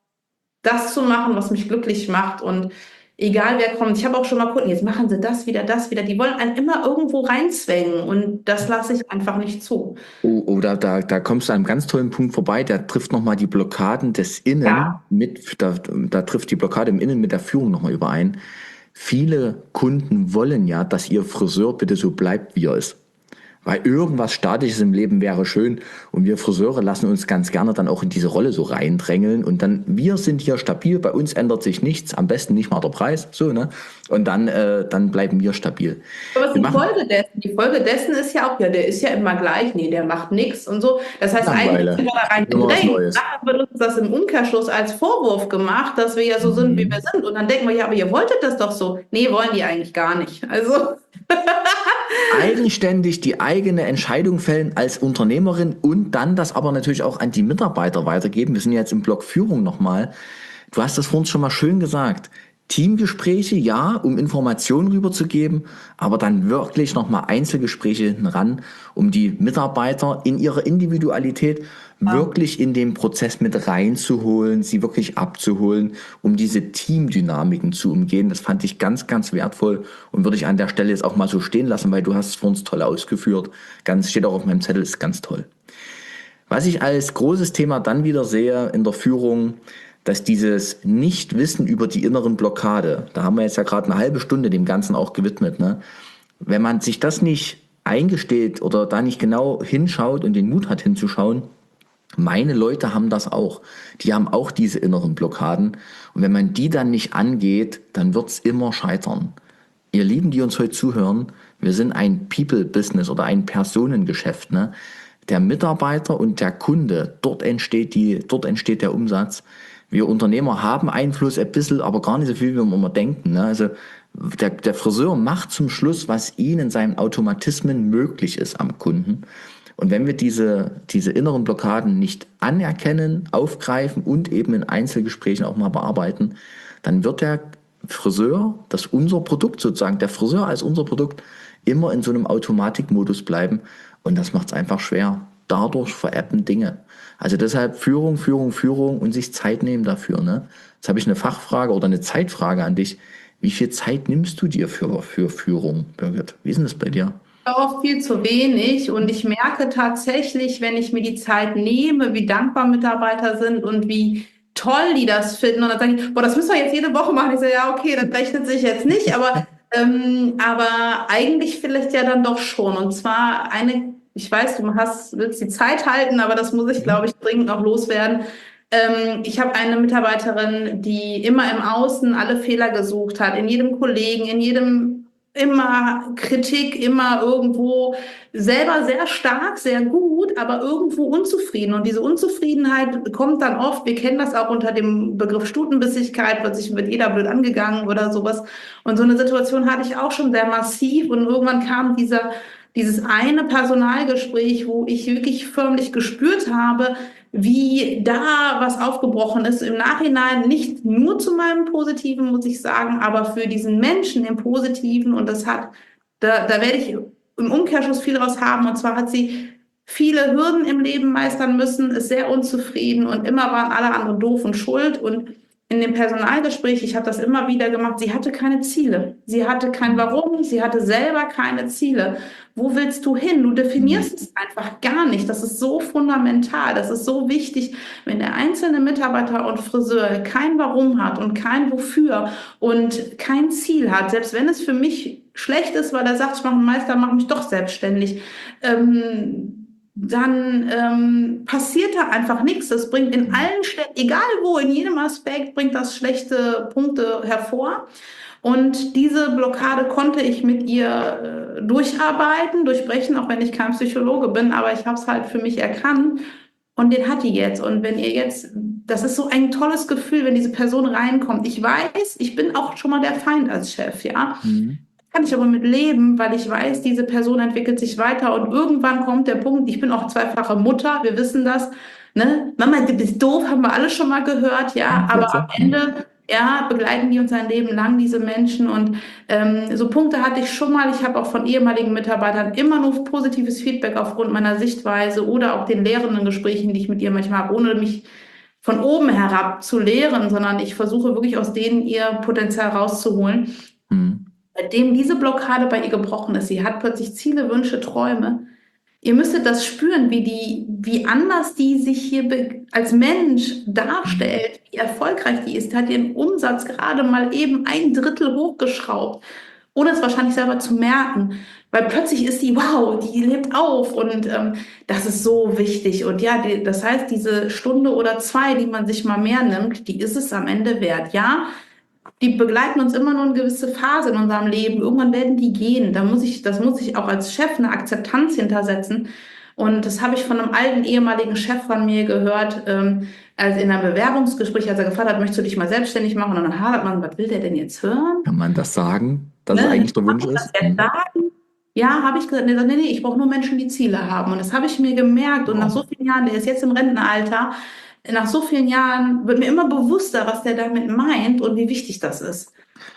das zu machen, was mich glücklich macht und egal wer kommt. Ich habe auch schon mal Kunden, jetzt machen sie das wieder, das wieder. Die wollen einen immer irgendwo reinzwängen und das lasse ich einfach nicht zu. Oh, oh, da, da, da kommst du an einem ganz tollen Punkt vorbei. Der trifft nochmal die Blockaden des Innen Ja, mit, da, da trifft die Blockade im Innen mit der Führung nochmal überein. Viele Kunden wollen ja, dass ihr Friseur bitte so bleibt, wie er ist. Weil irgendwas Statisches im Leben wäre schön und wir Friseure lassen uns ganz gerne dann auch in diese Rolle so reindrängeln und dann, wir sind hier stabil, bei uns ändert sich nichts, am besten nicht mal der Preis, so, ne? Und dann, äh, dann bleiben wir stabil. aber was Wir ist die machen Folge dessen? Die Folge dessen ist ja auch, ja, der ist ja immer gleich, nee, der macht nichts und so. Das heißt, eigentlich sind Langeweile. wir da rein Immer was gedrängt. Neues. Nachher wird uns das im Umkehrschluss als Vorwurf gemacht, dass wir ja so sind, wie wir Mhm. sind. Und dann denken wir, ja, aber ihr wolltet das doch so. Nee, wollen die eigentlich gar nicht. Also, Eigenständig die eigene Entscheidung fällen als Unternehmerin und dann das aber natürlich auch an die Mitarbeiter weitergeben. Wir sind jetzt im Block Führung nochmal. Du hast das vorhin schon mal schön gesagt. Teamgespräche, ja, um Informationen rüberzugeben, aber dann wirklich nochmal Einzelgespräche hinten ran, um die Mitarbeiter in ihrer Individualität wirklich in den Prozess mit reinzuholen, sie wirklich abzuholen, um diese Teamdynamiken zu umgehen. Das fand ich ganz, ganz wertvoll und würde ich an der Stelle jetzt auch mal so stehen lassen, weil du hast es für uns toll ausgeführt. Ganz, steht auch auf meinem Zettel, ist ganz toll. Was ich als großes Thema dann wieder sehe in der Führung, dass dieses Nichtwissen über die inneren Blockade, da haben wir jetzt ja gerade eine halbe Stunde dem Ganzen auch gewidmet, ne? Wenn man sich das nicht eingesteht oder da nicht genau hinschaut und den Mut hat hinzuschauen, meine Leute haben das auch. Die haben auch diese inneren Blockaden. Und wenn man die dann nicht angeht, dann wird's immer scheitern. Ihr Lieben, die uns heute zuhören, wir sind ein People-Business oder ein Personengeschäft, ne? Der Mitarbeiter und der Kunde, dort entsteht die, dort entsteht der Umsatz. Wir Unternehmer haben Einfluss ein bisschen, aber gar nicht so viel, wie wir immer denken, ne? Also der, der Friseur macht zum Schluss, was ihm in seinen Automatismen möglich ist am Kunden. Und wenn wir diese, diese inneren Blockaden nicht anerkennen, aufgreifen und eben in Einzelgesprächen auch mal bearbeiten, dann wird der Friseur, das unser Produkt sozusagen, der Friseur als unser Produkt, immer in so einem Automatikmodus bleiben. Und das macht es einfach schwer. Dadurch veräppen Dinge. Also deshalb Führung, Führung, Führung und sich Zeit nehmen dafür. Ne? Jetzt habe ich eine Fachfrage oder eine Zeitfrage an dich. Wie viel Zeit nimmst du dir für, für Führung, Birgit? Wie ist denn das bei dir? oft viel zu wenig und ich merke tatsächlich, wenn ich mir die Zeit nehme, wie dankbar Mitarbeiter sind und wie toll die das finden. Und dann sage ich, boah, das müssen wir jetzt jede Woche machen. Ich sage, ja, okay, das rechnet sich jetzt nicht, aber, ähm, aber eigentlich vielleicht ja dann doch schon. Und zwar eine, ich weiß, du hast, willst die Zeit halten, aber das muss ich, glaube ich, dringend noch loswerden. Ähm, ich habe eine Mitarbeiterin, die immer im Außen alle Fehler gesucht hat, in jedem Kollegen, in jedem immer Kritik, immer irgendwo selber sehr stark, sehr gut, aber irgendwo unzufrieden. Und diese Unzufriedenheit kommt dann oft, wir kennen das auch unter dem Begriff Stutenbissigkeit, plötzlich wird jeder blöd angegangen oder sowas. Und so eine Situation hatte ich auch schon sehr massiv. Und irgendwann kam dieser, dieses eine Personalgespräch, wo ich wirklich förmlich gespürt habe, wie da was aufgebrochen ist. Im Nachhinein nicht nur zu meinem Positiven, muss ich sagen, aber für diesen Menschen im Positiven. Und das hat, da, da werde ich im Umkehrschluss viel draus haben. Und zwar hat sie viele Hürden im Leben meistern müssen, ist sehr unzufrieden und immer waren alle anderen doof und schuld. Und in dem Personalgespräch, ich habe das immer wieder gemacht, sie hatte keine Ziele. Sie hatte kein Warum, sie hatte selber keine Ziele. Wo willst du hin? Du definierst es einfach gar nicht. Das ist so fundamental, das ist so wichtig, wenn der einzelne Mitarbeiter und Friseur kein Warum hat und kein Wofür und kein Ziel hat, selbst wenn es für mich schlecht ist, weil er sagt, ich mache einen Meister, mache mich doch selbstständig, ähm, dann ähm, passiert da einfach nichts. Das bringt in allen Städten, egal wo, in jedem Aspekt, bringt das schlechte Punkte hervor. Und diese Blockade konnte ich mit ihr äh, durcharbeiten, durchbrechen, auch wenn ich kein Psychologe bin, aber ich habe es halt für mich erkannt und den hat die jetzt. Und wenn ihr jetzt, das ist so ein tolles Gefühl, wenn diese Person reinkommt. Ich weiß, ich bin auch schon mal der Feind als Chef, ja. Mhm. Kann ich aber mit leben, weil ich weiß, diese Person entwickelt sich weiter und irgendwann kommt der Punkt, ich bin auch zweifache Mutter, wir wissen das, ne? Mama, du bist doof, haben wir alle schon mal gehört, ja, aber am Ende, ja, begleiten die uns ein Leben lang, diese Menschen und ähm, so Punkte hatte ich schon mal, ich habe auch von ehemaligen Mitarbeitern immer nur positives Feedback aufgrund meiner Sichtweise oder auch den lehrenden Gesprächen, die ich mit ihr manchmal habe, ohne mich von oben herab zu lehren, sondern ich versuche wirklich aus denen ihr Potenzial rauszuholen. Mhm. Seitdem diese Blockade bei ihr gebrochen ist, sie hat plötzlich Ziele, Wünsche, Träume. Ihr müsstet das spüren, wie die, wie anders die sich hier als Mensch darstellt, wie erfolgreich die ist. Die hat ihren Umsatz gerade mal eben ein Drittel hochgeschraubt, ohne es wahrscheinlich selber zu merken. Weil plötzlich ist die, wow, die lebt auf und ähm, das ist so wichtig. Und ja, die, das heißt, diese Stunde oder zwei, die man sich mal mehr nimmt, die ist es am Ende wert. Ja, die begleiten uns immer nur eine gewisse Phase in unserem Leben. Irgendwann werden die gehen. Da muss ich, das muss ich auch als Chef eine Akzeptanz hintersetzen. Und das habe ich von einem alten ehemaligen Chef von mir gehört, ähm, als in einem Bewerbungsgespräch, als er gefragt hat, möchtest du dich mal selbstständig machen? Und dann hadert man, was will der denn jetzt hören? Kann man das sagen, dass es Ne? eigentlich der Wunsch Kann man ist? das jetzt sagen? Ja, habe ich gesagt, nee, nee, nee, ich brauche nur Menschen, die Ziele haben. Und das habe ich mir gemerkt. Und nach so vielen Jahren, der ist jetzt im Rentenalter, nach so vielen Jahren wird mir immer bewusster, was der damit meint und wie wichtig das ist.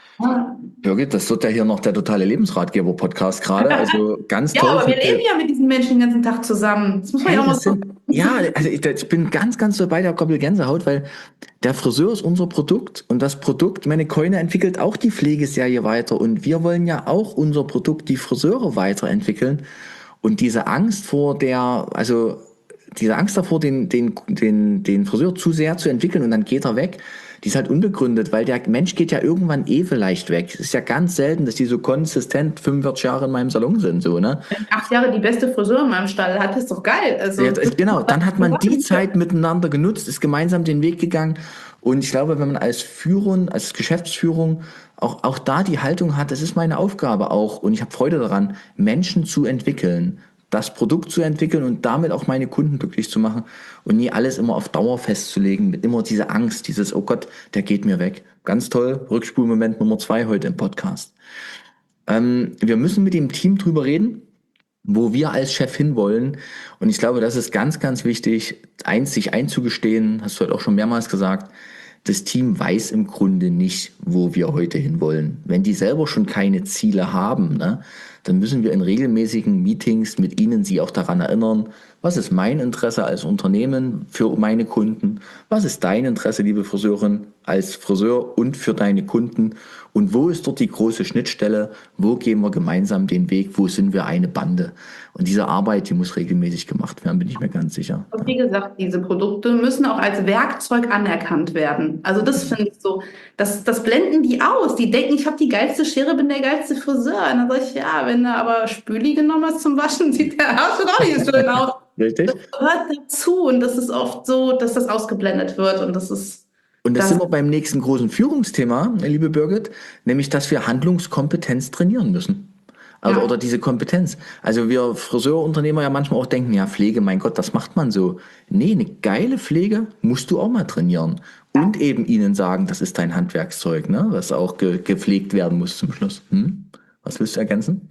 Ja, Birgit, das wird ja hier noch der totale Lebensratgeber-Podcast gerade. Also ganz ja, toll. aber wir leben ja mit diesen Menschen den ganzen Tag zusammen. Das muss man Hey, ja auch mal das so. sind, ja, also ich, ich bin ganz, ganz so bei der Koppel Gänsehaut, weil der Friseur ist unser Produkt und das Produkt, meine Keune entwickelt auch die Pflegeserie weiter und wir wollen ja auch unser Produkt, die Friseure weiterentwickeln und diese Angst vor der, also diese Angst davor, den, den, den, den Friseur zu sehr zu entwickeln und dann geht er weg, die ist halt unbegründet, weil der Mensch geht ja irgendwann eh vielleicht weg. Es ist ja ganz selten, dass die so konsistent fünfundvierzig Jahre in meinem Salon sind, so, ne? Acht Jahre die beste Friseur in meinem Stall hat, ist doch geil. Also, Ja, das- genau, dann hat man die Zeit miteinander genutzt, ist gemeinsam den Weg gegangen. Und ich glaube, wenn man als Führung, als Geschäftsführung auch, auch da die Haltung hat, das ist meine Aufgabe auch und ich habe Freude daran, Menschen zu entwickeln, das Produkt zu entwickeln und damit auch meine Kunden glücklich zu machen und nie alles immer auf Dauer festzulegen, mit immer diese Angst, dieses, oh Gott, der geht mir weg. Ganz toll, Rückspulmoment Nummer zwei heute im Podcast. Ähm, wir müssen mit dem Team drüber reden, wo wir als Chef hinwollen. Und ich glaube, das ist ganz, ganz wichtig, eins sich einzugestehen, hast du heute auch schon mehrmals gesagt, das Team weiß im Grunde nicht, wo wir heute hinwollen. Wenn die selber schon keine Ziele haben, ne, dann müssen wir in regelmäßigen Meetings mit Ihnen Sie auch daran erinnern, was ist mein Interesse als Unternehmen für meine Kunden, was ist dein Interesse, liebe Friseurin, als Friseur und für deine Kunden und wo ist dort die große Schnittstelle, wo gehen wir gemeinsam den Weg, wo sind wir eine Bande. Und diese Arbeit, die muss regelmäßig gemacht werden, bin ich mir ganz sicher. Und wie gesagt, diese Produkte müssen auch als Werkzeug anerkannt werden. Also das finde ich so, das, das blenden die aus. Die denken, ich habe die geilste Schere, bin der geilste Friseur. Und dann sage ich, ja, wenn du aber Spüli genommen hast zum Waschen, sieht der Arsch doch nicht so schön aus. Richtig? Das gehört dazu und das ist oft so, dass das ausgeblendet wird und das ist... Und das das sind wir beim nächsten großen Führungsthema, liebe Birgit, nämlich, dass wir Handlungskompetenz trainieren müssen. Also, Ja. Oder diese Kompetenz. Also wir Friseurunternehmer ja manchmal auch denken, ja Pflege, mein Gott, das macht man so. Nee, eine geile Pflege musst du auch mal trainieren. Und eben ihnen sagen, das ist dein Handwerkszeug, ne? Was auch ge gepflegt werden muss zum Schluss. Hm? Was willst du ergänzen?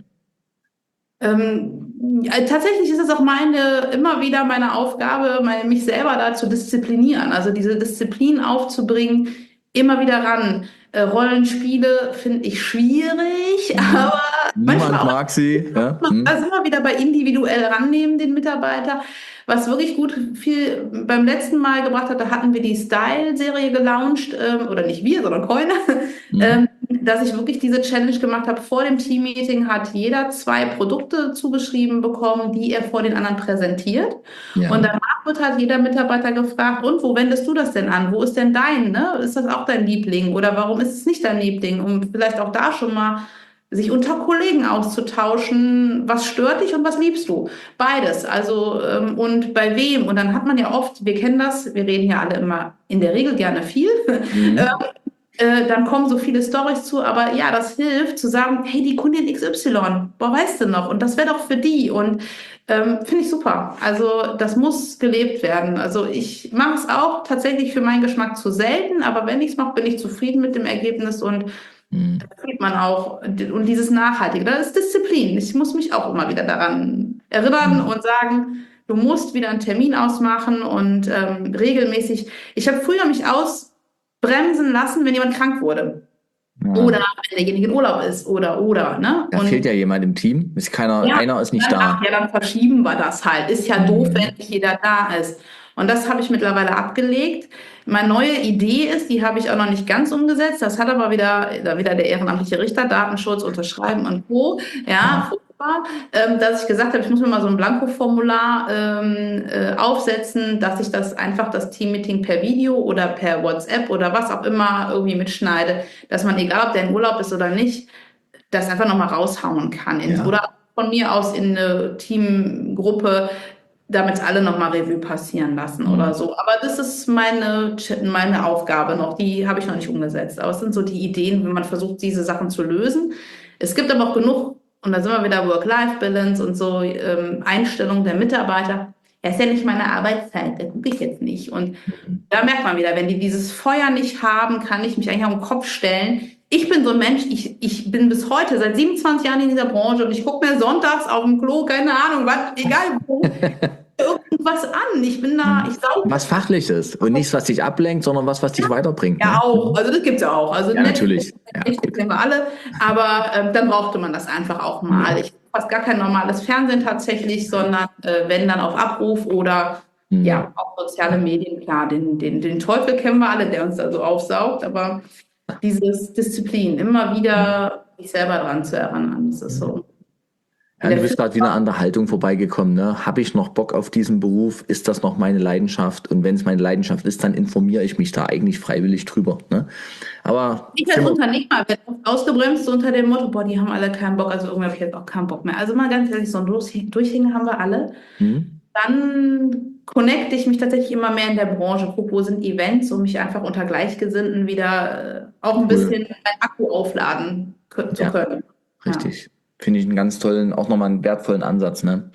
Ähm, ja, tatsächlich ist es auch meine, immer wieder meine Aufgabe, meine, mich selber da zu disziplinieren, also diese Disziplin aufzubringen, immer wieder ran. Äh, Rollenspiele finde ich schwierig, aber Niemand manchmal auch, mag sie. Ja? Hm? da sind wir wieder bei individuell rannehmen, den Mitarbeiter. Was wirklich gut viel beim letzten Mal gebracht hat, da hatten wir die Style-Serie gelauncht, ähm, oder nicht wir, sondern Coin, Mhm. ähm, dass ich wirklich diese Challenge gemacht habe. Vor dem Team-Meeting hat jeder zwei Produkte zugeschrieben bekommen, die er vor den anderen präsentiert. Ja. Und danach wird halt jeder Mitarbeiter gefragt, und wo wendest du das denn an? Wo ist denn dein? Ne? Ist das auch dein Liebling? Oder warum ist es nicht dein Liebling? Um vielleicht auch da schon mal sich unter Kollegen auszutauschen, was stört dich und was liebst du? Beides. Also, ähm, und bei wem? Und dann hat man ja oft, wir kennen das, wir reden ja alle immer in der Regel gerne viel. Mhm. Äh, dann kommen so viele Storys zu, aber ja, das hilft zu sagen, hey, die Kundin X Y, boah, weißt du noch? Und das wäre doch für die. Und ähm, finde ich super. Also das muss gelebt werden. Also ich mache es auch tatsächlich für meinen Geschmack zu selten, aber wenn ich es mache, bin ich zufrieden mit dem Ergebnis und Mhm. da sieht man auch, und dieses Nachhaltige, das ist Disziplin. Ich muss mich auch immer wieder daran erinnern Mhm. und sagen, du musst wieder einen Termin ausmachen und ähm, regelmäßig. Ich habe früher mich ausbremsen lassen, wenn jemand krank wurde. Ja. Oder wenn derjenige in Urlaub ist oder oder, ne? Da Und fehlt ja jemand im Team. Ist keiner, ja, einer ist nicht dann, da. ach ja, dann verschieben wir das halt. Ist ja Mhm. doof, wenn nicht jeder da ist. Und das habe ich mittlerweile abgelegt. Meine neue Idee ist, die habe ich auch noch nicht ganz umgesetzt. Das hat aber wieder, da wieder der ehrenamtliche Richter, Datenschutz, unterschreiben und Co. Ja, furchtbar. Ähm, dass ich gesagt habe, ich muss mir mal so ein Blanko-Formular ähm, äh, aufsetzen, dass ich das einfach das Team-Meeting per Video oder per WhatsApp oder was auch immer irgendwie mitschneide, dass man, egal ob der in Urlaub ist oder nicht, das einfach nochmal raushauen kann. In, Ja. Oder von mir aus in eine Teamgruppe, damit alle nochmal Revue passieren lassen Mhm. oder so. Aber das ist meine, meine Aufgabe noch. Die habe ich noch nicht umgesetzt. Aber es sind so die Ideen, wenn man versucht, diese Sachen zu lösen. Es gibt aber auch genug, und da sind wir wieder Work-Life-Balance und so, ähm, Einstellung der Mitarbeiter. Das ist ja nicht meine Arbeitszeit, da gucke ich jetzt nicht. Und da merkt man wieder, wenn die dieses Feuer nicht haben, kann ich mich eigentlich auf den Kopf stellen. Ich bin so ein Mensch, ich, ich bin bis heute seit siebenundzwanzig Jahren in dieser Branche und ich gucke mir sonntags auf dem Klo, keine Ahnung, was, egal wo, irgendwas an. Ich bin da, ich sauge. Was Fachliches und nichts, was dich ablenkt, sondern was, was dich weiterbringt. Ja, Ne? auch. Also das gibt's ja auch. Also Ja, Netflix, natürlich. Ja, Netflix gut. kennen wir alle. Aber ähm, dann brauchte man das einfach auch mal. Ich fast gar kein normales Fernsehen tatsächlich, sondern äh, wenn dann auf Abruf oder Mhm. ja, auch soziale Medien. Klar, den, den, den Teufel kennen wir alle, der uns da so aufsaugt. Aber dieses Disziplin, immer wieder sich selber dran zu erinnern, das ist so. Ja, du bist gerade wieder an der Haltung vorbeigekommen. Ne? Habe ich noch Bock auf diesen Beruf? Ist das noch meine Leidenschaft? Und wenn es meine Leidenschaft ist, dann informiere ich mich da eigentlich freiwillig drüber. Ne? Aber Ich als Unternehmer werde oft ausgebremst unter dem Motto, boah, die haben alle keinen Bock, also irgendwie habe ich jetzt auch keinen Bock mehr. Also mal ganz ehrlich, so ein Durchhängen haben wir alle. hm? Dann connecte ich mich tatsächlich immer mehr in der Branche, gucke, wo sind Events, um mich einfach unter Gleichgesinnten wieder äh, auch ein Cool. bisschen mein Akku aufladen k- zu Ja, können. richtig. Finde ich einen ganz tollen, auch nochmal einen wertvollen Ansatz. Ne?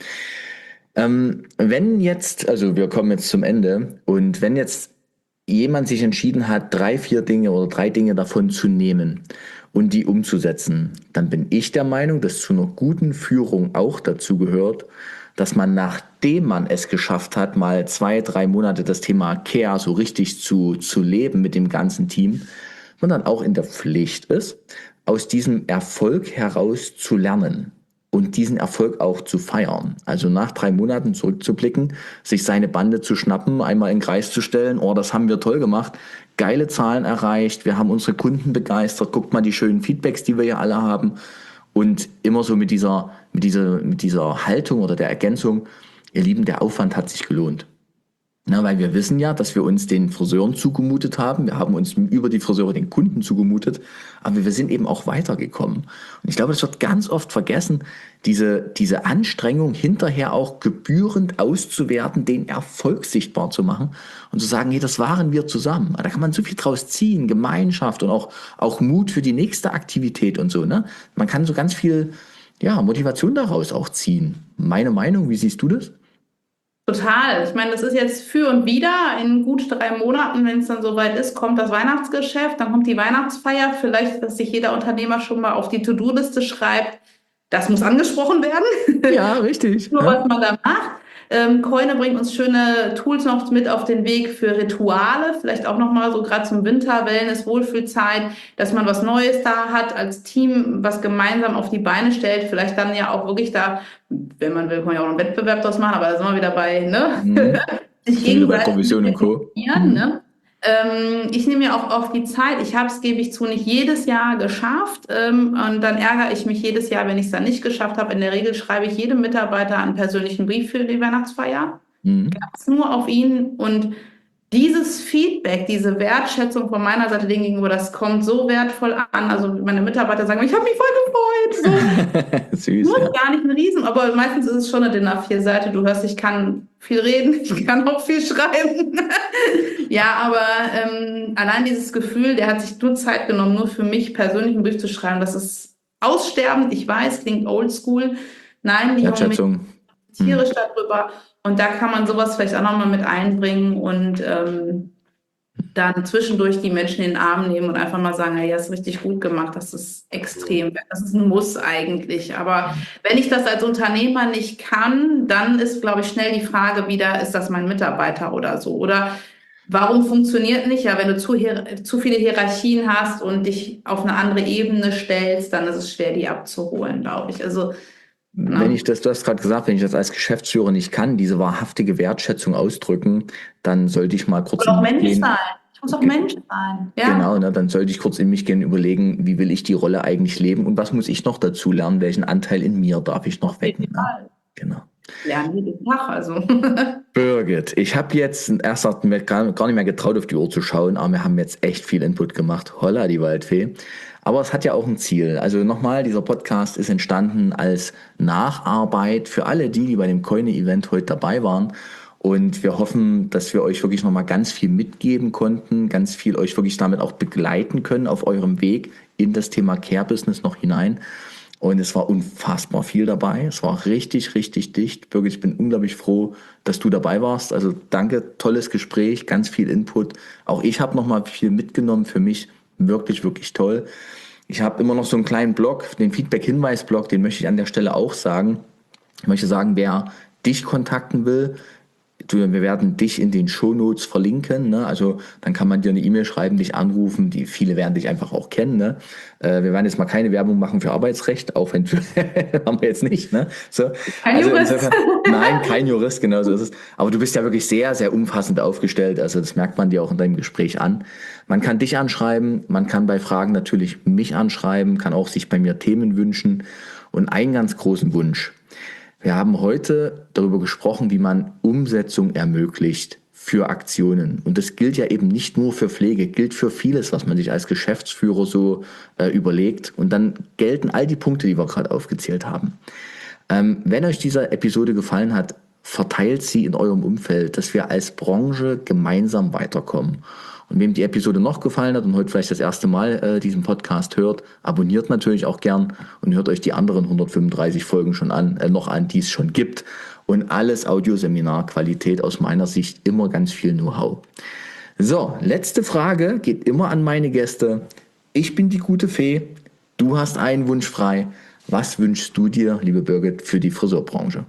Ähm, wenn jetzt, also wir kommen jetzt zum Ende, und wenn jetzt jemand sich entschieden hat, drei, vier Dinge oder drei Dinge davon zu nehmen und die umzusetzen, dann bin ich der Meinung, dass zu einer guten Führung auch dazu gehört, dass man, nachdem man es geschafft hat, mal zwei, drei Monate das Thema Care so richtig zu, zu leben mit dem ganzen Team, man dann auch in der Pflicht ist, aus diesem Erfolg heraus zu lernen. und diesen Erfolg auch zu feiern. Also nach drei Monaten zurückzublicken, sich seine Bande zu schnappen, einmal in den Kreis zu stellen, oh, das haben wir toll gemacht, geile Zahlen erreicht, wir haben unsere Kunden begeistert, guckt mal die schönen Feedbacks, die wir ja alle haben und immer so mit dieser, mit dieser, mit dieser Haltung oder der Ergänzung, ihr Lieben, der Aufwand hat sich gelohnt. Na, weil wir wissen ja, dass wir uns den Friseuren zugemutet haben. Wir haben uns über die Friseure den Kunden zugemutet. Aber wir sind eben auch weitergekommen. Und ich glaube, das wird ganz oft vergessen, diese, diese Anstrengung hinterher auch gebührend auszuwerten, den Erfolg sichtbar zu machen und zu sagen, hey, das waren wir zusammen. Da kann man so viel draus ziehen, Gemeinschaft und auch, auch Mut für die nächste Aktivität und so, ne? Man kann so ganz viel, ja, Motivation daraus auch ziehen. Meine Meinung, wie siehst du das? Total. Ich meine, das ist jetzt für und wieder. In gut drei Monaten, wenn es dann soweit ist, kommt das Weihnachtsgeschäft, dann kommt die Weihnachtsfeier. Vielleicht, dass sich jeder Unternehmer schon mal auf die To-Do-Liste schreibt, das muss angesprochen werden. Ja, richtig. Nur Ja. was man da macht. Ähm, Koine bringt uns schöne Tools noch mit auf den Weg für Rituale, vielleicht auch nochmal so gerade zum Winter, Wellness, Wohlfühlzeit, dass man was Neues da hat, als Team was gemeinsam auf die Beine stellt, vielleicht dann ja auch wirklich da, wenn man will, kann man ja auch einen Wettbewerb draus machen, aber da sind wir wieder bei, ne? Mhm. Sich Wieder bei gegenseitig Provision und Co. motivieren, Mhm. ne? Ähm, ich nehme mir auch oft die Zeit. Ich habe es, gebe ich zu, nicht jedes Jahr geschafft. Ähm, und dann ärgere ich mich jedes Jahr, wenn ich es dann nicht geschafft habe. In der Regel schreibe ich jedem Mitarbeiter einen persönlichen Brief für die Weihnachtsfeier. Mhm. Ganz nur auf ihn. Und dieses Feedback, diese Wertschätzung von meiner Seite denen gegenüber, das kommt so wertvoll an. Also meine Mitarbeiter sagen, ich habe mich voll gefreut. So. Süß, Muss ja. gar nicht ein Riesen, aber meistens ist es schon eine D I N A vier Seite. Du hörst, ich kann viel reden, ich kann auch viel schreiben. Ja, aber ähm, allein dieses Gefühl, der hat sich nur Zeit genommen, nur für mich persönlich einen Brief zu schreiben, das ist aussterbend. Ich weiß, klingt oldschool. Nein, die haben mich Wertschätzung. tierisch darüber. Und da kann man sowas vielleicht auch nochmal mit einbringen und ähm, dann zwischendurch die Menschen in den Arm nehmen und einfach mal sagen, hey, hast richtig gut gemacht, das ist extrem, das ist ein Muss eigentlich. Aber wenn ich das als Unternehmer nicht kann, dann ist, glaube ich, schnell die Frage wieder, ist das mein Mitarbeiter oder so? Oder warum funktioniert nicht? Ja, wenn du zu, hier, zu viele Hierarchien hast und dich auf eine andere Ebene stellst, dann ist es schwer, die abzuholen, glaube ich. Also, Wenn ne? ich das, du hast gerade gesagt, wenn ich das als Geschäftsführer nicht kann, diese wahrhaftige Wertschätzung ausdrücken, dann sollte ich mal kurz Und auch in mich Mensch gehen. sein. Ich muss auch Ge- Mensch sein. Ja. Genau, ne, dann sollte ich kurz in mich gehen, überlegen, wie will ich die Rolle eigentlich leben und was muss ich noch dazu lernen, welchen Anteil in mir darf ich noch Auf jeden wecken. Ne? Fall. Genau. Lernen jeden Tag, also. Birgit, ich habe jetzt erst hat mir gar, gar nicht mehr getraut, auf die Uhr zu schauen, aber wir haben jetzt echt viel Input gemacht. Holla, die Waldfee. Aber es hat ja auch ein Ziel. Also nochmal, dieser Podcast ist entstanden als Nacharbeit für alle die, die bei dem Koine-Event heute dabei waren. Und wir hoffen, dass wir euch wirklich nochmal ganz viel mitgeben konnten, ganz viel euch wirklich damit auch begleiten können auf eurem Weg in das Thema Care-Business noch hinein. Und es war unfassbar viel dabei. Es war richtig, richtig dicht. Birgit, ich bin unglaublich froh, dass du dabei warst. Also danke, tolles Gespräch, ganz viel Input. Auch ich habe nochmal viel mitgenommen für mich. Wirklich, wirklich toll. Ich habe immer noch so einen kleinen Blog, den Feedback-Hinweis-Blog, den möchte ich an der Stelle auch sagen. Ich möchte sagen, wer dich kontakten will, du, wir werden dich in den Shownotes verlinken, ne? Also dann kann man dir eine E-Mail schreiben, dich anrufen, die viele werden dich einfach auch kennen, ne? Äh, wir werden jetzt mal keine Werbung machen für Arbeitsrecht, auch wenn haben wir jetzt nicht, ne? So, Kein also Jurist. insofern, nein, kein Jurist, genau so ist es. Aber du bist ja wirklich sehr, sehr umfassend aufgestellt, also das merkt man dir auch in deinem Gespräch an. Man kann dich anschreiben, man kann bei Fragen natürlich mich anschreiben, kann auch sich bei mir Themen wünschen und einen ganz großen Wunsch. Wir haben heute darüber gesprochen, wie man Umsetzung ermöglicht für Aktionen. Und das gilt ja eben nicht nur für Pflege, gilt für vieles, was man sich als Geschäftsführer so äh, überlegt. Und dann gelten all die Punkte, die wir gerade aufgezählt haben. Ähm, wenn euch diese Episode gefallen hat, verteilt sie in eurem Umfeld, dass wir als Branche gemeinsam weiterkommen. Und wem die Episode noch gefallen hat und heute vielleicht das erste Mal äh, diesen Podcast hört, abonniert natürlich auch gern und hört euch die anderen hundertfünfunddreißig Folgen schon an, äh, noch an, die es schon gibt. Und alles Audioseminar-Qualität aus meiner Sicht, immer ganz viel Know-how. So, letzte Frage geht immer an meine Gäste. Ich bin die gute Fee, du hast einen Wunsch frei. Was wünschst du dir, liebe Birgit, für die Friseurbranche?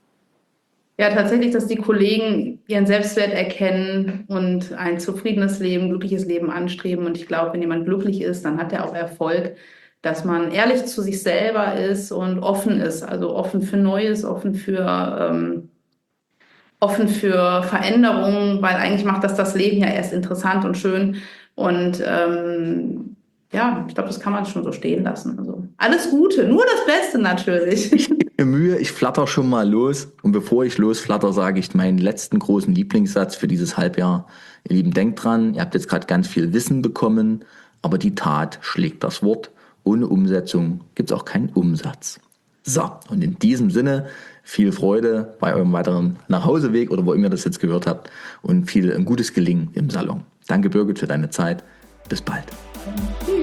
Ja, tatsächlich, dass die Kollegen ihren Selbstwert erkennen und ein zufriedenes Leben, glückliches Leben anstreben. Und ich glaube, wenn jemand glücklich ist, dann hat er auch Erfolg. dass man ehrlich zu sich selber ist und offen ist, also offen für Neues, offen für, ähm, offen für Veränderungen, weil eigentlich macht das das Leben ja erst interessant und schön. Und ähm, ja, ich glaube, das kann man schon so stehen lassen. Also alles Gute, nur das Beste natürlich. Ich gebe mir Mühe, ich flatter schon mal los. Und bevor ich losflatter, sage ich meinen letzten großen Lieblingssatz für dieses Halbjahr. Ihr Lieben, denkt dran, ihr habt jetzt gerade ganz viel Wissen bekommen, aber die Tat schlägt das Wort. Ohne Umsetzung gibt es auch keinen Umsatz. So, und in diesem Sinne viel Freude bei eurem weiteren Nachhauseweg oder wo immer ihr das jetzt gehört habt und viel ein gutes Gelingen im Salon. Danke Birgit für deine Zeit. Bis bald. Tschüss.